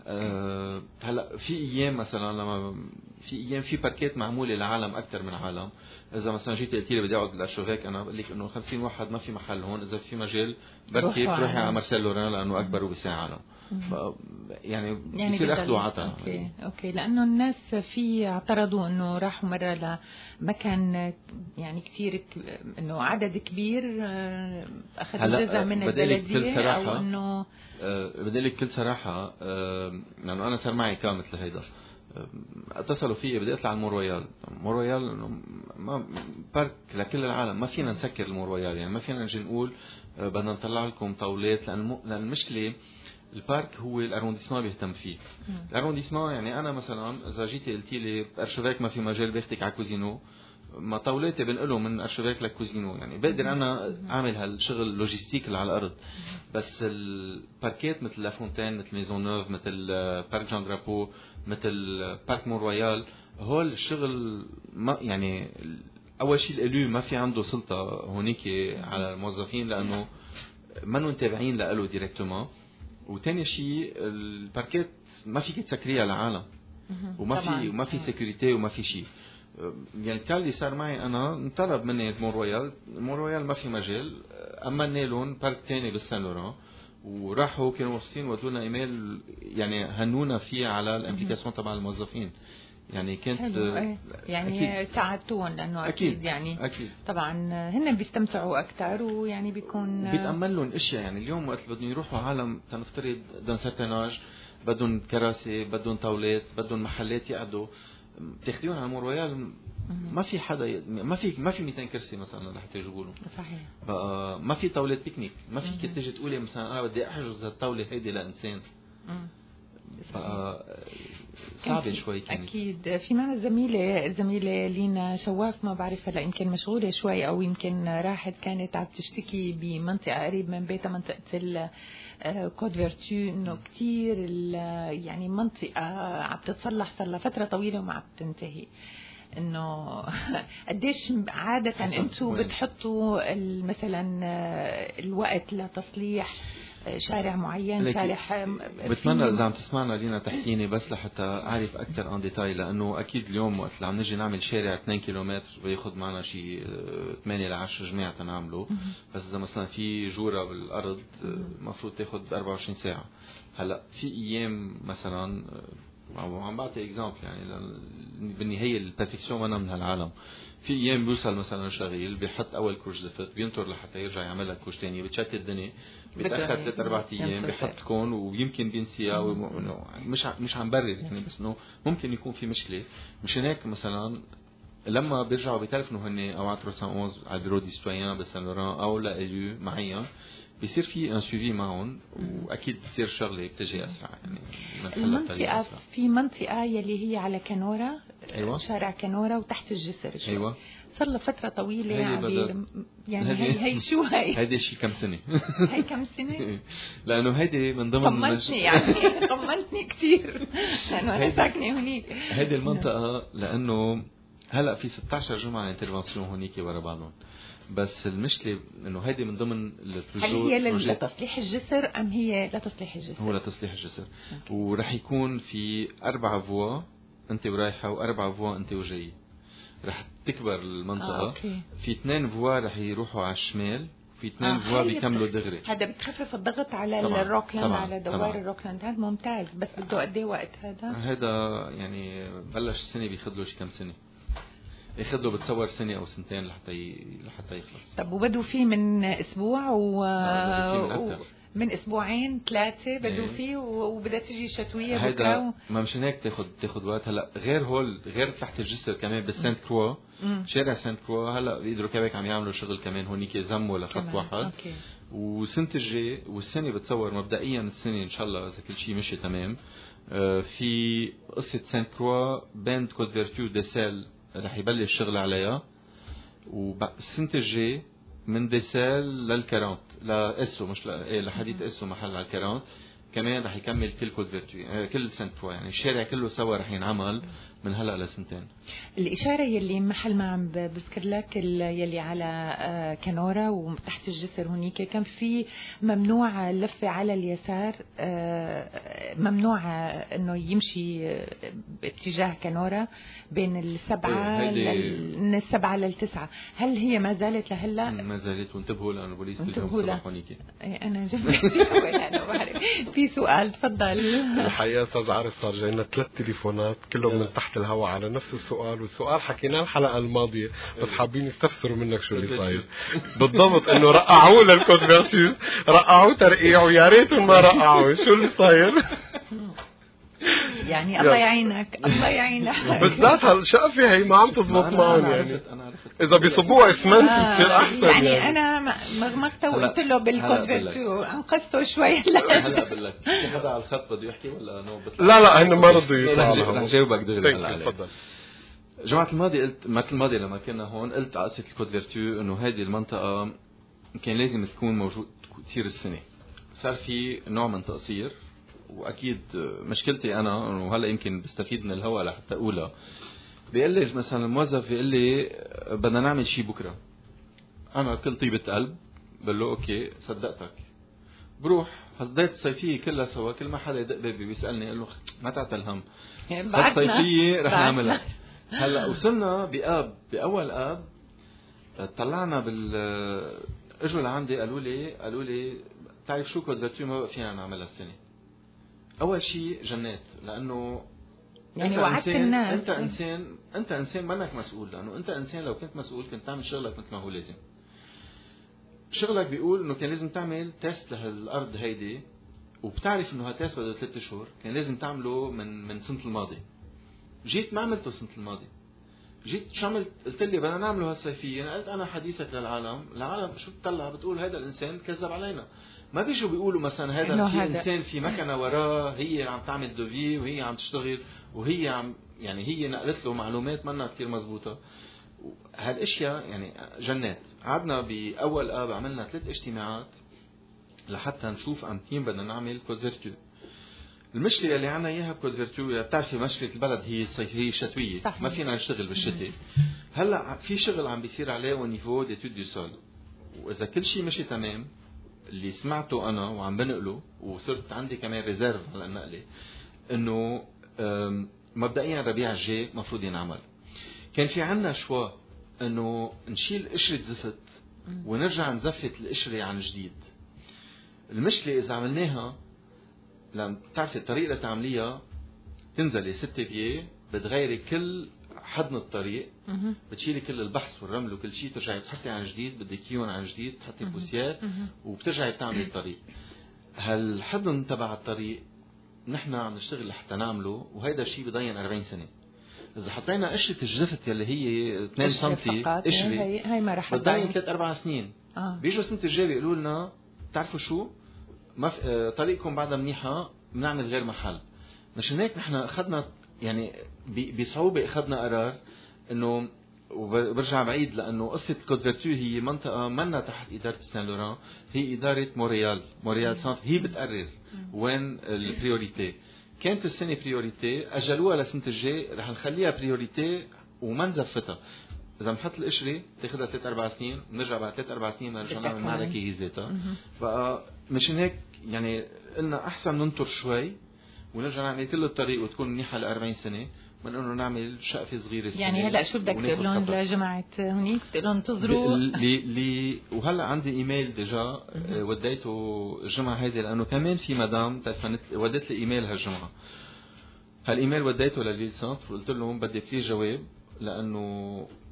هلا في ايام مثلا لما في ايام في باركات معموله لعالم اكثر من عالم، اذا مثلا جيت قلت لي بدي اقعد بالارشيفيك، انا بقول لك انه 50 واحد ما في محل هون، اذا في مجال بركي بتروحي على مارسيل لوران لانه اكبر وبساع عالم. يعني بصير اخذ وعطاء. اوكي لانه الناس في اعترضوا انه راحوا مره لمكان يعني كثير انه عدد كبير اخذ جزء من البلديه، او انه بدي لك كل صراحه، لانه انا صار معي كان مثل هيدا، اتصلوا فيي بدي اطلع على المور رويال. مور رويال ما بارك لكل العالم، ما فينا نسكر المور رويال، يعني ما فينا نجي نقول بدنا نطلع لكم طاولات، لان المشكله البارك هو الارونديسمون بيهتم فيه. الارونديسمون يعني انا مثلا اذا جيتي قلتي لي ارشيفيك ما في مجال باخدك على كوزينو، ما طاولاتي بنقله من ارشيفيك لكوزينو، يعني بقدر انا اعمل هالشغل اللوجيستيك اللي على الارض. بس الباركات مثل لافونتين، مثل ميزون نوف، مثل بارك جان درابو، مثل بارك مون رويال، هول الشغل ما يعني اول شيء الالو ما في عنده سلطه هونيك على الموظفين، لانه ما تابعين له ديريكتومون. وثاني شيء الباركات ما فيك تسكريها للعالم، وما في سيكوريتي وما في شيء. يعني كان اللي صار معي انا انطلب مني مون رويال ما في مجال، اما لهم بارك ثاني بالسان لوران، وراحوا كانوا مبسوطين وقالوا لنا ايميل يعني هنونا فيه على الابلكيشن تبع الموظفين. يعني كانت يعني ساعدتوهم لانه اكيد يعني أكيد. طبعا هن بيستمتعوا اكثر، ويعني بيكون بيتامل لهم اشياء. يعني اليوم وقت بدهم يروحوا عالم تنفترض بدهم ساتناج، بدهم كراسي، بدهم طاولات، بدهم محلات يقعدوا، بتاخذيهم على مور رويال ما في حدا، ما في 200 كرسي مثلا رح تجيبوا له. صحيح. ما في طاولات بيكنيك، ما فيك تيجي تقولي مثلا انا بدي احجز هالطاوله هيدي لانسان. صعبة شوي كانت. أكيد. في معنا الزميلة لينا شواف، ما بعرف هلا يمكن مشغولة شوي أو يمكن راحت، كانت عم تشتكي بمنطقة قريب من بيتها، منطقة كود فيرتو، إنه كتير يعني منطقة عم تتصلح صار لها فترة طويلة وما عم تنتهي. إنه قديش عادة أنتم بتحطوا مثلا الوقت لتصليح شارع معين، شارع بتمنى اذا عم تسمعنا لينا تحكيني بس لحتى اعرف اكثر ان ديتاي، لانه اكيد اليوم وقت اللي عم نجي نعمل شارع 2 كيلومتر بياخذ معنا شيء 8 ل 10 جماعه تنعمله، بس اذا مثلا في جوره بالارض المفروض تاخذ 24 ساعه. هلا في ايام مثلا عم بعطي اكزامبل، يعني بالنهايه البرفكسيون ما من هالعالم. في ايام بيوصل مثلا شغيل بيحط اول كوش زفت، بينطر لحتى يرجع يعمل لك كوش ثاني، بتشتت الدنيا، بيتاخر 3-4 ايام، بيحط كون ويمكن بينسيها، مش عم برر يعني، بس انه ممكن يكون في مشكله. مش هناك مثلا لما بيرجعوا بيتلفنوا هن او على 311 على البيرو دي سيتويان بسان لوران او لاليو معين، بيصير في ان سويفي معهم، واكيد بتصير شغله بتجي اسرع. يعني المنطقه في منطقه يلي هي على كنورة، أيوة. شارع كنورة وتحت الجسر شوي. ايوه صار له فتره طويله يعني هي شو هيدي شي كم سنه هي كم سنه لانه هيدي من ضمن طمنتني يعني طمنتني كثير لانه انا ساكنه هنيك. هيدي المنطقه لانه هلا في 16 جمعه انترفنسيون هونيك ورا بعضهم، بس المشكله انه هيدي من ضمن هل هي لتصليح الجسر ام هي لتصليح الجسر؟ هو لتصليح الجسر. ورح يكون في 4 فوا انت ورايحه و4 فوا انت وجاي، رح تكبر المنطقه. في 2 فوا رح يروحوا على الشمال، في 2 فوا بيكملوا دغري. هذا بتخفف الضغط على الروكلاند، على دوار الروكلاند. هذا ممتاز، بس بده قد ايه وقت هذا؟ هذا يعني بلش السنه بياخذ له شي كم سنه. ياخذ له بتصور سنه او سنتين لحتى يخلص. طب وبدوا فيه من اسبوع من اسبوعين 3 بدوا فيه وبدها تجي شتويه بكره ما مشان هيك تاخذ وقت. هلا غير تحت الجسر كمان بالسانت كروا، شارع سانت كروا هلا بيقدروا كبك عم يعملوا شغل كمان هونيك زموا لخط واحد. والسنه الجاي والسنه بتصور مبدئيا السنه ان شاء الله اذا كل شيء مشي تمام في قصه سانت كروا باند كود فيرتو ديسال رح يبلش الشغل عليها. والسنه الجاي من ديسال للكارونت لاسو مش لحديد اسو محل على الكارونت كمان رح يكمل كل كود فيرتو كل سانت كروا. يعني الشارع كله سوا رح ينعمل من هلا لسنتين. الإشارة يلي محل ما عم بذكر لك يلي على كنورة وتحت الجسر هونيك كان في ممنوع اللفة على اليسار، ممنوع انه يمشي باتجاه كنورة بين 7 من 7 ل9. هل هي ما زالت لهلا؟ ما زالت. وانتبهوا لانه البوليس بيجوا الصبح هونيك. انا جنبي في سؤال تفضل. الحقيقة استاذ عارف صار جاينا 3 تليفونات كلهم من تحت الهواء على نفس السؤال، والسؤال حكيناه الحلقة الماضية بس حابين يستفسروا منك شو اللي صاير بالضبط. انه رقعوه للكود فيرتو، رقعوه ترقيع ويا ريتهم ما رقعوه. شو اللي صاير؟ يعني الله يعينك الله يعينك. بالذات هالشقفة هي ما عم تزبط معهم. يعني اذا بيصبوها اسمنت بتصير احسن. يعني انا مغمقته وقلت له بالكود فيرتو انقذته شوي. هلا بقول لك في حدا على الخط بده يحكي ولا انه بطلع؟ لا هن ما رضوا يطلعوا. رح جاوبك دغري. تفضل. جماعة الماضي قلت الماضي لما كنا هون قلت على قصة الكود فيرتو انه هذه المنطقة كان لازم تكون موجود كثير السنة. صار في نوع من تقصير، واكيد مشكلتي انا انه هلا يمكن بستفيد من الهواء لحتى اقولها. بيقول لي مثلا الموظف بيقول لي بدنا نعمل شيء بكره، انا كل طيبة قلب بقول له اوكي صدقتك. بروح هالصيفية الصيفية كلها سوا، كل ما حدا يدق بابي بيسالني اقول له ما تعتل هم هالصيفية رح نعملها. هلا وصلنا باول اب طلعنا اجوا لعندي قالوا لي تعرف شو كود فيرتو ما بقى فينا نعملها السنه. اول شيء جنات، لانه يعني وعدت الناس انت انسان منك مسؤول، لانه انت انسان لو كنت مسؤول كنت تعمل شغلك مثل ما هو لازم. شغلك بيقول انه كان لازم تعمل تيست لهالارض هيدي، وبتعرف انه هالتيست بده 3 شهور، كان لازم تعمله من سنه الماضي. جيت ما عملته السنه الماضيه، جيت شو عملت؟ قلت لي بدنا نعمله هالصيفيه. انا قلت انا حديثك العالم شو بتطلع بتقول هذا الانسان كذب علينا. ما بيجوا بيقولوا مثلا هذا في انسان في مكنه وراه هي عم تعمل دوفي وهي عم تشتغل وهي عم يعني هي نقلت له معلومات منا كثير مزبوطه. هالاشياء يعني جنات. قعدنا باول اب عملنا 3 اجتماعات لحتى نشوف امتين بدنا نعمل كود فيرتو. المشكله اللي عنا اياها بكود فيرتو بتعرفي مشكله البلد هي هي شتويه، ما فينا نشتغل بالشتاء. هلا في شغل عم بيصير عليه ونيفو ديتود دو سول، واذا كل شيء مشي تمام اللي سمعته انا وعم بنقله وصرت عندي كمان ريزيرف على النقله انه مبدئيا الربيع الجاي مفروض ينعمل. كان في عنا شوا انه نشيل قشره زفت ونرجع نزفت القشره عن جديد. المشكله اذا عملناها لما بتعرفي الطريقه اللي تعمليها تنزلي 6 بيه بتغيري كل حضن الطريق، بتشيلي كل البحث والرمل وكل شيء، ترجعي تحطي عن جديد، بدك اياهم عن جديد، تحطي بوسيات وبترجعي تعملي الطريق. هالحضن تبع الطريق نحن عم نشتغل لحتى نعمله، وهيدا الشيء بضين 40 سنه. اذا حطينا قشره الجزفت يلي هي 2 سم قشره هي ما رح بتضين 3-4 سنين. بيجوا السنه الجايه بيقولوا لنا بتعرفوا شو ما طريقكم بعدها منيحه بنعمل غير محل. مشان هيك نحن اخذنا يعني بصعوبه اخذنا قرار انه، وبرجع بعيد لانه قصه الكود فيرتو هي منطقه منا تحت اداره سان لوران، هي اداره موريال سانت، هي بتقرر وين البريوريتي. كانت السنه بريوريتي، اجلوها للسنه الجاي، رح نخليها بريوريتي وما نزفتها. اذا بنحط القشره تاخذها 3-4 سنين، بنرجع بعد 3-4 سنين نرجع نعمل المعركه هي ذاتها. فمشان هيك يعني قلنا احسن ننطر شوي ونرجع نعمل كل الطريق وتكون منيحه ل40 سنه من انه نعمل شقفه صغيره. يعني هلا شو بدك تقول لهم لجماعه هونيك؟ تقول لهم انتظروا وهلا عندي ايميل ديجا وديته الجمعه هيدي، لانه كمان في مدام تلفنت وديت لي ايميل هالجمعه. هالايميل وديته للفيل سنتر وقلت لهم بدي كثير جواب، لانه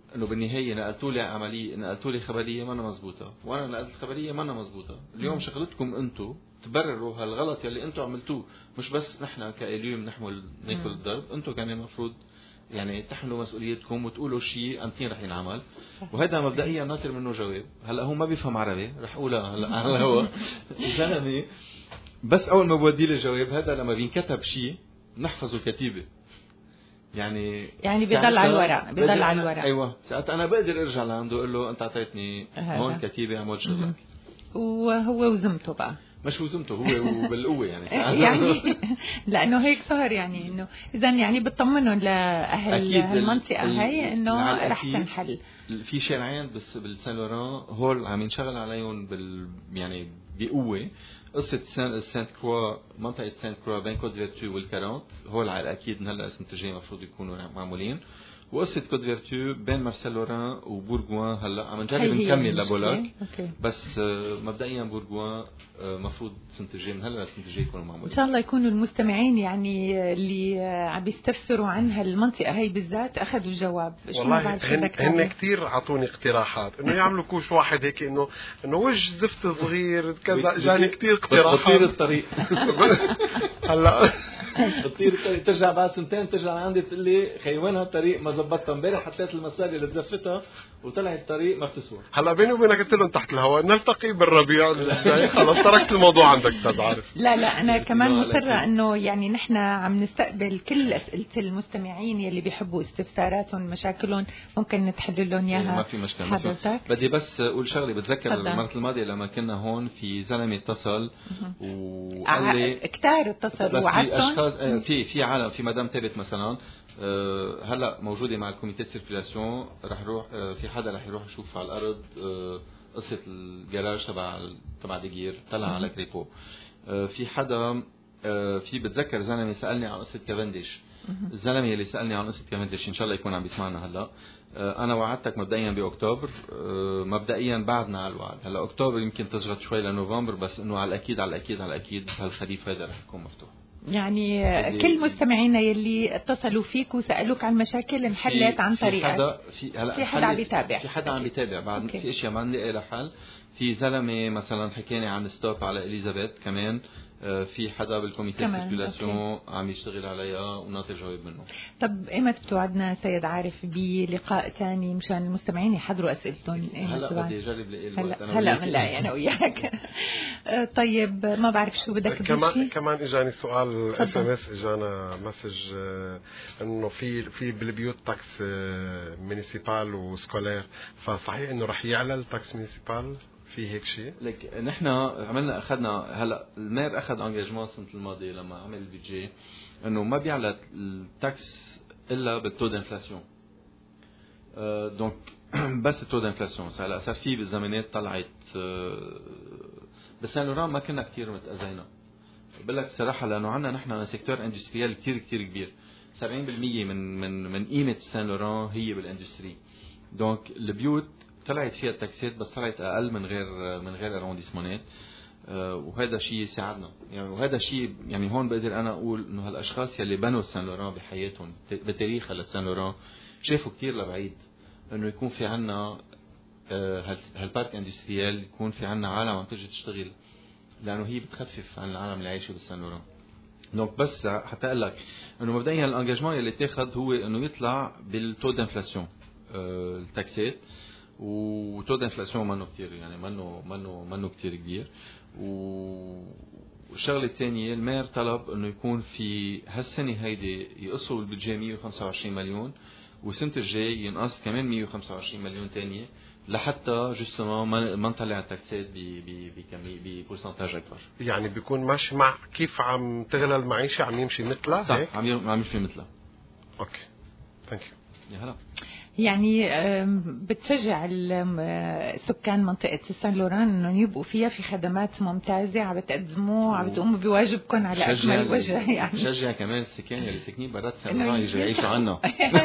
انه بالنهايه نقلتوا لي عمليه، نقلتوا لي خبريه ما مزبوطه، وانا نقلت خبريه ما مزبوطه. اليوم شغلتكم انتم تبرروا هالغلط يلي انتم عملتوه، مش بس نحن كاليوم نحمل ناكل الضرب، انتم كمان المفروض يعني تحملوا مسؤوليتكم وتقولوا شيء انتين رح ينعمل. وهذا مبدئيا ناطر منه جواب. هلا هو ما بيفهم عربي، رح اقولها هلا على الهواء زلمه، بس اول ما بودي له الجواب هذا لما بينكتب شيء نحفظه كتيبه، يعني بيضل على الورق، بيضل على الورق. ايوه ساعات انا بقدر ارجع لعنده اقول له انت اعطيتني هون كتيبه اعمل شغلك، وهو وزمته بقى مش وزمته هو وبالقوه يعني لانه هيك صار، يعني انه اذا يعني بتطمنوا لاهل هالمنطقه هاي انه رح تنحل. في شارعين بس بالسان لوران هول عم ينشغل عليهم يعني بقوه. قصه سانت كروا، منطقه سانت كروا بين كود فيرتو والكارونت، هول على الاكيد من هلا السنه الجايه المفروض يكونوا معمولين. وقصه كود فيرتو بين مارسيل لوران وبورغوان هلا عم نجرب نكمل لبولاك، بس مبدئيا بورغوان مفروض السنه الجايه من هلا السنه الجايه يكونوا معمولين. ان شاء الله يكونوا المستمعين يعني اللي عم بيستفسروا عن هالمنطقه هي بالذات اخذوا جواب. والله هن كثير اعطوني اقتراحات انه يعملوا كوش واحد هيك انه وجه زفت صغير كذا، جاني كثير اقتراحات. بطير الطريق هلا بتطير الطريق ترجع بعد سنتين ترجع عندي تقول لي خي وين هالطريق ما زبطتها امبارح، حطيت المسار اللي تزفتها وطلعت الطريق ما بتسوى. هلا بيني وبينك قلت لهم تحت الهواء نلتقي بالربيع الجاي، خلص تركت الموضوع عندك استاذ عارف. لا انا كمان مصره انه يعني نحن عم نستقبل كل اسئله المستمعين يلي بيحبوا استفساراتهم مشاكلهم ممكن نتحل لهم اياها. ما في مشكله حضرتك. بدي بس اقول شغله، بتذكر المره الماضيه لما كنا هون في زلمه اتصل وقال لي كتار اتصلوا وعدتهم في عالم، في مدام ثابت مثلا هلا موجوده مع الكوميتي سيركيلاسيون، رح يروح في حدا رح يروح يشوف على الارض قصه الجراج تبع دقير طلع على كريبو. في حدا في بتذكر زلمه سالني عن قصه كافنديش، الزلمه اللي سالني عن قصه كافنديش ان شاء الله يكون عم بيسمعنا هلا. انا وعدتك مبدئيا باكتوبر، مبدئيا بعدنا على الوعد. هلا اكتوبر يمكن تشغط شوي لنوفمبر، بس انه على الاكيد على الاكيد على الاكيد هالخريف هذا رح يكون مفتوح. يعني كل مستمعينا يلي اتصلوا فيك وسألوك عن مشاكل انحلت عن طريقك. في حدا عم بيتابع، في حدا عم بيتابع بعد. في اشياء ما نلاقي لها حل. في زلمه مثلا حكيني عن ستوب على اليزابيث كمان، في حدا بالكوميتي سيركيلاسيون عم يشتغل عليها وناطر جواب منه. طب ايمت بتوعدنا سيد عارف بلقاء ثاني مشان المستمعين يحضروا اسئلتهم؟ هلا بدي اجرب لاقي الوقت. هلا بنلاقي انا وياك. طيب ما بعرف شو بدك كمان اجاني سؤال SMS، اجانا مسج انه في بالبيوت تاكس مينيسيبال وسكولير، فصحيح انه رح يعلى التاكس مينيسيبال؟ في هيك شيء؟ لك نحن اخذنا هلا المير اخذ انجاجمون السنه الماضيه لما عمل البيجي انه ما بيعلى التاكس الا بالتو دانفلاسيون. دونك بس التو دانفلاسيون. هلا صار في بالزمانات طلعت بس لوران ما كنا كثير متاذينا، بقول لك صراحه، لانه عندنا نحن سيكتور اندستريال كثير كبير. 70% من قيمه سان لوران هي بالاندستري. دونك البيوت طلعت فيها التاكسات بس طلعت اقل من غير ارونديسمونات، وهذا شيء ساعدنا يعني. وهذا شيء يعني هون بقدر انا اقول انه هالاشخاص يلي بنوا سان لوران بحياتهم بتاريخها لسان لوران شافوا كثير لبعيد انه يكون في عنا هالبارك اندستريال، يكون في عنا عالم عم تيجي تشتغل، لانه هي بتخفف عن العالم اللي عايشه بالسان لوران. دونك بس حتى اقول لك انه مبدئيا الانجاجمون اللي اتاخذ هو انه يطلع بالتو دانفلاسيون التاكسات، وتو دانفلاسيون منه كتير يعني منه كتير كبير. والشغله الثانيه المير طلب انه يكون في هالسنه هيدي يقصوا البيدجي 125 مليون، والسنه الجاي ينقص كمان 125 مليون ثانيه لحتى جوستومون ما نطلع التاكسات ببورسنتاج اكبر. يعني بيكون ماشي مع كيف عم تغلى المعيشه، عم يمشي مثلها. صح، عم يمشي مثلها. اوكي ثانك يو. يا هلا. يعني بتشجع سكان منطقة سان لوران انهم يبقوا فيها في خدمات ممتازة، عم بتقدموا عم بتقوموا بواجبكم على اكمل وجه. يعني شجع كمان السكان اللي ساكنين برات سان لوران يجوا يعيشوا عنا.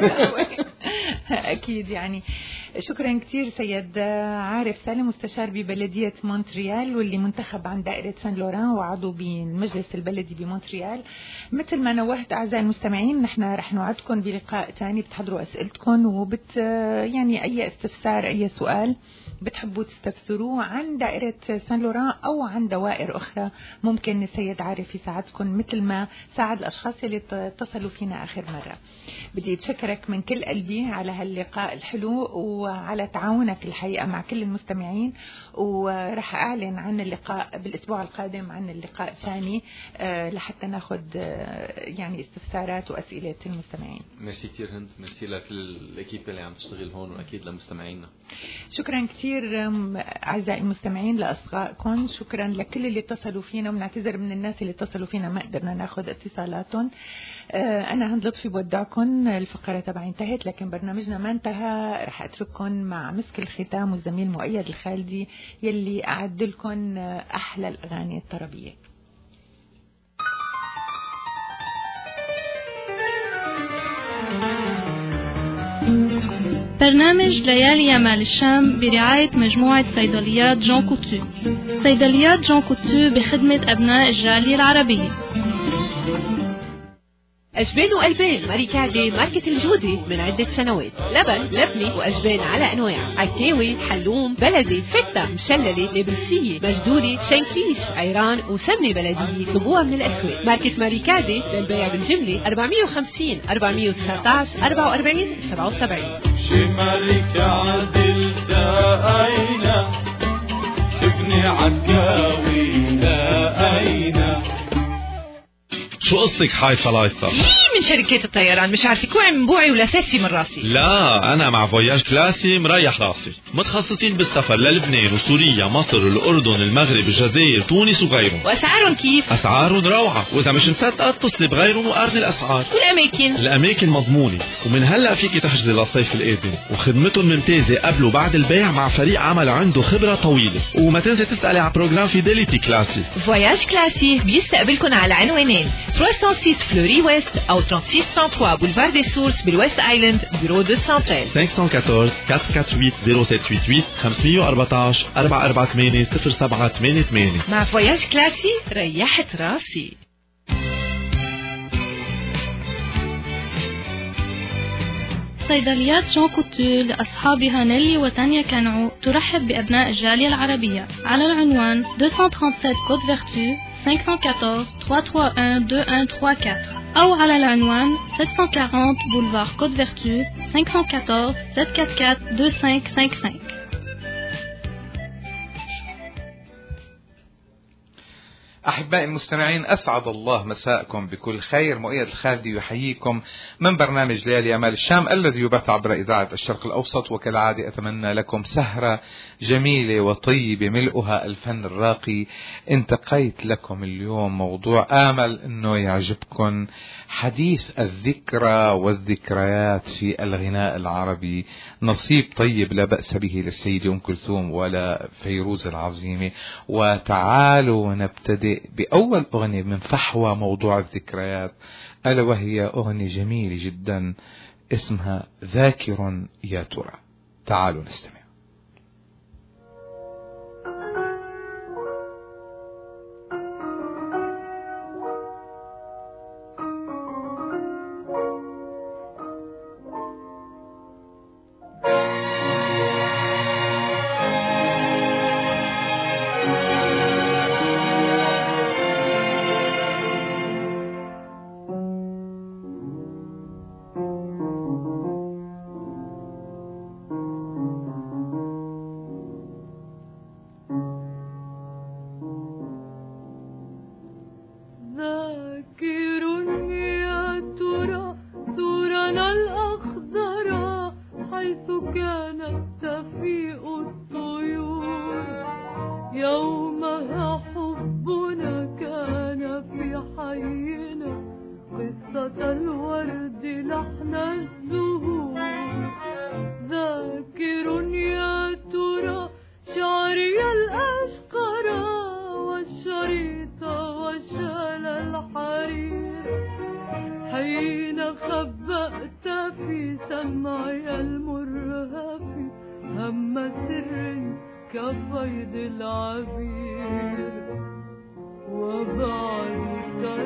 اكيد. يعني شكرا كثير سيد عارف سالم، مستشار ببلدية مونتريال واللي منتخب عن دائرة سان لوران وعضو بالمجلس البلدي بمونتريال. مثل ما نوهت اعزائي المستمعين، نحن رح نوعدكم بلقاء ثاني بتحضروا اسئلتكم معكم يعني أي استفسار أي سؤال بتحبوا تستفسروه عن دائرة سان لوران أو عن دوائر أخرى، ممكن السيد عارف يساعدكم مثل ما ساعد الأشخاص اللي اتصلوا فينا آخر مرة. بدي أتشكرك من كل قلبي على هاللقاء الحلو وعلى تعاونك الحقيقة مع كل المستمعين، ورح أعلن عن اللقاء بالأسبوع القادم عن اللقاء الثاني لحتى ناخذ يعني استفسارات وأسئلة المستمعين. ميرسي كثير هند، ميرسي لكل الأكيب اللي عم تشتغل هون، وأكيد لمستمعينا. شكرا كثير أعزائي المستمعين لأصدقائكم، شكرا لكل اللي اتصلوا فينا، وبنعتذر من الناس اللي اتصلوا فينا ما قدرنا ناخذ اتصالاتهم. أنا هند لطفي بودعكم، الفقرة تبعي انتهت لكن برنامجنا ما انتهى، رح أترككم مع مسك الختام والزميل مؤيد الخالدي يلي أعد لكم أحلى الأغاني الطربية. برنامج ليالي يمال الشام برعاية مجموعة صيدليات جون كوتو. صيدليات جون كوتو بخدمة أبناء الجالية العربية. أجبان وقلبان ماركة عدي ماركة الجودة من عدة سنوات. لبن، لبنة وأجبان على أنواع، عكاوي، حلوم، بلدي، فتة، مشللة، نابلسية، مجدولة، شنكليش، عيران وسمنة بلدية. طلبوها من الأسواق. ماركة ماركة عدي للبيع بالجملة 450 419 44 77. شي ماركة عدي التقينا، شفني عكاوي لقينا. شو قصتك حايفة لايصة؟ من شركات الطيران مش عارفة كوعي من بوعي ولا ساسي من راسي. لا أنا مع فواياج كلاسي مريح راسي، متخصصين بالسفر للبنان وسوريا مصر الأردن المغرب الجزائر تونس وغيرهم. وأسعارهم كيف؟ أسعارهم روعة، وإذا مش مصدقة اتصلي بغيرهم وقارني الأسعار. والأماكن؟ الأماكن مضمونة، ومن هلأ فيكي تحجزي للصيف القادم، وخدمتهم ممتازة قبل وبعد البيع مع فريق عمل عنده خبرة طويلة. وما تنسي تسألي على بروجرام فيديليتي كلاسي. فواياج كلاسي بيستقبلكن على عنوانين 306 فلوري ويست أو 3633 بولفار دي سورس بالويست آيلاند بيرو 213. 514 448 0788 514 448 0788. مع فواياج كلاسي ريحت راسي. صيدليات جون كوتو لأصحابها نيلي وتانيا كانعو ترحب بأبناء الجالية العربية على العنوان 237 كوت فيرتو 514 331 2134 أو على العنوان 740 بولفار كوت فيرتو 514 744 2555. أحبائي المستمعين، أسعد الله مساءكم بكل خير. مؤيد الخالدي يحييكم من برنامج ليالي يمال الشام الذي يبث عبر إذاعة الشرق الأوسط. وكالعادة أتمنى لكم سهرة جميلة وطيبة ملؤها الفن الراقي. انتقيت لكم اليوم موضوع آمل أنه يعجبكم، حديث الذكرى والذكريات في الغناء العربي. نصيب طيب لا بأس به للسيدة أم كلثوم ولا فيروز العظيمة. وتعالوا نبتدئ بأول أغنية من فحوى موضوع الذكريات، ألا وهي أغنية جميلة جدا اسمها ذاكر يا ترى. تعالوا نستمع.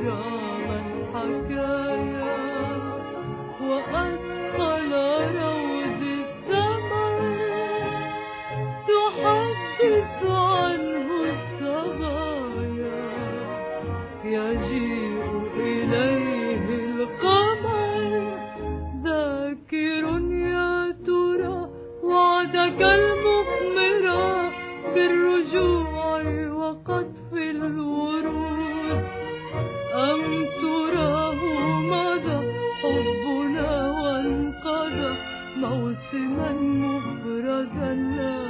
وأثقل روض تحدث عنه الصبايا يجيء إليه القمر ذاكر يا ترى وعدك المثمرة بالرجوع وقطف الورود أم تراه مضى حبنا وانقضى موسما مفردا لا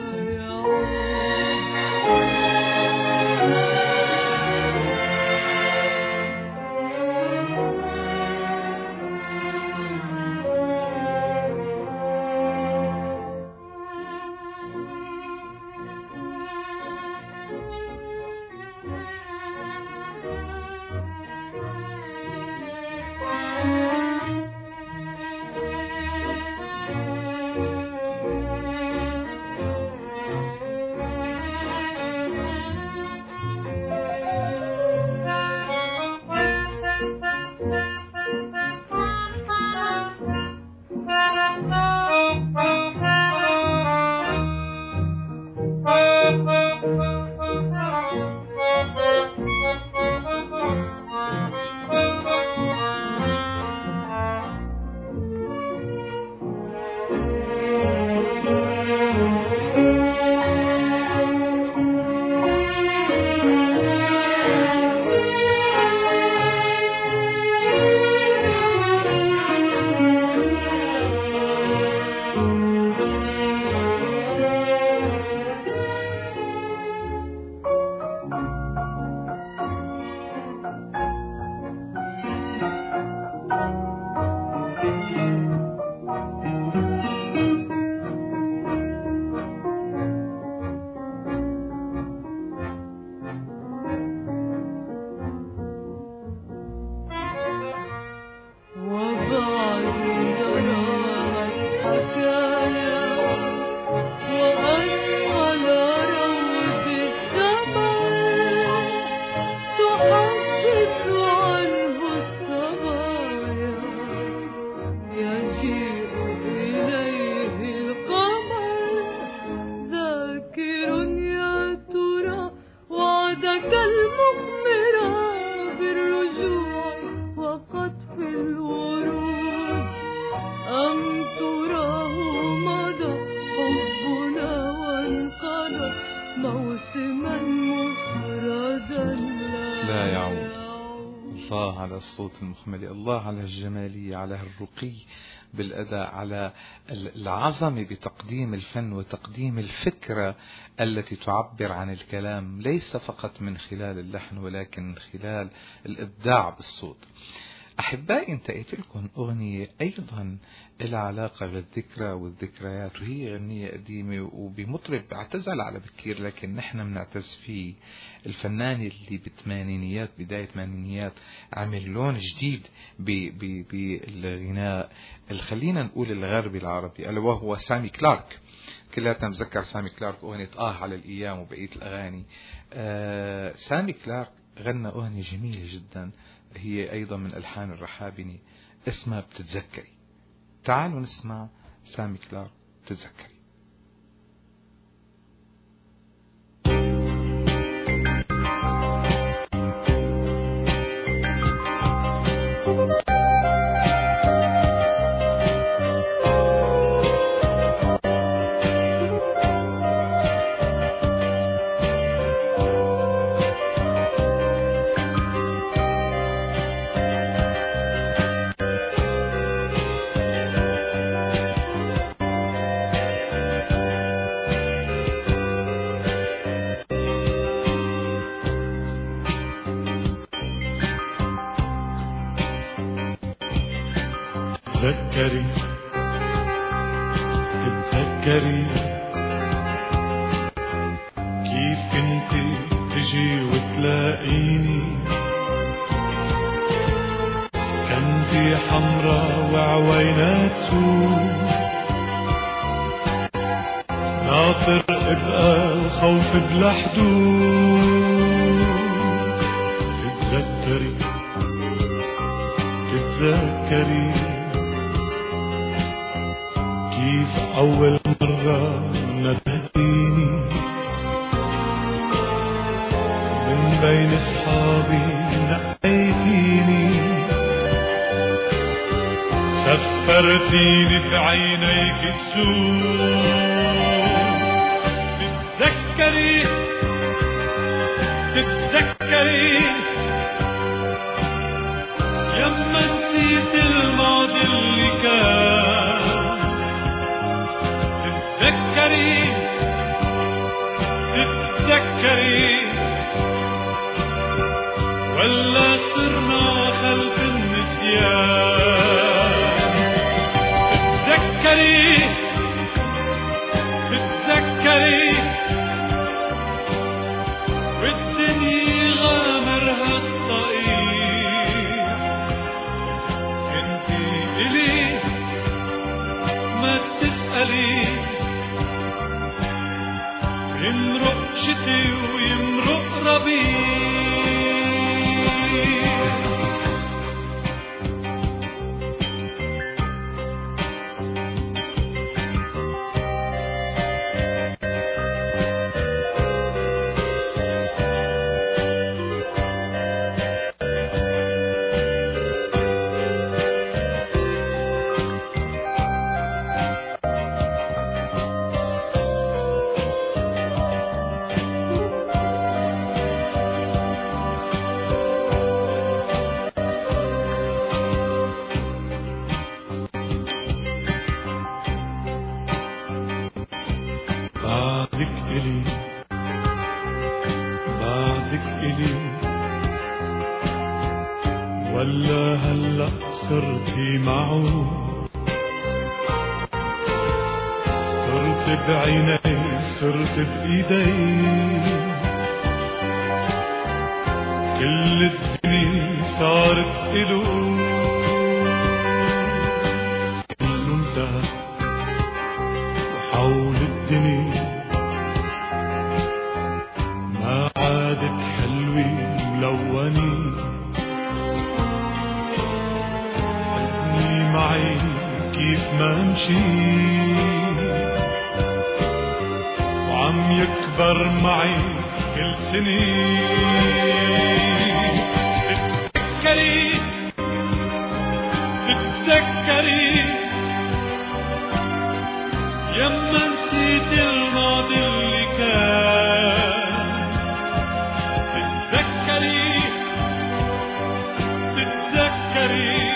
الصوت المخملي، الله على الجمالية، على الرقي بالأداء، على العظمة بتقديم الفن وتقديم الفكرة التي تعبر عن الكلام ليس فقط من خلال اللحن ولكن من خلال الإبداع بالصوت. أحبائي، انتقيت لكم أغنية أيضا لها علاقة بالذكرى والذكريات، وهي أغنية قديمة وبمطرب اعتزل على بكير لكن نحن بنعتز فيه، الفنان اللي بالثمانينيات بداية الثمانينيات عمل لون جديد بالغناء خلينا نقول الغربي العربي، ألا وهو سامي كلارك. كلاتنا نتذكر سامي كلارك أغنية على الأيام وبقية الأغاني. سامي كلارك غنى أغنية جميلة جدا هي أيضا من ألحان الرحابني اسمها بتتذكري. تعالوا نسمع سامي كلارك بتتذكري. تتذكري كيف كنتي تجي وتلاقيني، كنتي حمرا وعوينات سود، ناطر ابقى الخوف بلا حدود. تتذكري كيف أول مرة ندهتيني، بين اصحابي نقيتيني، سفرتيني في عينيك السوء. تتذكري يما نسيت الماضي اللي كان. تتذكري ولا صرنا خلف النسيان. تتذكري والدنيا غامرها الطريق. انتي إلي ما تسألي، يمرق شتي ويمرق ربيع. بعدك إلي ولا هلأ صرتي معه. صرت بعيني صرت بإيدي، كل الدنيا صارت إلو. كله انتهى وحول الدنيا ما عادت حلوة ملونة. حزني معي كيف ما امشي وعم يكبر معي كل سنة. تتذكري يما نسيت الماضي اللي كان. تتذكري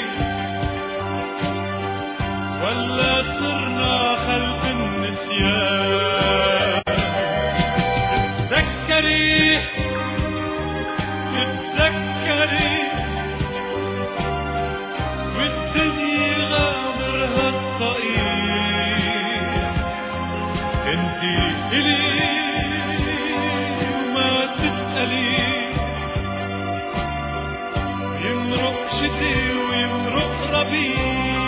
ولا صرنا خلف النسيان. تتذكري والدنيا غامرها الطريق. انتي إلي وما تسألي، يمرق شتي ويمرق ربيع.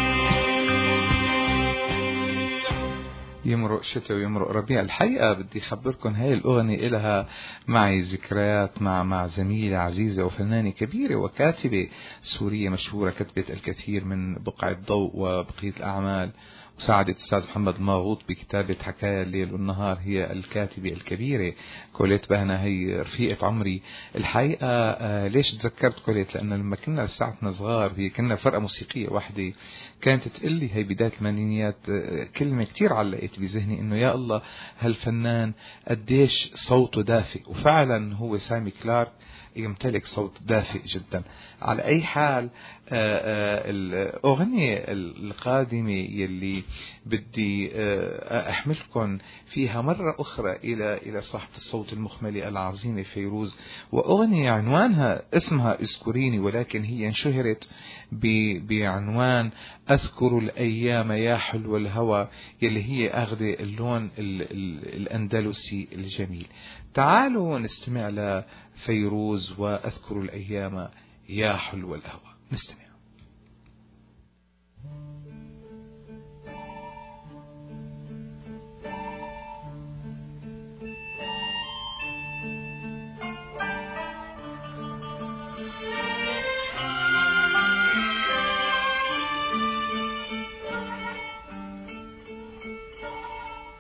يمرق شتاء ويمرق ربيع. الحقيقة بدي أخبركم هاي الأغنية إلها معي ذكريات مع زميلة عزيزة وفنانة كبيرة وكاتبة سورية مشهورة، كتبت الكثير من بقعة ضوء وبقية الأعمال، وساعدت أستاذ محمد الماغوط بكتابة حكاية الليل والنهار. هي الكاتبة الكبيرة كوليت بهنا، هي رفيقة عمري. الحقيقة ليش تذكرت كوليت؟ لأن لما كنا لساعتنا صغار هي كنا فرقة موسيقية واحدة، كانت تقلي هي بداية الثمانينيات كلمة كتير علقت بذهني، إنه يا الله هالفنان قديش صوته دافئ. وفعلا هو سامي كلارك يمتلك صوت دافئ جدا. على أي حال الأغنية القادمة يلي بدي أحملكم فيها مرة أخرى إلى صاحبة الصوت المخملي العظيمة فيروز، وأغنية عنوانها اسمها اذكريني، ولكن هي انشهرت بعنوان أذكر الأيام يا حلو الهوى، يلي هي أخذ اللون الأندلسي الجميل. تعالوا نستمع لفيروز وأذكر الأيام يا حلو الهوى. نستمع.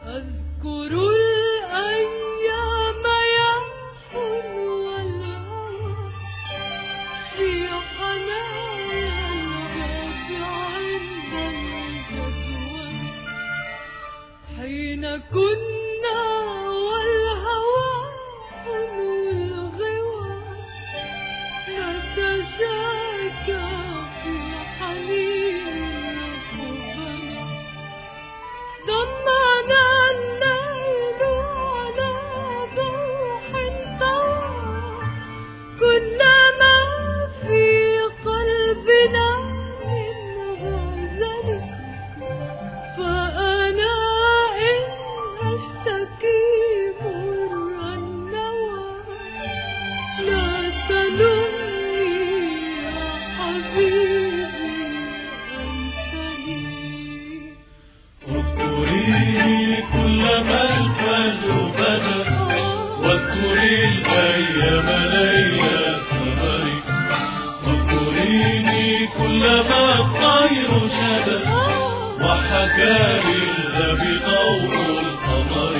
أذكر الأيام يا حلو الهوى كان الغبي ضوء القمر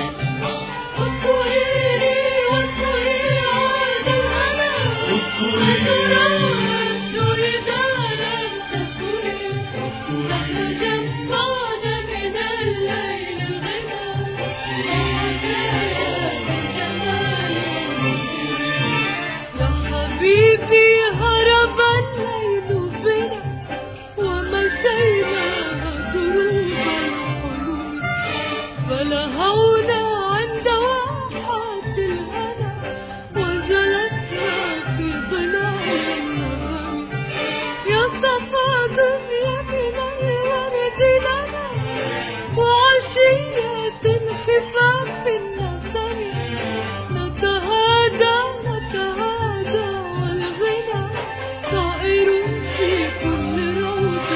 حبيبي هرب الليل بنا ومشينا دروب الحلول فلهونا عند واحات الهنا وجلسنا في ظلال النهار يصفى دنيا من الورد لنا وعشية خفاف النظر نتهادى والغنى طائر في كل روض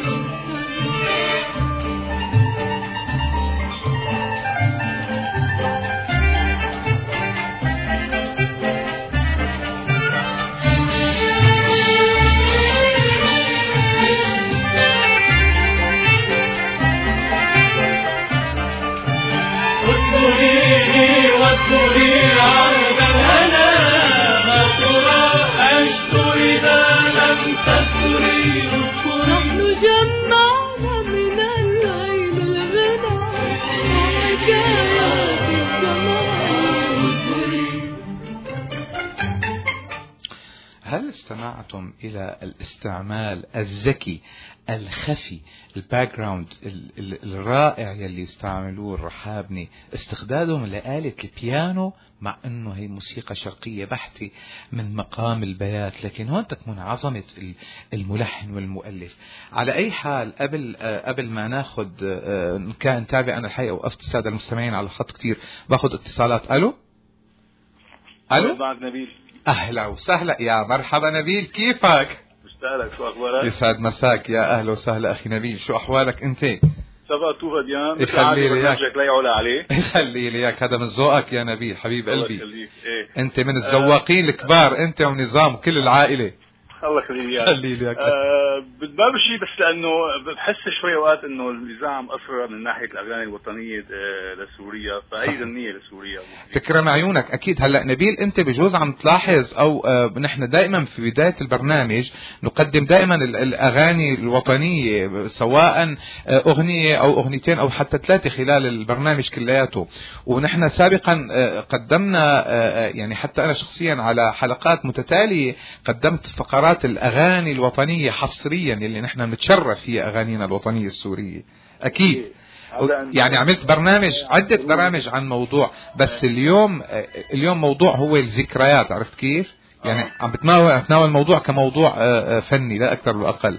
واذكري عهد الهنا ما ترى عشت إذا لم تذكري نحن جمعنا من الليل الغنى وحكايات الزمان. هل استمعتم إلى الاستعمال الذكي الخفي الباك جراوند الرائع يلي يستعملوه الرحابني استخدامهم لآلة البيانو مع انه هي موسيقى شرقية بحتة من مقام البيات، لكن هون تكمن عظمة الملحن والمؤلف. على اي حال قبل ما ناخد كان تابع انا الحقيقة وقفت السادة المستمعين على الخط كتير باخد اتصالات. الو بعد نبيل، اهلا وسهلا يا مرحبا نبيل، كيفك؟ مشتاقلك، شو اخبارك؟ يسعد مساك، يا اهلا وسهلا اخي نبيل، شو احوالك انت؟ سبق توفى ديان يخلي لي اياك، لا يعلى عليه. يخلي لي اياك، هذا من ذوقك يا نبيل حبيب قلبي. إيه؟ انت من الذواقين الكبار انت ونظام كل العائله. الله يخلي لي اياك. خلي لي اياك. بتبالغ شيء، بس لانه بحس شوي اوقات انه النظام عم اثر من ناحيه الاغاني الوطنيه لسوريا، فاي غنيه لسوريا تكرم عيونك. اكيد. هلا نبيل انت بجوز عم تلاحظ او نحن دائما في بدايه البرنامج نقدم دائما الاغاني الوطنيه، سواء اغنيه او اغنيتين او حتى ثلاثه خلال البرنامج كلياته. ونحن سابقا قدمنا يعني حتى انا شخصيا على حلقات متتاليه قدمت فقرات الاغاني الوطنيه حصريا اللي نحن نتشرف فيها اغانينا الوطنيه السوريه. اكيد. يعني عملت عدة برامج عن موضوع، بس اليوم موضوع هو الذكريات، عرفت كيف؟ يعني عم بتناول الموضوع كموضوع فني لا اكثر ولا اقل.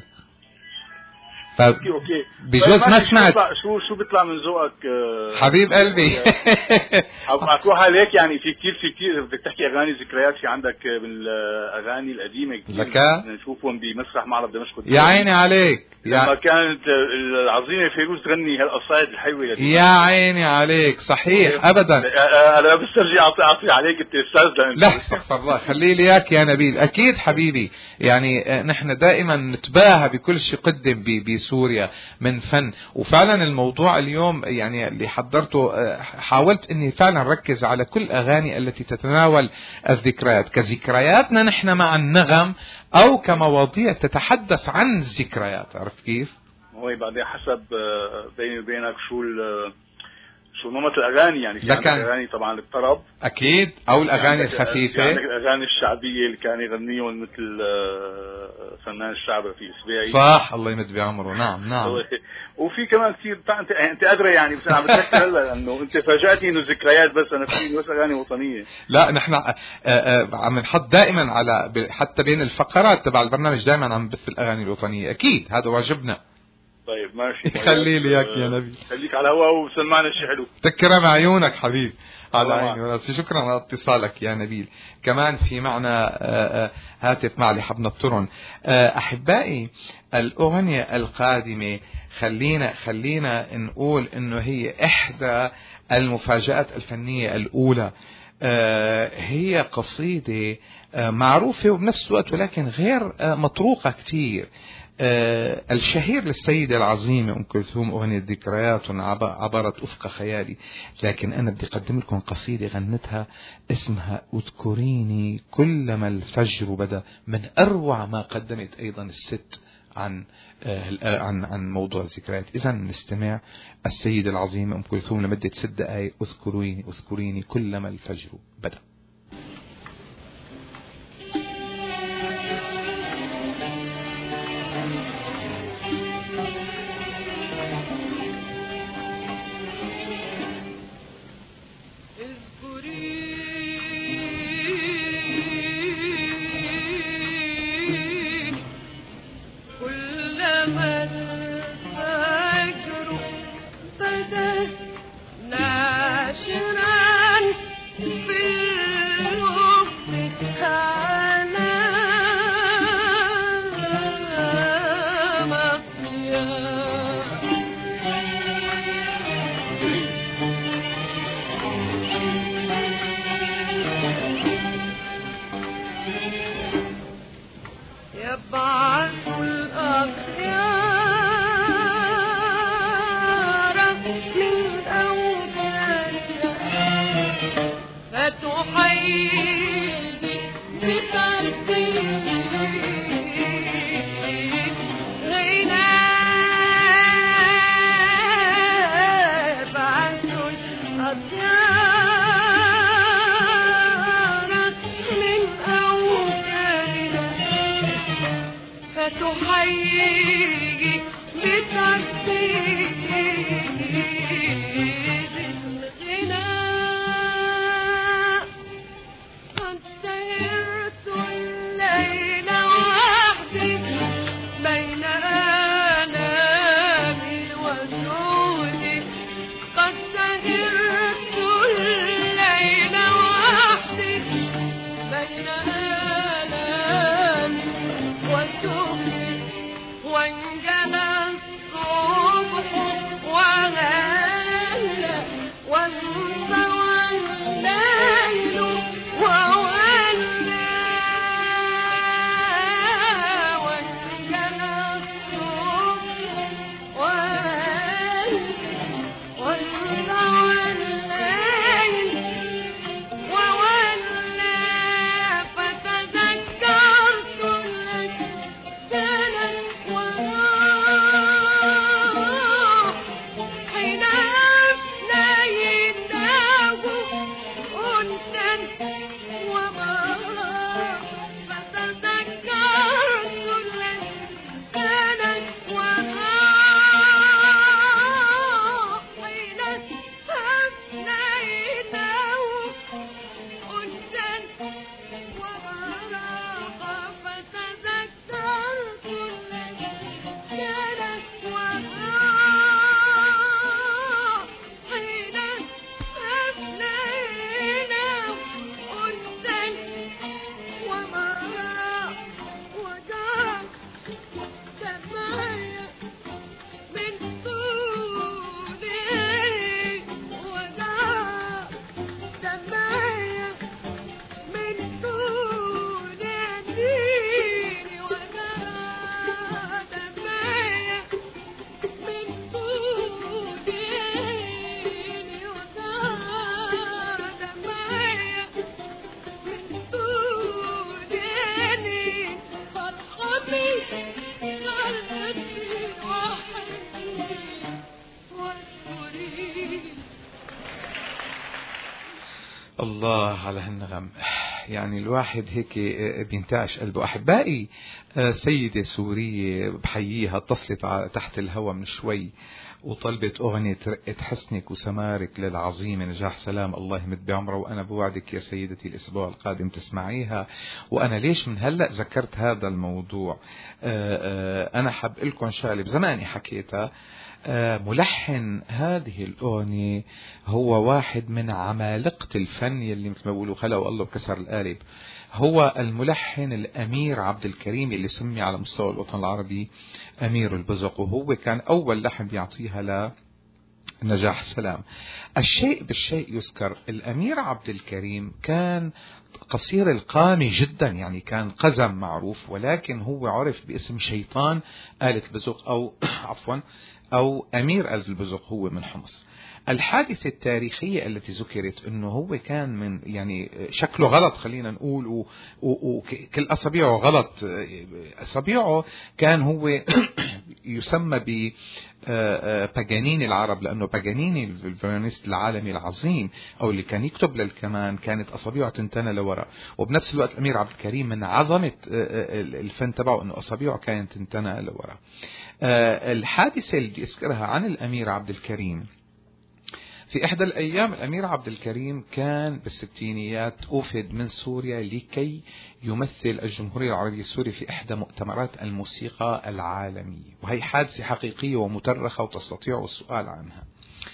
اوكي بجوز ما سمعت شو بيطلع من ذوقك حبيب قلبي. اروح عليك، يعني في كثير بدك تحكي اغاني ذكريات، في عندك من الاغاني القديمه كثير نشوفهم بمسرح معرض دمشق. يا عيني عليك، لما كانت العظيمه فيروز تغني هالقصائد الحلوه. يا عيني عليك، صحيح. ابدا انا بسترجع اعطي عليك انت استاذ. لا استغفر الله، خلي لي اياك يا نبيل. اكيد حبيبي، يعني نحن دائما نتباهى بكل شيء قدم بسوريا من فن. وفعلا الموضوع اليوم يعني اللي حضرته حاولت اني فعلا ركز على كل اغاني التي تتناول الذكريات كذكرياتنا نحن مع النغم او كمواضيع تتحدث عن الذكريات، عرفت كيف؟ هو بعدين حسب بيني وبينك شو نمط الاغاني، يعني في اغاني طبعا الطرب اكيد، او الاغاني الخفيفه، عندك الاغاني الشعبيه اللي كان يغنيهم مثل فنان الشعب رفيق سباعي، صح، الله يمد بعمره. نعم. وفي كمان كثير انت ادري يعني، بس انا عم بتذكر هلا انه انت فاجأتني انه ذكريات، بس انا في بس اغاني وطنيه. لا نحن عم نحط دائما على حتى بين الفقرات تبع البرنامج دائما عم نبث الاغاني الوطنيه، اكيد هذا واجبنا. طيب ماشي، خلي لي اياك يا نبي، خليك على الهواء وسمعنا شيء حلو. تكرم عيونك حبيب، على عيني وراسي. شكرا على اتصالك يا نبيل. كمان في معنا هاتف معلي حبنا الطرن. احبائي، الاغنية القادمة خلينا نقول انه هي احدى المفاجآت الفنية الاولى. هي قصيدة معروفة وبنفس الوقت ولكن غير مطروقة كتير. الشهير للسيدة العظيمة أم كلثوم أغنية ذكريات عبرت أفق خيالي، لكن أنا بدي أقدم لكم قصيدة غنتها اسمها اذكريني كلما الفجر بدا، من أروع ما قدمت أيضا الست عن موضوع الذكريات. إذا نستمع السيدة العظيمة أم كلثوم لمدة 6 دقائق، اذكريني اذكريني كلما الفجر بدا. الله على هالنغم، يعني الواحد هيك بينتعش قلبه. أحبائي، سيدة سورية بحييها اتصلت تحت الهوى من شوي وطلبت أغنية رقة حسنك وسمارك للعظيمة نجاح سلام، الله يمد بعمره، وأنا بوعدك يا سيدتي الأسبوع القادم تسمعيها. وأنا ليش من هلأ ذكرت هذا الموضوع؟ أنا حب لكم شغلة بزماني حكيتها. ملحن هذه الأغنية هو واحد من عمالقة الفن يلي مثل ما بيقولوا خلقوا الله بكسر القالب. هو الملحن الأمير عبد الكريم اللي سمي على مستوى الوطن العربي أمير البزق، وهو كان أول لحن بيعطيها نجاح سلام. الشيء بالشيء يذكر. الأمير عبد الكريم كان قصير القامة جدا، يعني كان قزم معروف، ولكن هو عرف باسم شيطان آلة البزق أو عفوا أو أمير آلة البزق، هو من حمص. الحادثة التاريخية التي ذكرت انه هو كان من يعني شكله غلط خلينا نقول، وكل اصابعه غلط، اصابعه كان هو يسمى ب باجانيني العرب، لانه باجانيني الفيولونيست العالمي العظيم او اللي كان يكتب للكمان كانت اصابعه تنتنى لورا، وبنفس الوقت الامير عبد الكريم من عظمه الفن تبعه انه اصابعه كانت تنتنى لورا. الحادثه اللي اذكرها عن الامير عبد الكريم، في إحدى الأيام الأمير عبد الكريم كان بالستينيات أوفد من سوريا لكي يمثل الجمهورية العربية السورية في إحدى مؤتمرات الموسيقى العالمية، وهي حادثة حقيقية ومترخة وتستطيع السؤال عنها.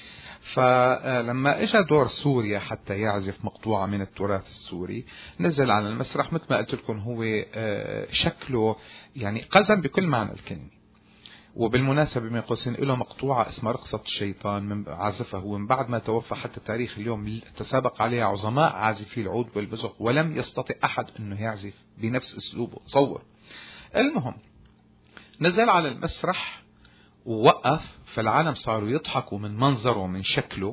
فلما اجى دور سوريا حتى يعزف مقطوعة من التراث السوري، نزل على المسرح مثل ما قلت لكم هو شكله يعني قزم بكل معنى الكلمة. وبالمناسبة بين قوسين له مقطوعة اسمها رقصة الشيطان من عازفها هو من بعد ما توفى حتى تاريخ اليوم، تسابق عليها عظماء عازفي العود والبزق ولم يستطع أحد أنه يعزف بنفس أسلوبه. تصور. المهم نزل على المسرح ووقف، فالعالم صاروا يضحكوا من منظره ومن شكله،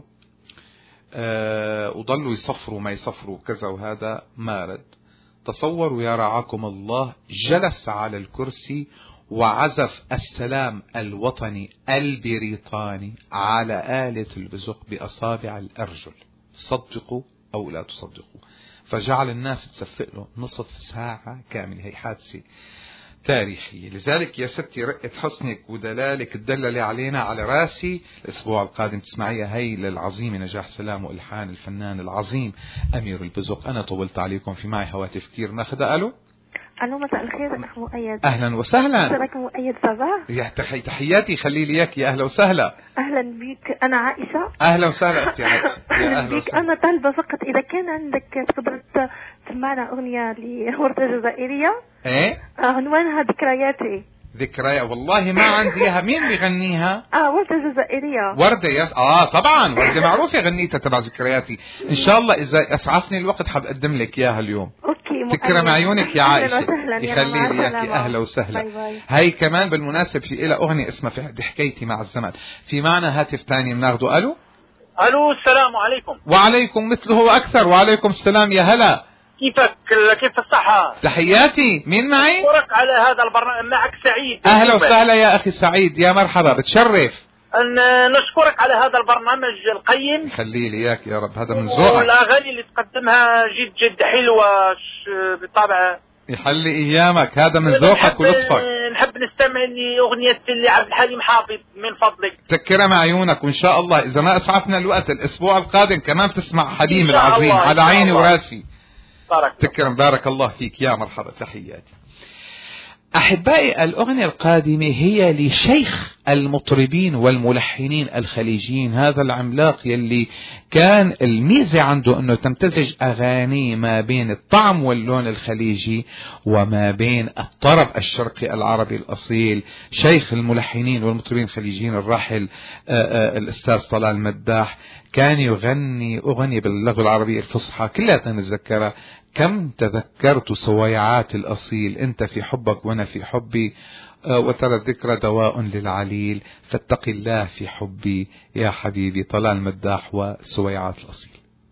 وضلوا يصفروا ما يصفروا كذا، وهذا ما رد. تصوروا يا رعاكم الله، جلس على الكرسي وعزف السلام الوطني البريطاني على آلة البزق بأصابع الأرجل، صدقوا أو لا تصدقوا. فجعل الناس تسفق له نصف ساعة كاملة. هي حادثة تاريخية. لذلك يا ستي رقة حسنك ودلالك تدللي علينا على راسي. الأسبوع القادم تسمعيها هي للعظيم نجاح سلام وإلحان الفنان العظيم أمير البزق. أنا طولت عليكم، في معي هواتف كتير ناخدها. ألو ألو، مساء الخير أخ مؤيد. أهلا وسهلا. ازيك مؤيد صباح؟ يا تحياتي، خلي لي إياك. يا أهلا وسهلا. أهلا بيك، أنا عائشة. أهلا وسهلا أختي عائشة. أهلا بيك. أنا طالبة فقط إذا كان عندك تقدر تسمعنا أغنية لوردة جزائرية. إيه؟ عنوانها ذكرياتي. ذكريات؟ والله ما عنديها. مين بيغنيها؟ وردة جزائرية. وردة يس. طبعا وردة معروفة غنيتها تبع ذكرياتي. إن شاء الله إذا أسعفني الوقت حقدم لك إياها اليوم. تكرم عيونك يا عائشة، يخلي لي اياكي. اهلا وسهلا. باي باي. هاي كمان بالمناسبة في لها اغنية اسمها في حكايتي مع الزمن. في معنا هاتف ثاني بناخده. الو السلام عليكم. وعليكم مثله واكثر. وعليكم السلام. يا هلا، كيف الصحة؟ تحياتي. مين معي؟ أشكرك على هذا البرنامج. معك سعيد. اهلا وسهلا يا اخي سعيد، يا مرحبا، بتشرف. نشكرك على هذا البرنامج القيم. خلي لي اياك يا رب، هذا من ذوقك. والاغاني اللي تقدمها جد حلوه بالطبع. يحلي ايامك، هذا من ذوقك ولطفك. نحب نستمع لاغنيه لعبد الحليم حافظ من فضلك. تكرم عيونك، وان شاء الله اذا ما اسعفنا الوقت الاسبوع القادم كمان تسمع حليم العظيم على عيني وراسي. تكرم، بارك الله فيك، يا مرحبا، تحياتي. أحبائي، الأغنية القادمة هي لشيخ المطربين والملحنين الخليجيين، هذا العملاق يلي كان الميزة عنده أنه تمتزج أغاني ما بين الطعم واللون الخليجي وما بين الطرب الشرقي العربي الأصيل. شيخ الملحنين والمطربين الخليجيين الراحل الأستاذ طلال مداح كان يغني أغنية باللغة العربية الفصحى كلها نتذكرها. كم تذكرت سويعات الأصيل، أنت في حبك وأنا في حبي، وترى الذكرى دواء للعليل، فاتق الله في حبي يا حبيبي. طلال مداح وسويعات الأصيل.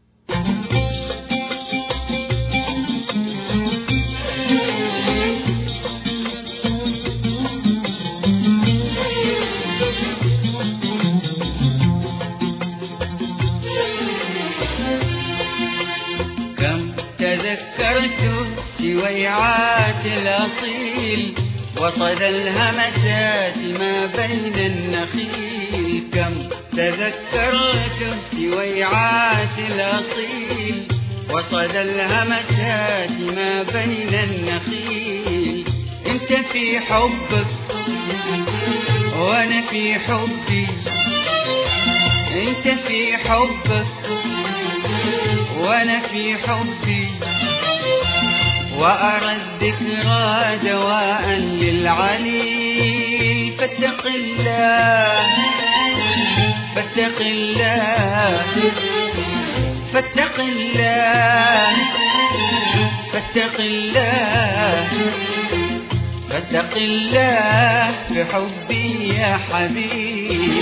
تذكرت سويعات الأصيل وصدى الهمسات ما بين النخيل. كم تذكرت سويعات الأصيل وصدى الهمسات ما بين النخيل. انت في حبك وانا في حبي، انت في حبك وانا في حبي، وأرى الذكرى دواء للعليل. فاتق الله فاتق الله فاتق الله فاتق الله فاتق الله في حبي يا حبيب.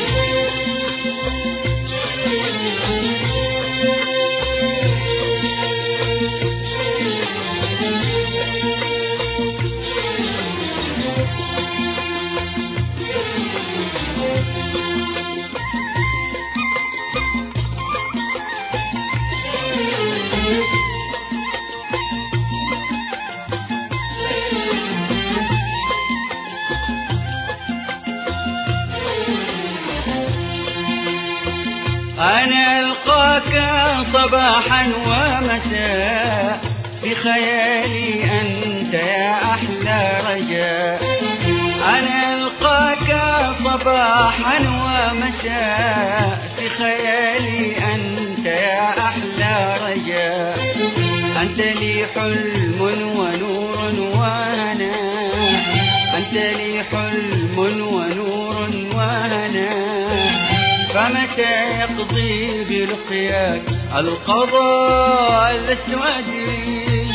أنا ألقاك صباحا ومساء في خيالي أنت يا أحلى رجاء. أنا ألقاك صباحا ومساء في خيالي أنت يا أحلى رجاء. أنت لي حلم ونور وهنا أنت لي حلم ونور وهنا. فمتى يقضي بلقياك القضاء لست أدري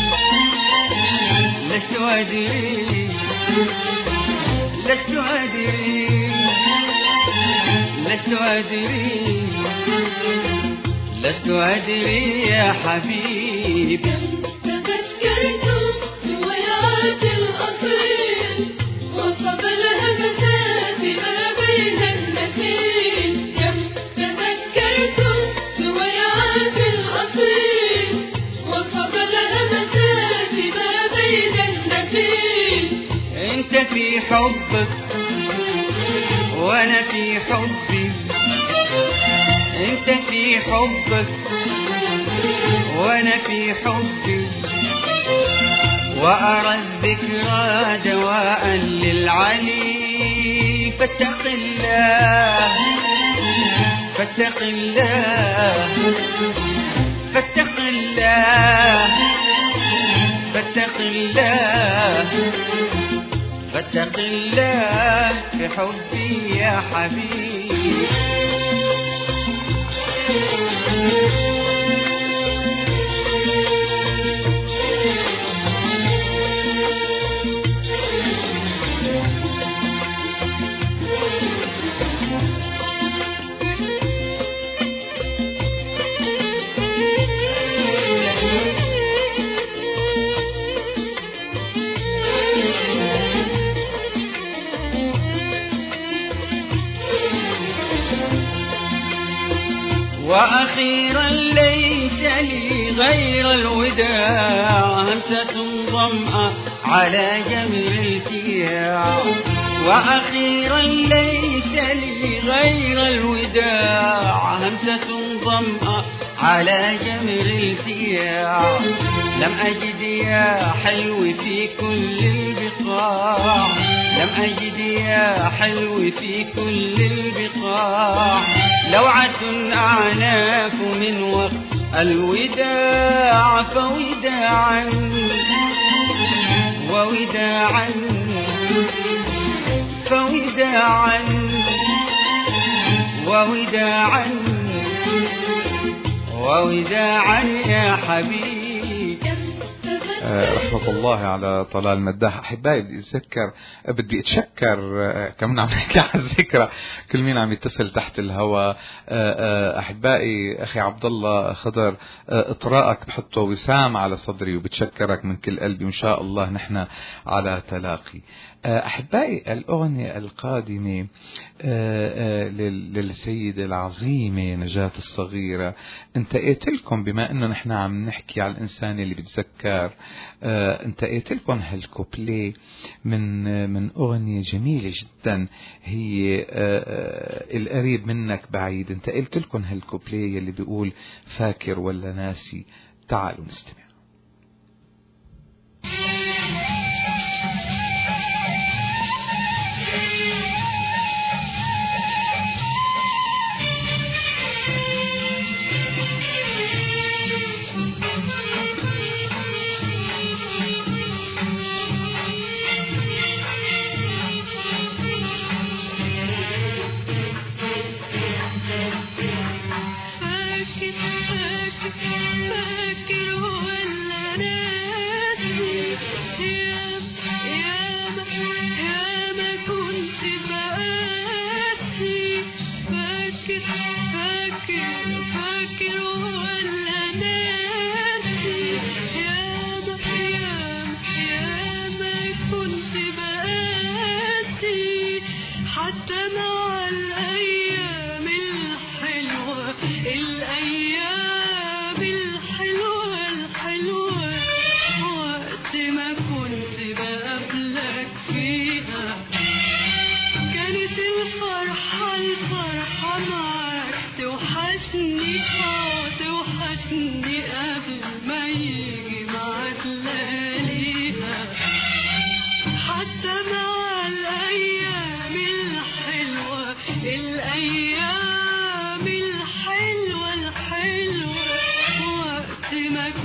لست أدري لست أدري لست أدري لست أدري يا حبيبي. تذكرت روايات الأصيل وصف الهمسات ما بين النخيل. تذكرت روايات الأصيل وصف الهمسات ما بين النخيل. أنت في حبك وأنا في حبي أنت في حبك وأنا في حبي. وأرى الذكرى دواء للعلي. فاتق الله فاتق الله فاتق الله فاتق الله فاتق الله في حبي يا حبيبي. وأخيرا ليس لي غير الوداع. همسة ظمأ على جمر الكياع. وأخيرا ليس لي غير الوداع. همسة ظمأ على جمر الكياع. لم أجد يا حلو في كل البقاع. لم أجد يا حلو في كل البقاع. لوعة أعناف من وقت الوداع. فوداعا ووداعا فوداعا ووداعا ووداعا يا حبيبي. رحمة الله على طلال مداح. أحبائي بدي أتشكر كمان عم نحكي عن الذكرى كل مين عم يتصل تحت الهواء. أحبائي أخي عبد الله خضر إطراءك بحطه وسام على صدري وبتشكرك من كل قلبي وإن شاء الله نحن على تلاقي. أحبائي الأغنية القادمة للسيدة العظيمة نجاة الصغيرة انتقيت لكم بما أنه نحن عم نحكي على الإنسان اللي بتذكر. انتقيت لكم هالكوبلي من أغنية جميلة جدا هي القريب منك بعيد. انتقيت لكم هالكوبلي اللي بيقول فاكر ولا ناسي. تعالوا نستمع.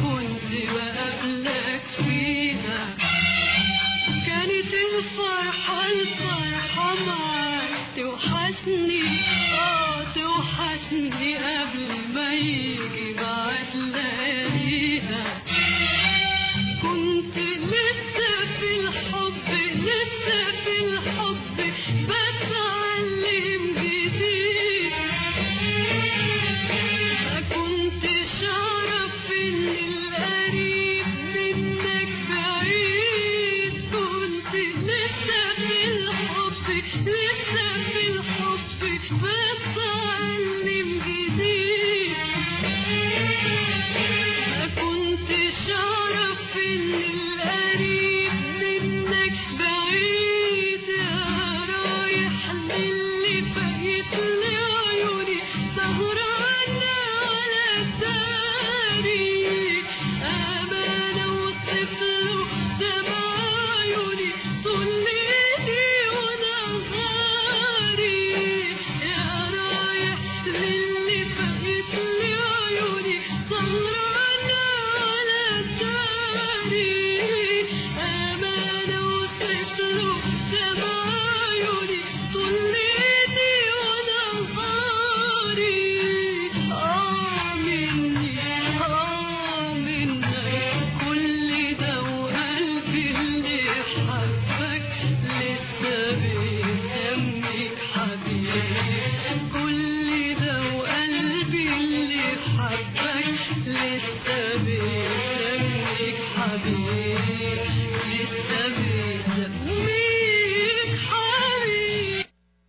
كنت بقابلك فيها. كانت الفرحة معاك توحشني، توحشني قبل ما يجي بعد لياليها. كنت لسه في الحب بتعلم جديد. ما كنتش أعرف إن القريب منك بعيد. كنت لسه في الحب بتعلم جديد. ما كنتش أعرف إن القريب منك بعيد. يا رايح للي بقيت لعيوني سهرانة على التاريخ. أمانة وصف له دمع عيوني طول ليلي وأنا غاري. يا رايح للي بقيت لعيوني سهرانة على التاريخ. أمانة وصف له دمع عيوني طول ليلي وأنا غاري. منك كل ده وقلبي اللي حبك لسه بيسميك حبيبي. كل ده وقلبي اللي حبك لسه بيسميك حبيبي. لسه بيسميك حبيبي.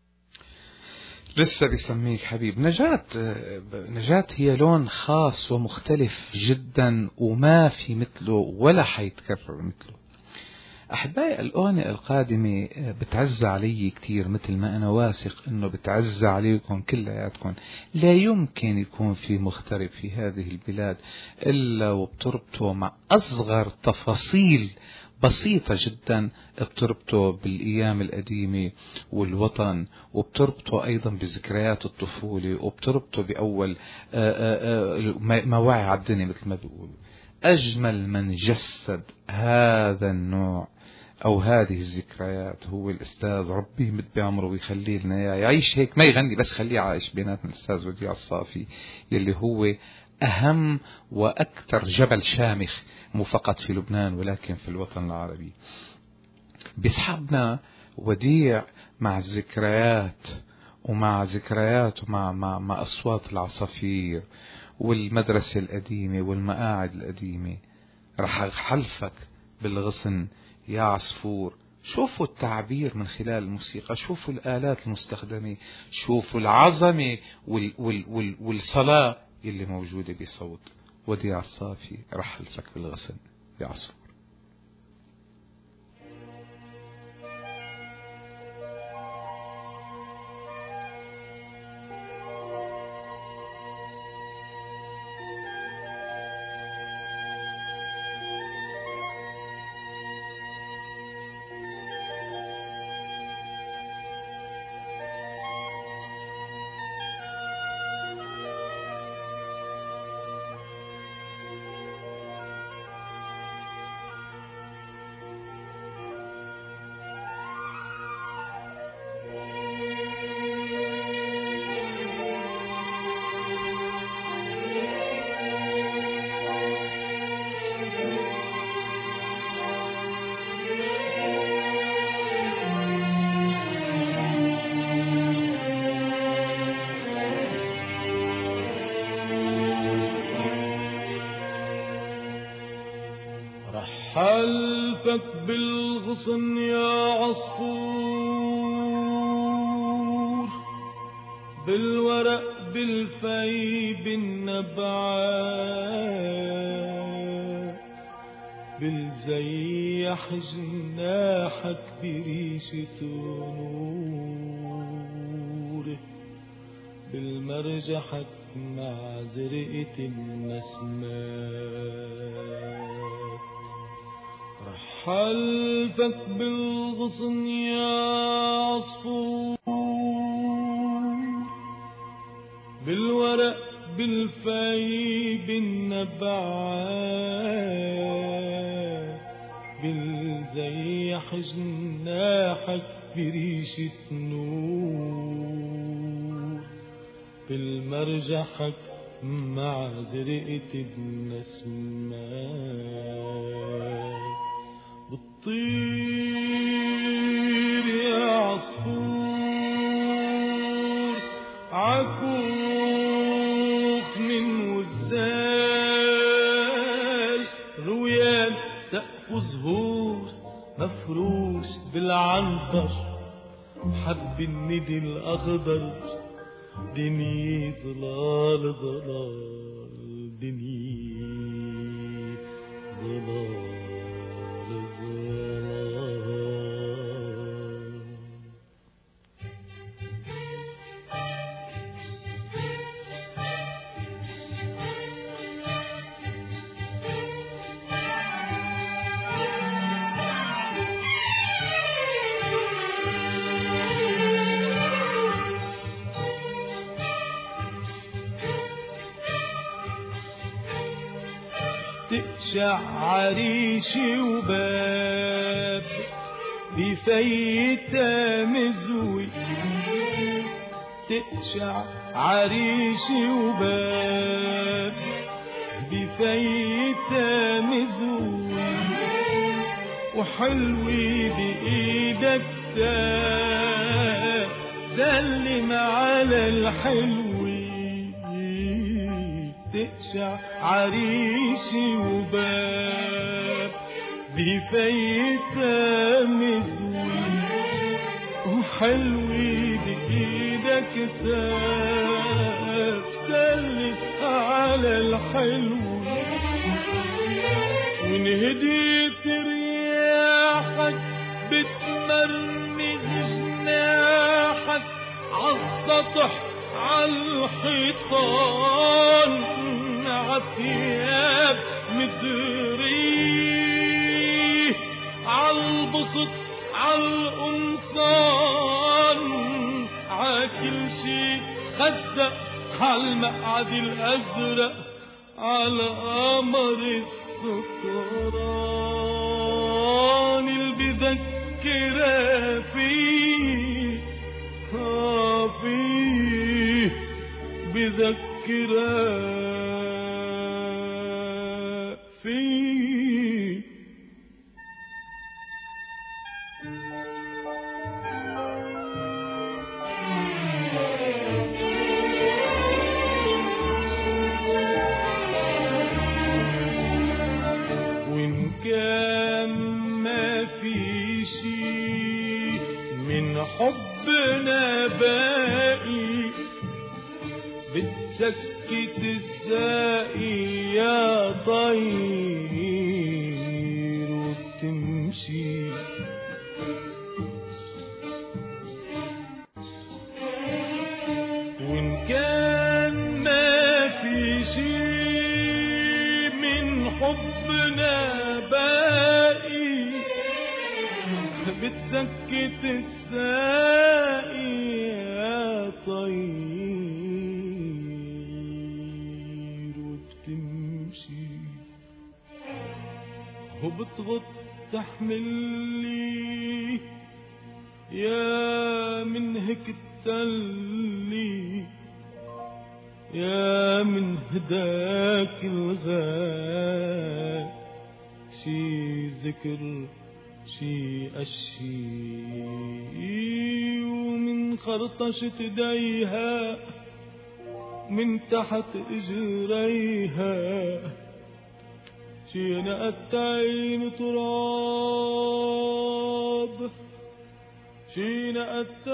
لسه بيسميك حبيب. نجاة هي لون خاص ومختلف جدا وما في مثله ولا حيتكرر مثله. أحبائي الأغنية القادمة بتعز علي كتير، مثل ما أنا واثق أنه بتعز عليكم كلياتكم. لا يمكن يكون في مغترب في هذه البلاد إلا وبتربطه مع أصغر تفاصيل بسيطة جدا، بتربطه بالأيام القديمة والوطن، وبتربطه أيضا بذكريات الطفولة، وبتربطه بأول ما وعي على الدنيا مثل ما بيقولوا. أجمل من جسد هذا النوع أو هذه الذكريات هو الأستاذ، ربي يمد بعمره ويخليه لنا يعيش هيك، ما يغني بس خليه عايش بيناتنا، الأستاذ وديع الصافي، يلي هو أهم وأكثر جبل شامخ مو فقط في لبنان ولكن في الوطن العربي. بيسحبنا وديع مع الذكريات ومع أصوات العصافير والمدرسة القديمة والمقاعد القديمة. رح أحلفك بالغصن يا عصفور. شوفوا التعبير من خلال الموسيقى، شوفوا الآلات المستخدمة، شوفوا العظمة والصلاة اللي موجودة بصوت وديع الصافي. رح أحلفك بالغصن يا عصفور. حلفك بالغصن يا عصفور، بالورق بالفي بالنبعات، بالزيح جناحك بريشة نور، بالمرجحك مع زرقة النسمات. حلفك بالغصن يا عصفور، بالورق بالفي بالنبات، بعاد بالزيح جناحك بريشة نور بالمرجحك مع زرقة بنسمات بتطير يا عصفور عكوخ من وزال رويان سقف زهور مفروش بالعنبر حب الندي الأخضر دنيا ظلال ظلال دنيا ظلال ظلال. تقشع عريشي وباب بفيتة مزوي تقشع عريشي وباب بفيتة مزوي وحلوي بإيدك سلم على الحلوي تقشع عريشي وباب بفيتة مزوي وحلوي بإيدك سلم على الحلوي وانهديت رياحك بتمرمغ جناحك عالسطح عالحيطان عالثياب مدري عالبسط عالقمصان عاكل شي خزق عالمقعد الأزرق على قمر السكران اللي بذكرها فيه فيه بذكرها فيه وإن كان ما في شي من حبنا باقي بتسكت الساقي يا طير وتمشي وإن كان ما في شي من حبنا باقي بتسكت الساقي يا طير وبتمشي وبتغط تحملي يا من هيك التلي يا من هداك الغال شي ذكر شي أشي ومن خرطشة ايديها من تحت اجريها شي نقت عين تراب شي نقت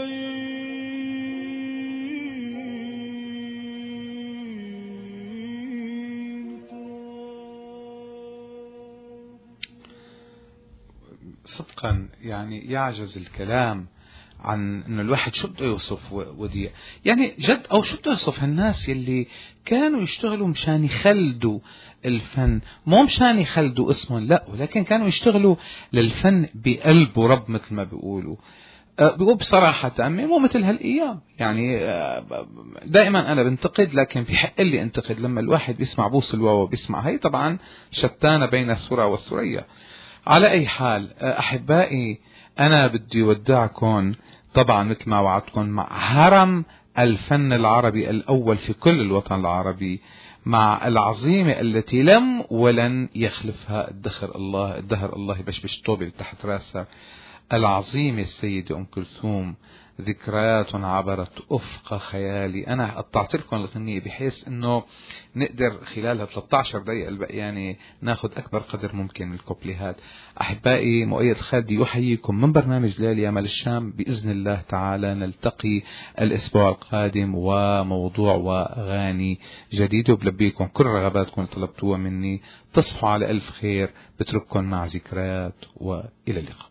صدقا يعني يعجز الكلام عن انه الواحد شو بده يوصف وديع، يعني جد او شو بده يوصف هالناس يلي كانوا يشتغلوا مشان يخلدوا الفن، مو مشان يخلدوا اسمهم لا، ولكن كانوا يشتغلوا للفن بقلب ورب مثل ما بيقولوا. وبصراحة مو مثل هالأيام. يعني دائما أنا بنتقد، لكن بحق لي انتقد لما الواحد بيسمع بوص الواو بيسمع هي. طبعا شتانة بين السورة والسورية. على أي حال أحبائي، أنا بدي ودعكم طبعا مثل ما وعدتكم مع هرم الفن العربي الأول في كل الوطن العربي، مع العظيمة التي لم ولن يخلفها الدهر الله يبشبش طوبة تحت راسها، العظيمة السيدة أم كلثوم. ذكريات عبرت أفق خيالي. أنا قطعت لكم الغنية بحيث أنه نقدر خلالها 13 دقيقة البقيانة ناخد أكبر قدر ممكن من الكوبليهات. أحبائي، مؤيد الخالدي يحييكم من برنامج ليالي يا مال الشام. بإذن الله تعالى نلتقي الأسبوع القادم وموضوع وأغاني جديدة، وبلبيكم كل رغباتكم اللي طلبتوها مني. تصحوا على ألف خير. بترككم مع ذكريات، وإلى اللقاء.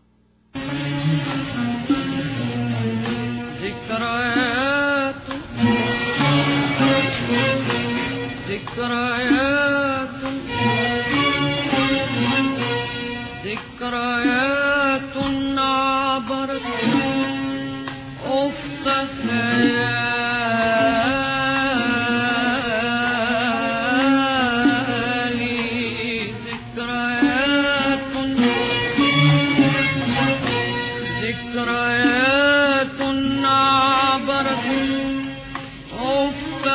ذكريات عبرت أفق خيالي، ذكريات عبرت أفق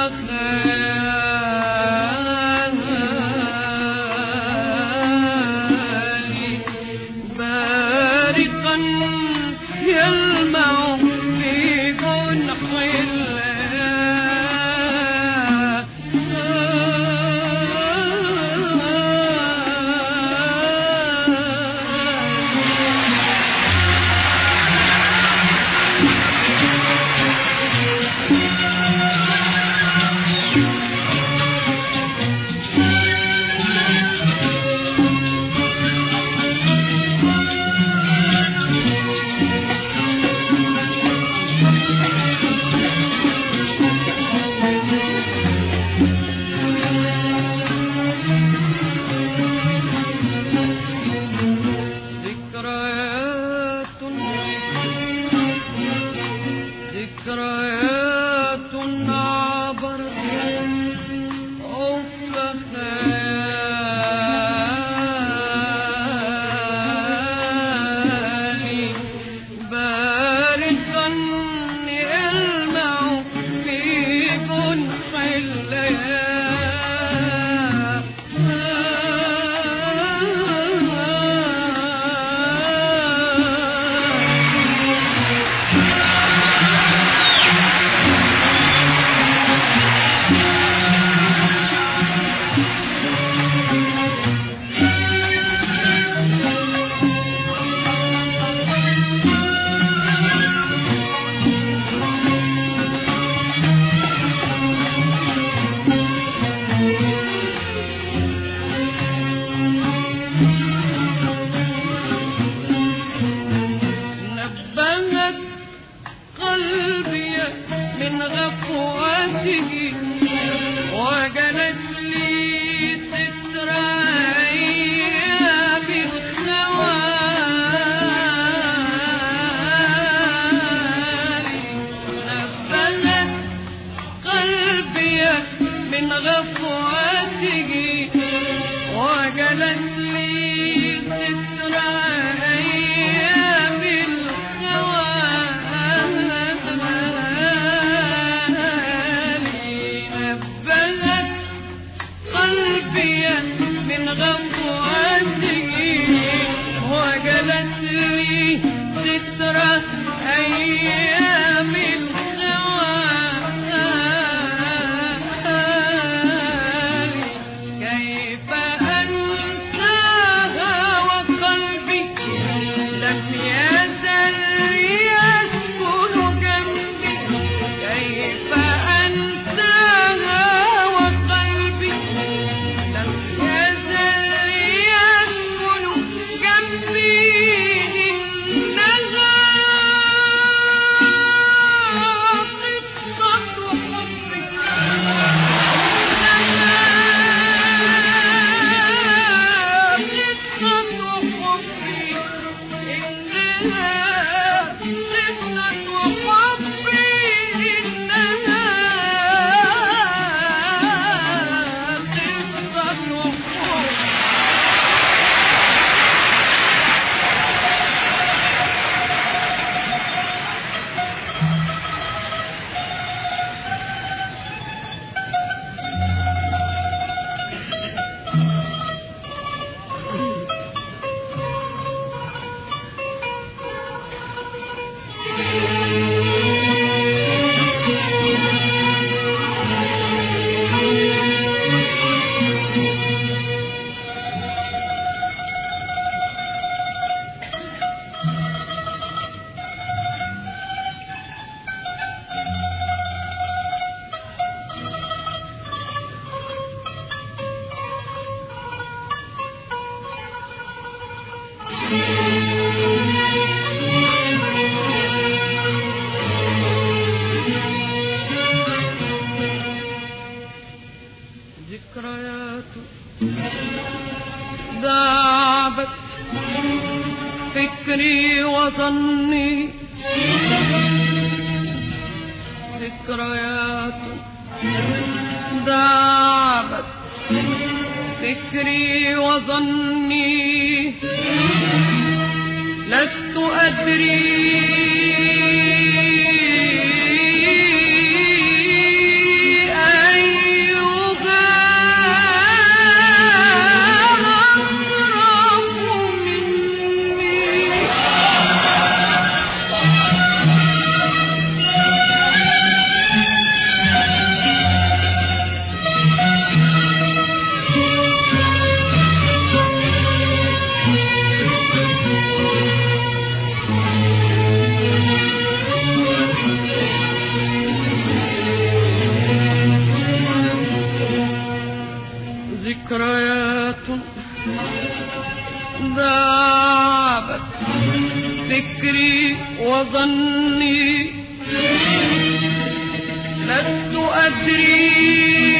خيالي، بارقا يلمع في جنح ذكريات عبرت أفق خيالي، بارقا يلمع في جنح نبهت قلبي من غفوته وجلت لي ستر أيام الخوالي، نبهت قلبي من غفوته وجلت لي ستر أيام الخوالي، نبهت قلبي من غفوته وجلت لي ستر أيام الخوالي، كيف أنساها وقلبي لم يزل يسكن جنبي، كيف أنساها وقلبي لم يزل يسكن جنبي، إنها ذكريات ذابت فكري وظني، ذكريات ذابت فكري وظني، لست أدري ذكريات ذابت فكري وظني، لست أدري